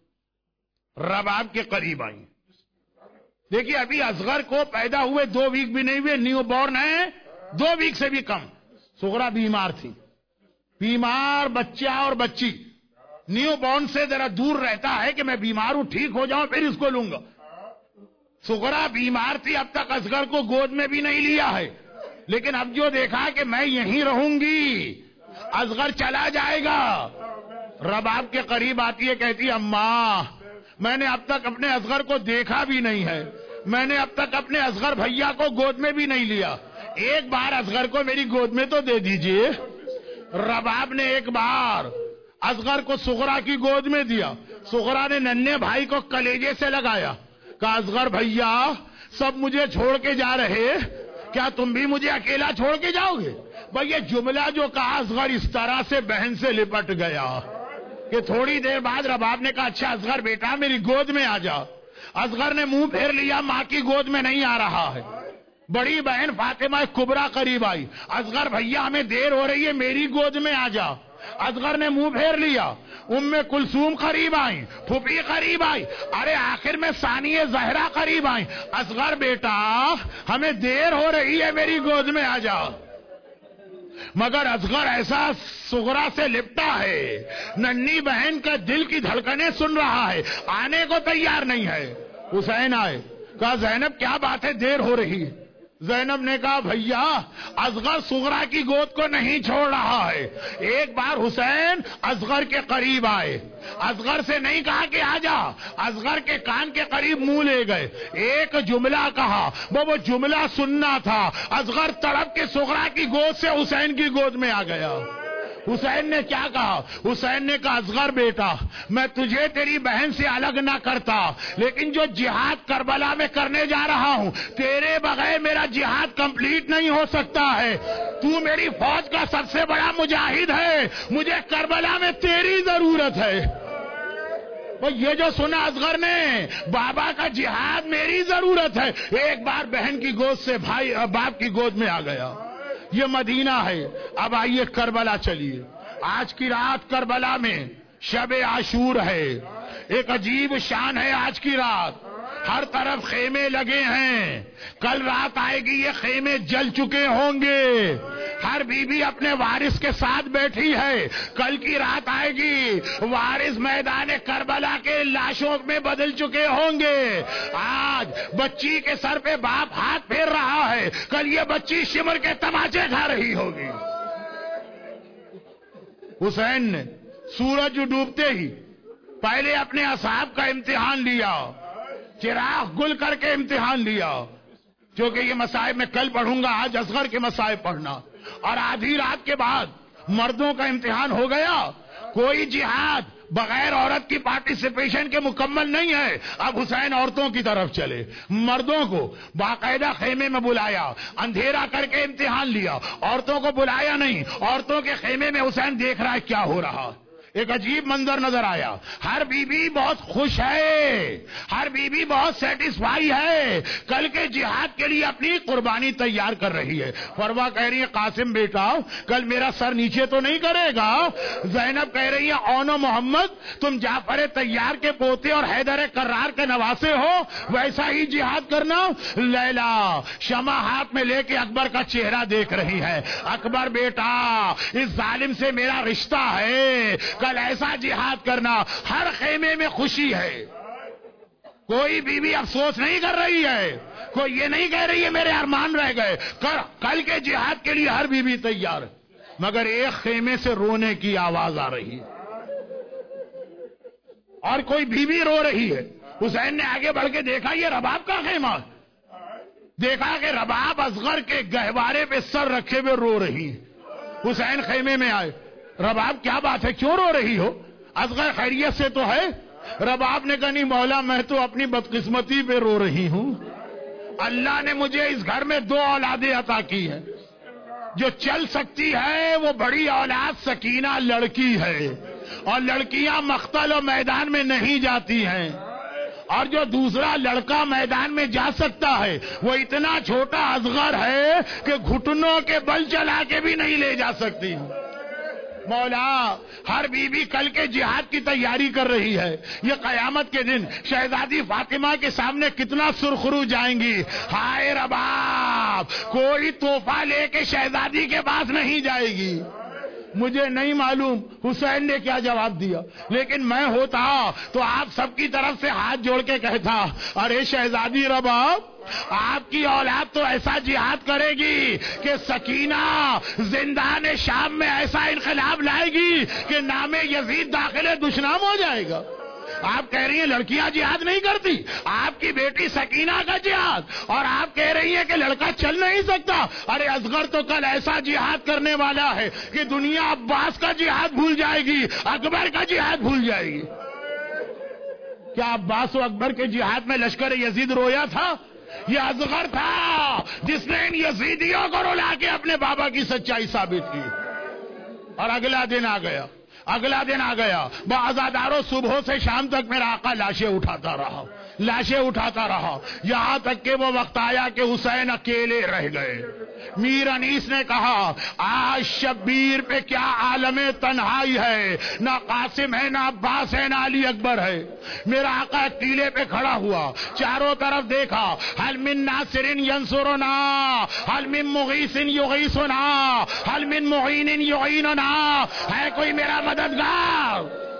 رباب کے قریب آئی. دیکھیے ابھی اصغر کو پیدا ہوئے 2 ویک بھی نہیں ہوئے, نیو بورن ہے, 2 ویک سے بھی کم. صغرا بیمار تھی, بیمار بچہ اور بچی. نیو بورن سے ذرا دور رہتا ہے کہ میں بیمار ہوں, ٹھیک ہو جاؤں پھر اس کو لوں گا. صغرا بیمار تھی, اب تک اصغر کو گود میں بھی نہیں لیا ہے, لیکن اب جو دیکھا کہ میں یہیں رہوں گی, اصغر چلا جائے گا. رباب کے قریب آتی ہے, کہتی اماں میں نے اب تک اپنے اصغر کو دیکھا بھی نہیں ہے, میں نے اب تک اپنے اصغر بھیا کو گود میں بھی نہیں لیا, ایک بار اصغر کو میری گود میں تو دے دیجئے. رباب نے ایک بار اصغر کو صغرا کی گود میں دیا. صغرا نے ننھے بھائی کو کلیجے سے لگایا, کہا اصغر بھیا سب مجھے چھوڑ کے جا رہے, کیا تم بھی مجھے اکیلا چھوڑ کے جاؤ گے؟ بھئی یہ جملہ جو کہا اصغر اس طرح سے بہن سے لپٹ گیا کہ تھوڑی دیر بعد رباب نے کہا اچھا اصغر بیٹا میری گود میں آ جا. اصغر نے منہ پھیر لیا, ماں کی گود میں نہیں آ رہا ہے. بڑی بہن فاطمہ کبریٰ قریب آئی, اصغر بھیا ہمیں دیر ہو رہی ہے, میری گود میں آ جا. اصغر نے منہ پھیر لیا. ام کلثوم قریب آئی, پھوپھی قریب آئی, ارے آخر میں ثانیہ زہرا قریب آئی. اصغر بیٹا ہمیں دیر ہو رہی ہے, میری گود میں آ جا. مگر اصغر ایسا صغرا سے لپٹا ہے, ننھی بہن کا دل کی دھڑکنیں سن رہا ہے, آنے کو تیار نہیں ہے. حسین آئے, کہا زینب کیا بات ہے, دیر ہو رہی ہے. زینب نے کہا بھیا اصغر صغرا کی گود کو نہیں چھوڑ رہا ہے. ایک بار حسین اصغر کے قریب آئے, اصغر سے نہیں کہا کہ آ جا, اصغر کے کان کے قریب منہ لے گئے, ایک جملہ کہا, وہ جملہ سننا تھا. اصغر تڑپ کے صغرا کی گود سے حسین کی گود میں آ گیا. حسین نے کیا کہا؟ حسین نے کہا اصغر بیٹا میں تجھے تیری بہن سے الگ نہ کرتا, لیکن جو جہاد کربلا میں کرنے جا رہا ہوں تیرے بغیر میرا جہاد کمپلیٹ نہیں ہو سکتا ہے. تو میری فوج کا سب سے بڑا مجاہد ہے, مجھے کربلا میں تیری ضرورت ہے. یہ جو سنا اصغر نے, بابا کا جہاد میری ضرورت ہے. ایک بار بہن کی گود سے بھائی باپ کی گود میں آ گیا. یہ مدینہ ہے. اب آئیے کربلا چلیے. آج کی رات کربلا میں شب عاشور ہے, ایک عجیب شان ہے آج کی رات. ہر طرف خیمے لگے ہیں, کل رات آئے گی یہ خیمے جل چکے ہوں گے. ہر بیوی اپنے وارث کے ساتھ بیٹھی ہے, کل کی رات آئے گی وارث میدان کربلا کے لاشوں میں بدل چکے ہوں گے. آج بچی کے سر پہ باپ ہاتھ پھیر رہا ہے, کل یہ بچی شمر کے تماچے کھا رہی ہوگی. حسین نے سورج ڈوبتے ہی پہلے اپنے اصحاب کا امتحان لیا, چراغ گل کر کے امتحان لیا, کیونکہ یہ مصائب میں کل پڑھوں گا, آج اصغر کے مصائب پڑھنا. اور آدھی رات کے بعد مردوں کا امتحان ہو گیا. کوئی جہاد بغیر عورت کی پارٹیسپیشن کے مکمل نہیں ہے. اب حسین عورتوں کی طرف چلے, مردوں کو باقاعدہ خیمے میں بلایا, اندھیرا کر کے امتحان لیا. عورتوں کو بلایا نہیں, عورتوں کے خیمے میں حسین دیکھ رہا ہے کیا ہو رہا. ایک عجیب منظر نظر آیا. ہر بیوی بہت خوش ہے, ہر بیوی بہت سیٹسفائی ہے, کل کے جہاد کے لیے اپنی قربانی تیار کر رہی ہے. فروا کہہ رہی ہے قاسم بیٹا کل میرا سر نیچے تو نہیں کرے گا. زینب کہہ رہی ہے اونو محمد تم جعفر طیار کے پوتے اور حیدر کرار کے نواسے ہو, ویسا ہی جہاد کرنا. لیلا شمع ہاتھ میں لے کے اکبر کا چہرہ دیکھ رہی ہے. اکبر بیٹا اس ظالم سے میرا رشتہ ہے, کل ایسا جہاد کرنا. ہر خیمے میں خوشی ہے, کوئی بیوی افسوس نہیں کر رہی ہے, کوئی یہ نہیں کہہ رہی ہے میرے ارمان رہ گئے. کل کے جہاد کے لیے ہر بیوی تیار ہے, مگر ایک خیمے سے رونے کی آواز آ رہی ہے اور کوئی بیوی رو رہی ہے. حسین نے آگے بڑھ کے دیکھا یہ رباب کا خیمہ, دیکھا کہ رباب اصغر کے گہوارے پہ سر رکھے ہوئے رو رہی ہے. حسین خیمے میں آئے, رباب کیا بات ہے کیوں رو رہی ہو, اصغر خیریت سے تو ہے. رباب نے کہا نہیں مولا میں تو اپنی بدقسمتی پہ رو رہی ہوں. اللہ نے مجھے اس گھر میں 2 اولادیں عطا کی ہیں, جو چل سکتی ہے وہ بڑی اولاد سکینہ لڑکی ہے, اور لڑکیاں مقتل و میدان میں نہیں جاتی ہیں, اور جو دوسرا لڑکا میدان میں جا سکتا ہے وہ اتنا چھوٹا اصغر ہے کہ گھٹنوں کے بل چلا کے بھی نہیں لے جا سکتی. مولا ہر بیوی کل کے جہاد کی تیاری کر رہی ہے. یہ قیامت کے دن شہزادی فاطمہ کے سامنے کتنا سرخرو جائیں گی. ہائے رباب کوئی تحفہ لے کے شہزادی کے پاس نہیں جائے گی. مجھے نہیں معلوم حسین نے کیا جواب دیا, لیکن میں ہوتا تو آپ سب کی طرف سے ہاتھ جوڑ کے کہتا ارے شہزادی رباب آپ کی اولاد تو ایسا جہاد کرے گی کہ سکینہ زندان شام میں ایسا انقلاب لائے گی کہ نام یزید داخل دشنام ہو جائے گا. آپ کہہ رہی ہیں لڑکیاں جہاد نہیں کرتی, آپ کی بیٹی سکینہ کا جہاد, اور آپ کہہ رہی ہیں کہ لڑکا چل نہیں سکتا. ارے اصغر تو کل ایسا جہاد کرنے والا ہے کہ دنیا عباس کا جہاد بھول جائے گی, اکبر کا جہاد بھول جائے گی. کیا عباس و اکبر کے جہاد میں لشکر یزید رویا تھا؟ یہ اصغر تھا جس نے ان یزیدیوں کو رلا کے اپنے بابا کی سچائی ثابت کی. اور اگلا دن آ گیا, اگلا دن آ گیا. بعزاداروں صبح سے شام تک میرا آقا لاشیں اٹھاتا رہا, لاشیں اٹھاتا رہا, یہاں تک کہ وہ وقت آیا کہ حسین اکیلے رہ گئے. میر انیس نے کہا آج شبیر پہ کیا عالم تنہائی ہے, نہ قاسم ہے نہ عباس ہے نہ علی اکبر ہے. میرا آقا ٹیلے پہ کھڑا ہوا, چاروں طرف دیکھا, حل من ناصر ینصرنا, حل من مغیث یغیثنا, حل من معین یعیننا, ہے کوئی میرا مددگار؟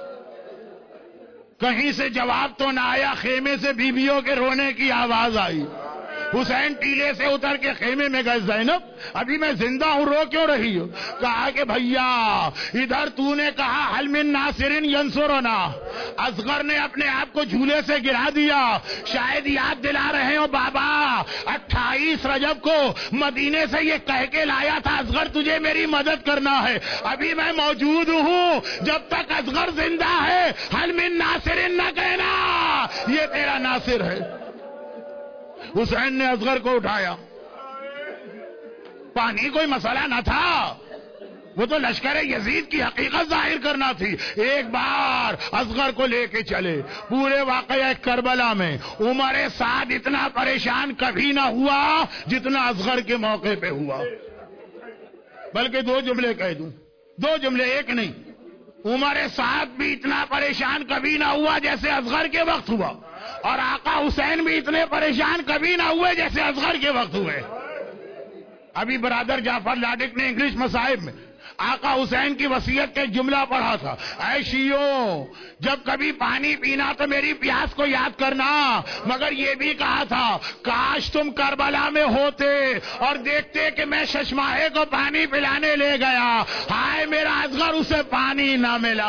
کہیں سے جواب تو نہ آیا. خیمے سے بیویوں کے رونے کی آواز آئی. حسین ٹیلے سے اتر کے خیمے میں گئے. زینب ابھی میں زندہ ہوں, رو کیوں رہی ہوں؟ کہا کہ بھیا ادھر تو نے کہا حل من ناصر ینصرنا, اصغر نے اپنے آپ کو جھولے سے گرا دیا. شاید یاد دلا رہے ہو بابا 28 رجب کو مدینے سے یہ کہہ کے لایا تھا اصغر تجھے میری مدد کرنا ہے. ابھی میں موجود ہوں, جب تک اصغر زندہ ہے حل من ناصر نہ کہنا, یہ تیرا ناصر ہے. حسین نے اصغر کو اٹھایا. پانی کوئی مسئلہ نہ تھا, وہ تو لشکر یزید کی حقیقت ظاہر کرنا تھی. ایک بار اصغر کو لے کے چلے. پورے واقعہ کربلا میں عمر سعد اتنا پریشان کبھی نہ ہوا جتنا اصغر کے موقع پہ ہوا. بلکہ 2 جملے کہہ دوں, 2 جملے, ایک نہیں. عمر سعد بھی اتنا پریشان کبھی نہ ہوا جیسے اصغر کے وقت ہوا, اور آقا حسین بھی اتنے پریشان کبھی نہ ہوئے جیسے اصغر کے وقت ہوئے. ابھی برادر جعفر لاڈک نے انگلش مصائب میں آقا حسین کی وصیت کا ایک جملہ پڑھا تھا, اے شیعوں جب کبھی پانی پینا تو میری پیاس کو یاد کرنا, مگر یہ بھی کہا تھا کاش تم کربلا میں ہوتے اور دیکھتے کہ میں ششماہے کو پانی پلانے لے گیا, ہائے میرا اصغر اسے پانی نہ ملا.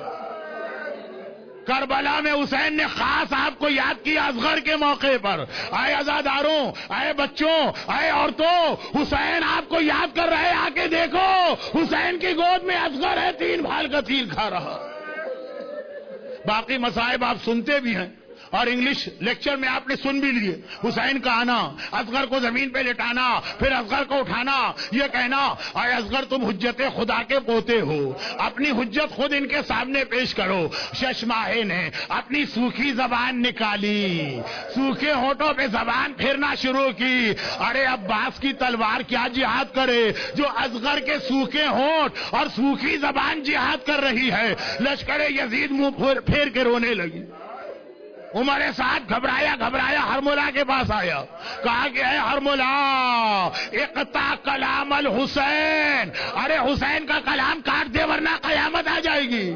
کربلا میں حسین نے خاص آپ کو یاد کیا اصغر کے موقع پر. اے عزاداروں, اے بچوں, اے عورتوں, حسین آپ کو یاد کر رہے, آ کے دیکھو حسین کی گود میں اصغر ہے, 3 بھال کا تیر کھا رہا. باقی مصائب آپ سنتے بھی ہیں اور انگلش لیکچر میں آپ نے سن بھی لیے، حسین کا آنا، اصغر کو زمین پہ لٹانا، پھر اصغر کو اٹھانا، یہ کہنا اے اصغر تم حجت خدا کے پوتے ہو، اپنی حجت خود ان کے سامنے پیش کرو۔ ششماہے نے اپنی سوکھی زبان نکالی، سوکھے ہونٹوں پہ زبان پھیرنا شروع کی، ارے عباس کی تلوار کیا جہاد کرے جو اصغر کے سوکھے ہونٹ اور سوکھی زبان جہاد کر رہی ہے۔ لشکر یزید منہ پھیر کے رونے لگی۔ عمر سعد گھبرایا ہرملا کے پاس آیا، کہا کہ اے ہرملا اقطع کلام الحسین، ارے حسین کا کلام کاٹ دے ورنہ قیامت آ جائے گی۔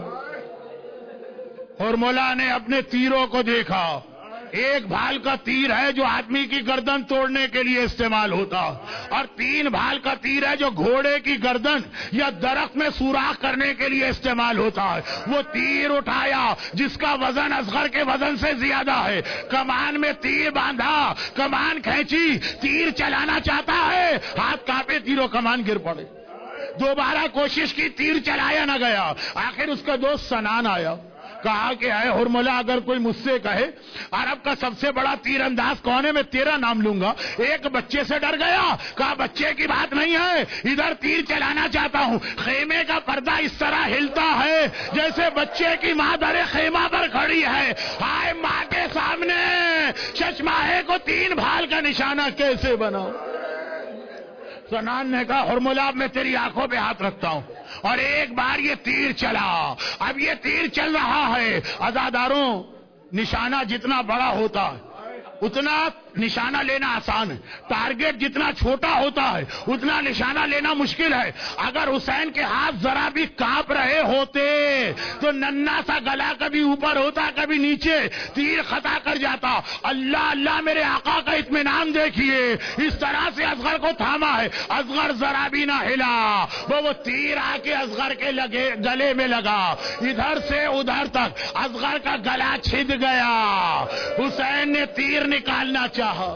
ہرملا نے اپنے تیروں کو دیکھا، ایک بھال کا تیر ہے جو آدمی کی گردن توڑنے کے لیے استعمال ہوتا، اور 3 بھال کا تیر ہے جو گھوڑے کی گردن یا درخت میں سوراخ کرنے کے لیے استعمال ہوتا ہے۔ وہ تیر اٹھایا جس کا وزن اصغر کے وزن سے زیادہ ہے، کمان میں تیر باندھا، کمان کھینچی، تیر چلانا چاہتا ہے، ہاتھ کانپے، تیروں کمان گر پڑے۔ دوبارہ کوشش کی، تیر چلایا نہ گیا، آخر اس کا دوست سنان آیا، کہا کہ اے ہرملا اگر کوئی مجھ سے کہے عرب کا سب سے بڑا تیر انداز کون ہے میں تیرا نام لوں گا۔ ایک بچے سے ڈر گیا، کہا بچے کی بات نہیں ہے، ادھر تیر چلانا چاہتا ہوں۔ خیمے کا پردہ اس طرح ہلتا ہے جیسے بچے کی ماں در خیمہ پر کھڑی ہے، ہائے ماں کے سامنے ششماہے کو 3 بھال کا نشانہ کیسے بناؤ۔ سنان نے کہا ہرملا اب میں تیری آنکھوں پہ ہاتھ رکھتا ہوں، اور ایک بار یہ تیر چلا، اب یہ تیر چل رہا ہے۔ عزاداروں، نشانہ جتنا بڑا ہوتا ہے اتنا نشانہ لینا آسان ہے، ٹارگٹ جتنا چھوٹا ہوتا ہے اتنا نشانہ لینا مشکل ہے۔ اگر حسین کے ہاتھ ذرا بھی کانپ رہے ہوتے تو ننھا سا گلا کبھی اوپر ہوتا کبھی نیچے، تیر خطا کر جاتا۔ اللہ اللہ میرے آقا کا اطمینان دیکھیے، اس طرح سے اصغر کو تھاما ہے، اصغر ذرا بھی نہ ہلا، وہ تیر آ کے اصغر کے گلے میں لگا، ادھر سے ادھر تک اصغر کا گلا چھد گیا۔ حسین نے تیر نکالنا چاہا،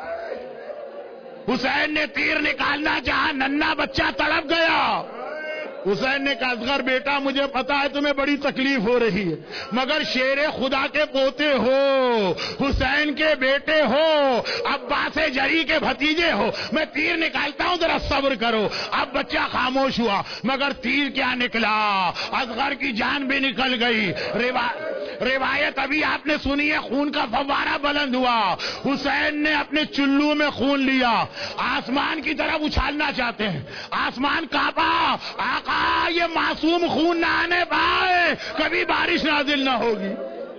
حسین نے تیر نکالنا چاہا، ننھا بچہ تڑپ گیا۔ حسین نے کہا اصغر بیٹا مجھے پتا ہے تمہیں بڑی تکلیف ہو رہی ہے، مگر شیر خدا کے پوتے ہو، حسین کے بیٹے ہو، عباس جری کے بھتیجے ہو، میں تیر نکالتا ہوں ذرا صبر کرو۔ اب بچہ خاموش ہوا، مگر تیر کیا نکلا، اصغر کی جان بھی نکل گئی۔ روایت ابھی آپ نے سنی ہے، خون کا فوارہ بلند ہوا، حسین نے اپنے چلو میں خون لیا، آسمان کی طرف اچھالنا چاہتے ہیں، آسمان کانپا، آقا یہ معصوم خون نہ آنے پائے، کبھی بارش نازل نہ ہوگی۔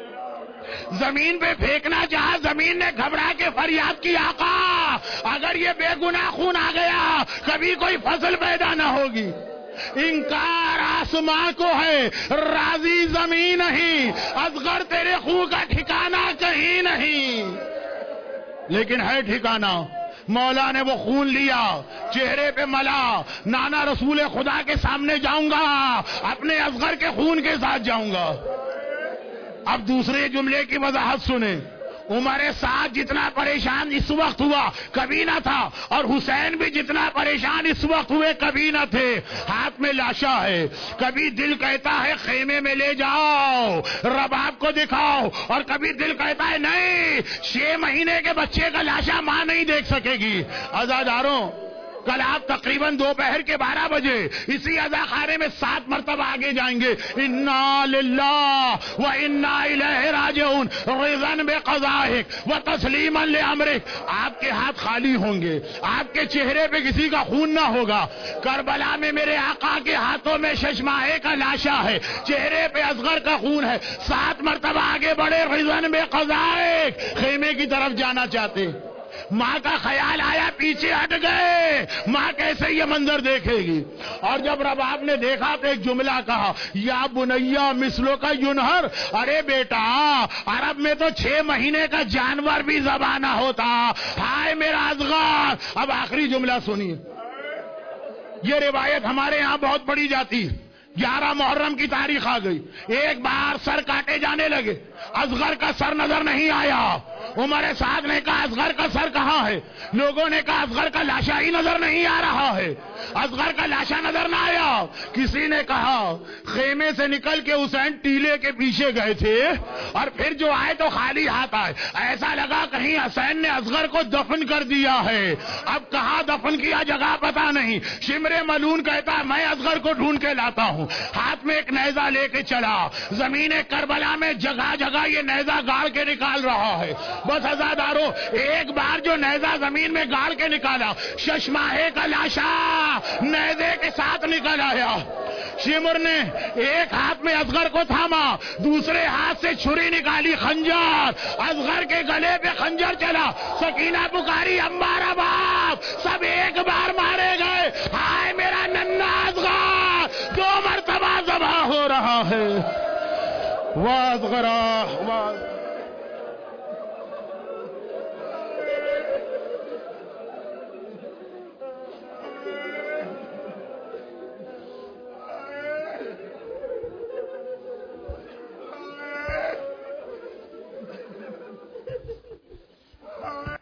زمین پہ پھینکنا چاہا، زمین نے گھبرا کے فریاد کی آقا اگر یہ بے گناہ خون آ گیا کبھی کوئی فصل پیدا نہ ہوگی۔ انکار آسمان کو ہے، راضی زمین نہیں، اصغر تیرے خون کا ٹھکانہ کہیں نہیں، لیکن ہے ٹھکانہ۔ مولا نے وہ خون لیا، چہرے پہ ملا، نانا رسول خدا کے سامنے جاؤں گا، اپنے اصغر کے خون کے ساتھ جاؤں گا۔ اب دوسرے جملے کی وضاحت سنیں، عمر سعد جتنا پریشان اس وقت ہوا کبھی نہ تھا، اور حسین بھی جتنا پریشان اس وقت ہوئے کبھی نہ تھے۔ ہاتھ میں لاشا ہے، کبھی دل کہتا ہے خیمے میں لے جاؤ رباب کو دکھاؤ، اور کبھی دل کہتا ہے نہیں 6 مہینے کے بچے کا لاشا ماں نہیں دیکھ سکے گی۔ عزاداروں، کل آپ تقریباً دوپہر کے 12 بجے اسی عزاخانے میں 7 مرتبہ آگے جائیں گے، انا للہ و انا الیہ راجعون، رضا بقضائک و تسلیما لامرک۔ آپ کے ہاتھ خالی ہوں گے، آپ کے چہرے پہ کسی کا خون نہ ہوگا۔ کربلا میں میرے آقا کے ہاتھوں میں ششماہے کا لاشا ہے، چہرے پہ اصغر کا خون ہے، 7 مرتبہ آگے بڑھے، رضا بقضائک، خیمے کی طرف جانا چاہتے۔ ماں کا خیال آیا، پیچھے ہٹ گئے، ماں کیسے یہ منظر دیکھے گی۔ اور جب رباب نے دیکھا تو ایک جملہ کہا، یا بنیا مثلو کا ینہر، ارے بیٹا عرب میں تو 6 مہینے کا جانور بھی ذبح نہ ہوتا، ہائے میرا اصغر۔ اب آخری جملہ سنیے، یہ روایت ہمارے ہاں بہت پڑھی جاتی ہے۔ 11 محرم کی تاریخ آ گئی، ایک بار سر کاٹے جانے لگے، اصغر کا سر نظر نہیں آیا، عمر سعد نے کہا اصغر کا سر کہاں ہے؟ لوگوں نے کہا اصغر کا لاشا ہی نظر نہیں آ رہا ہے، اصغر کا لاشا نظر نہ آیا۔ کسی نے کہا خیمے سے نکل کے حسین ٹیلے کے پیچھے گئے تھے اور پھر جو آئے تو خالی ہاتھ آئے، ایسا لگا کہیں حسین نے اصغر کو دفن کر دیا ہے۔ اب کہاں دفن کیا جگہ پتا نہیں۔ شمر ملون کہتا ہے میں اصغر کو ڈھونڈ کے لاتا ہوں، ہاتھ میں ایک نیزہ لے کے چلا، زمین کربلا میں جگہ جگہ یہ نیزہ گاڑ کے نکال رہا ہے۔ بس عزادارو، ایک بار جو نیزہ زمین میں گاڑ کے نکالا، ششماہے کا لاشا نیزے کے ساتھ نکل آیا۔ شمر نے ایک ہاتھ میں اصغر کو تھاما، دوسرے ہاتھ سے چھری نکالی، خنجر، اصغر کے گلے پہ خنجر چلا۔ سکینہ پکاری امبارہ باپ، سب ایک بار مارے گئے۔ ہائے میرا ننھا اصغر 2 مرتبہ ذبح ہو رہا ہے۔ واہ اصغرا واہ۔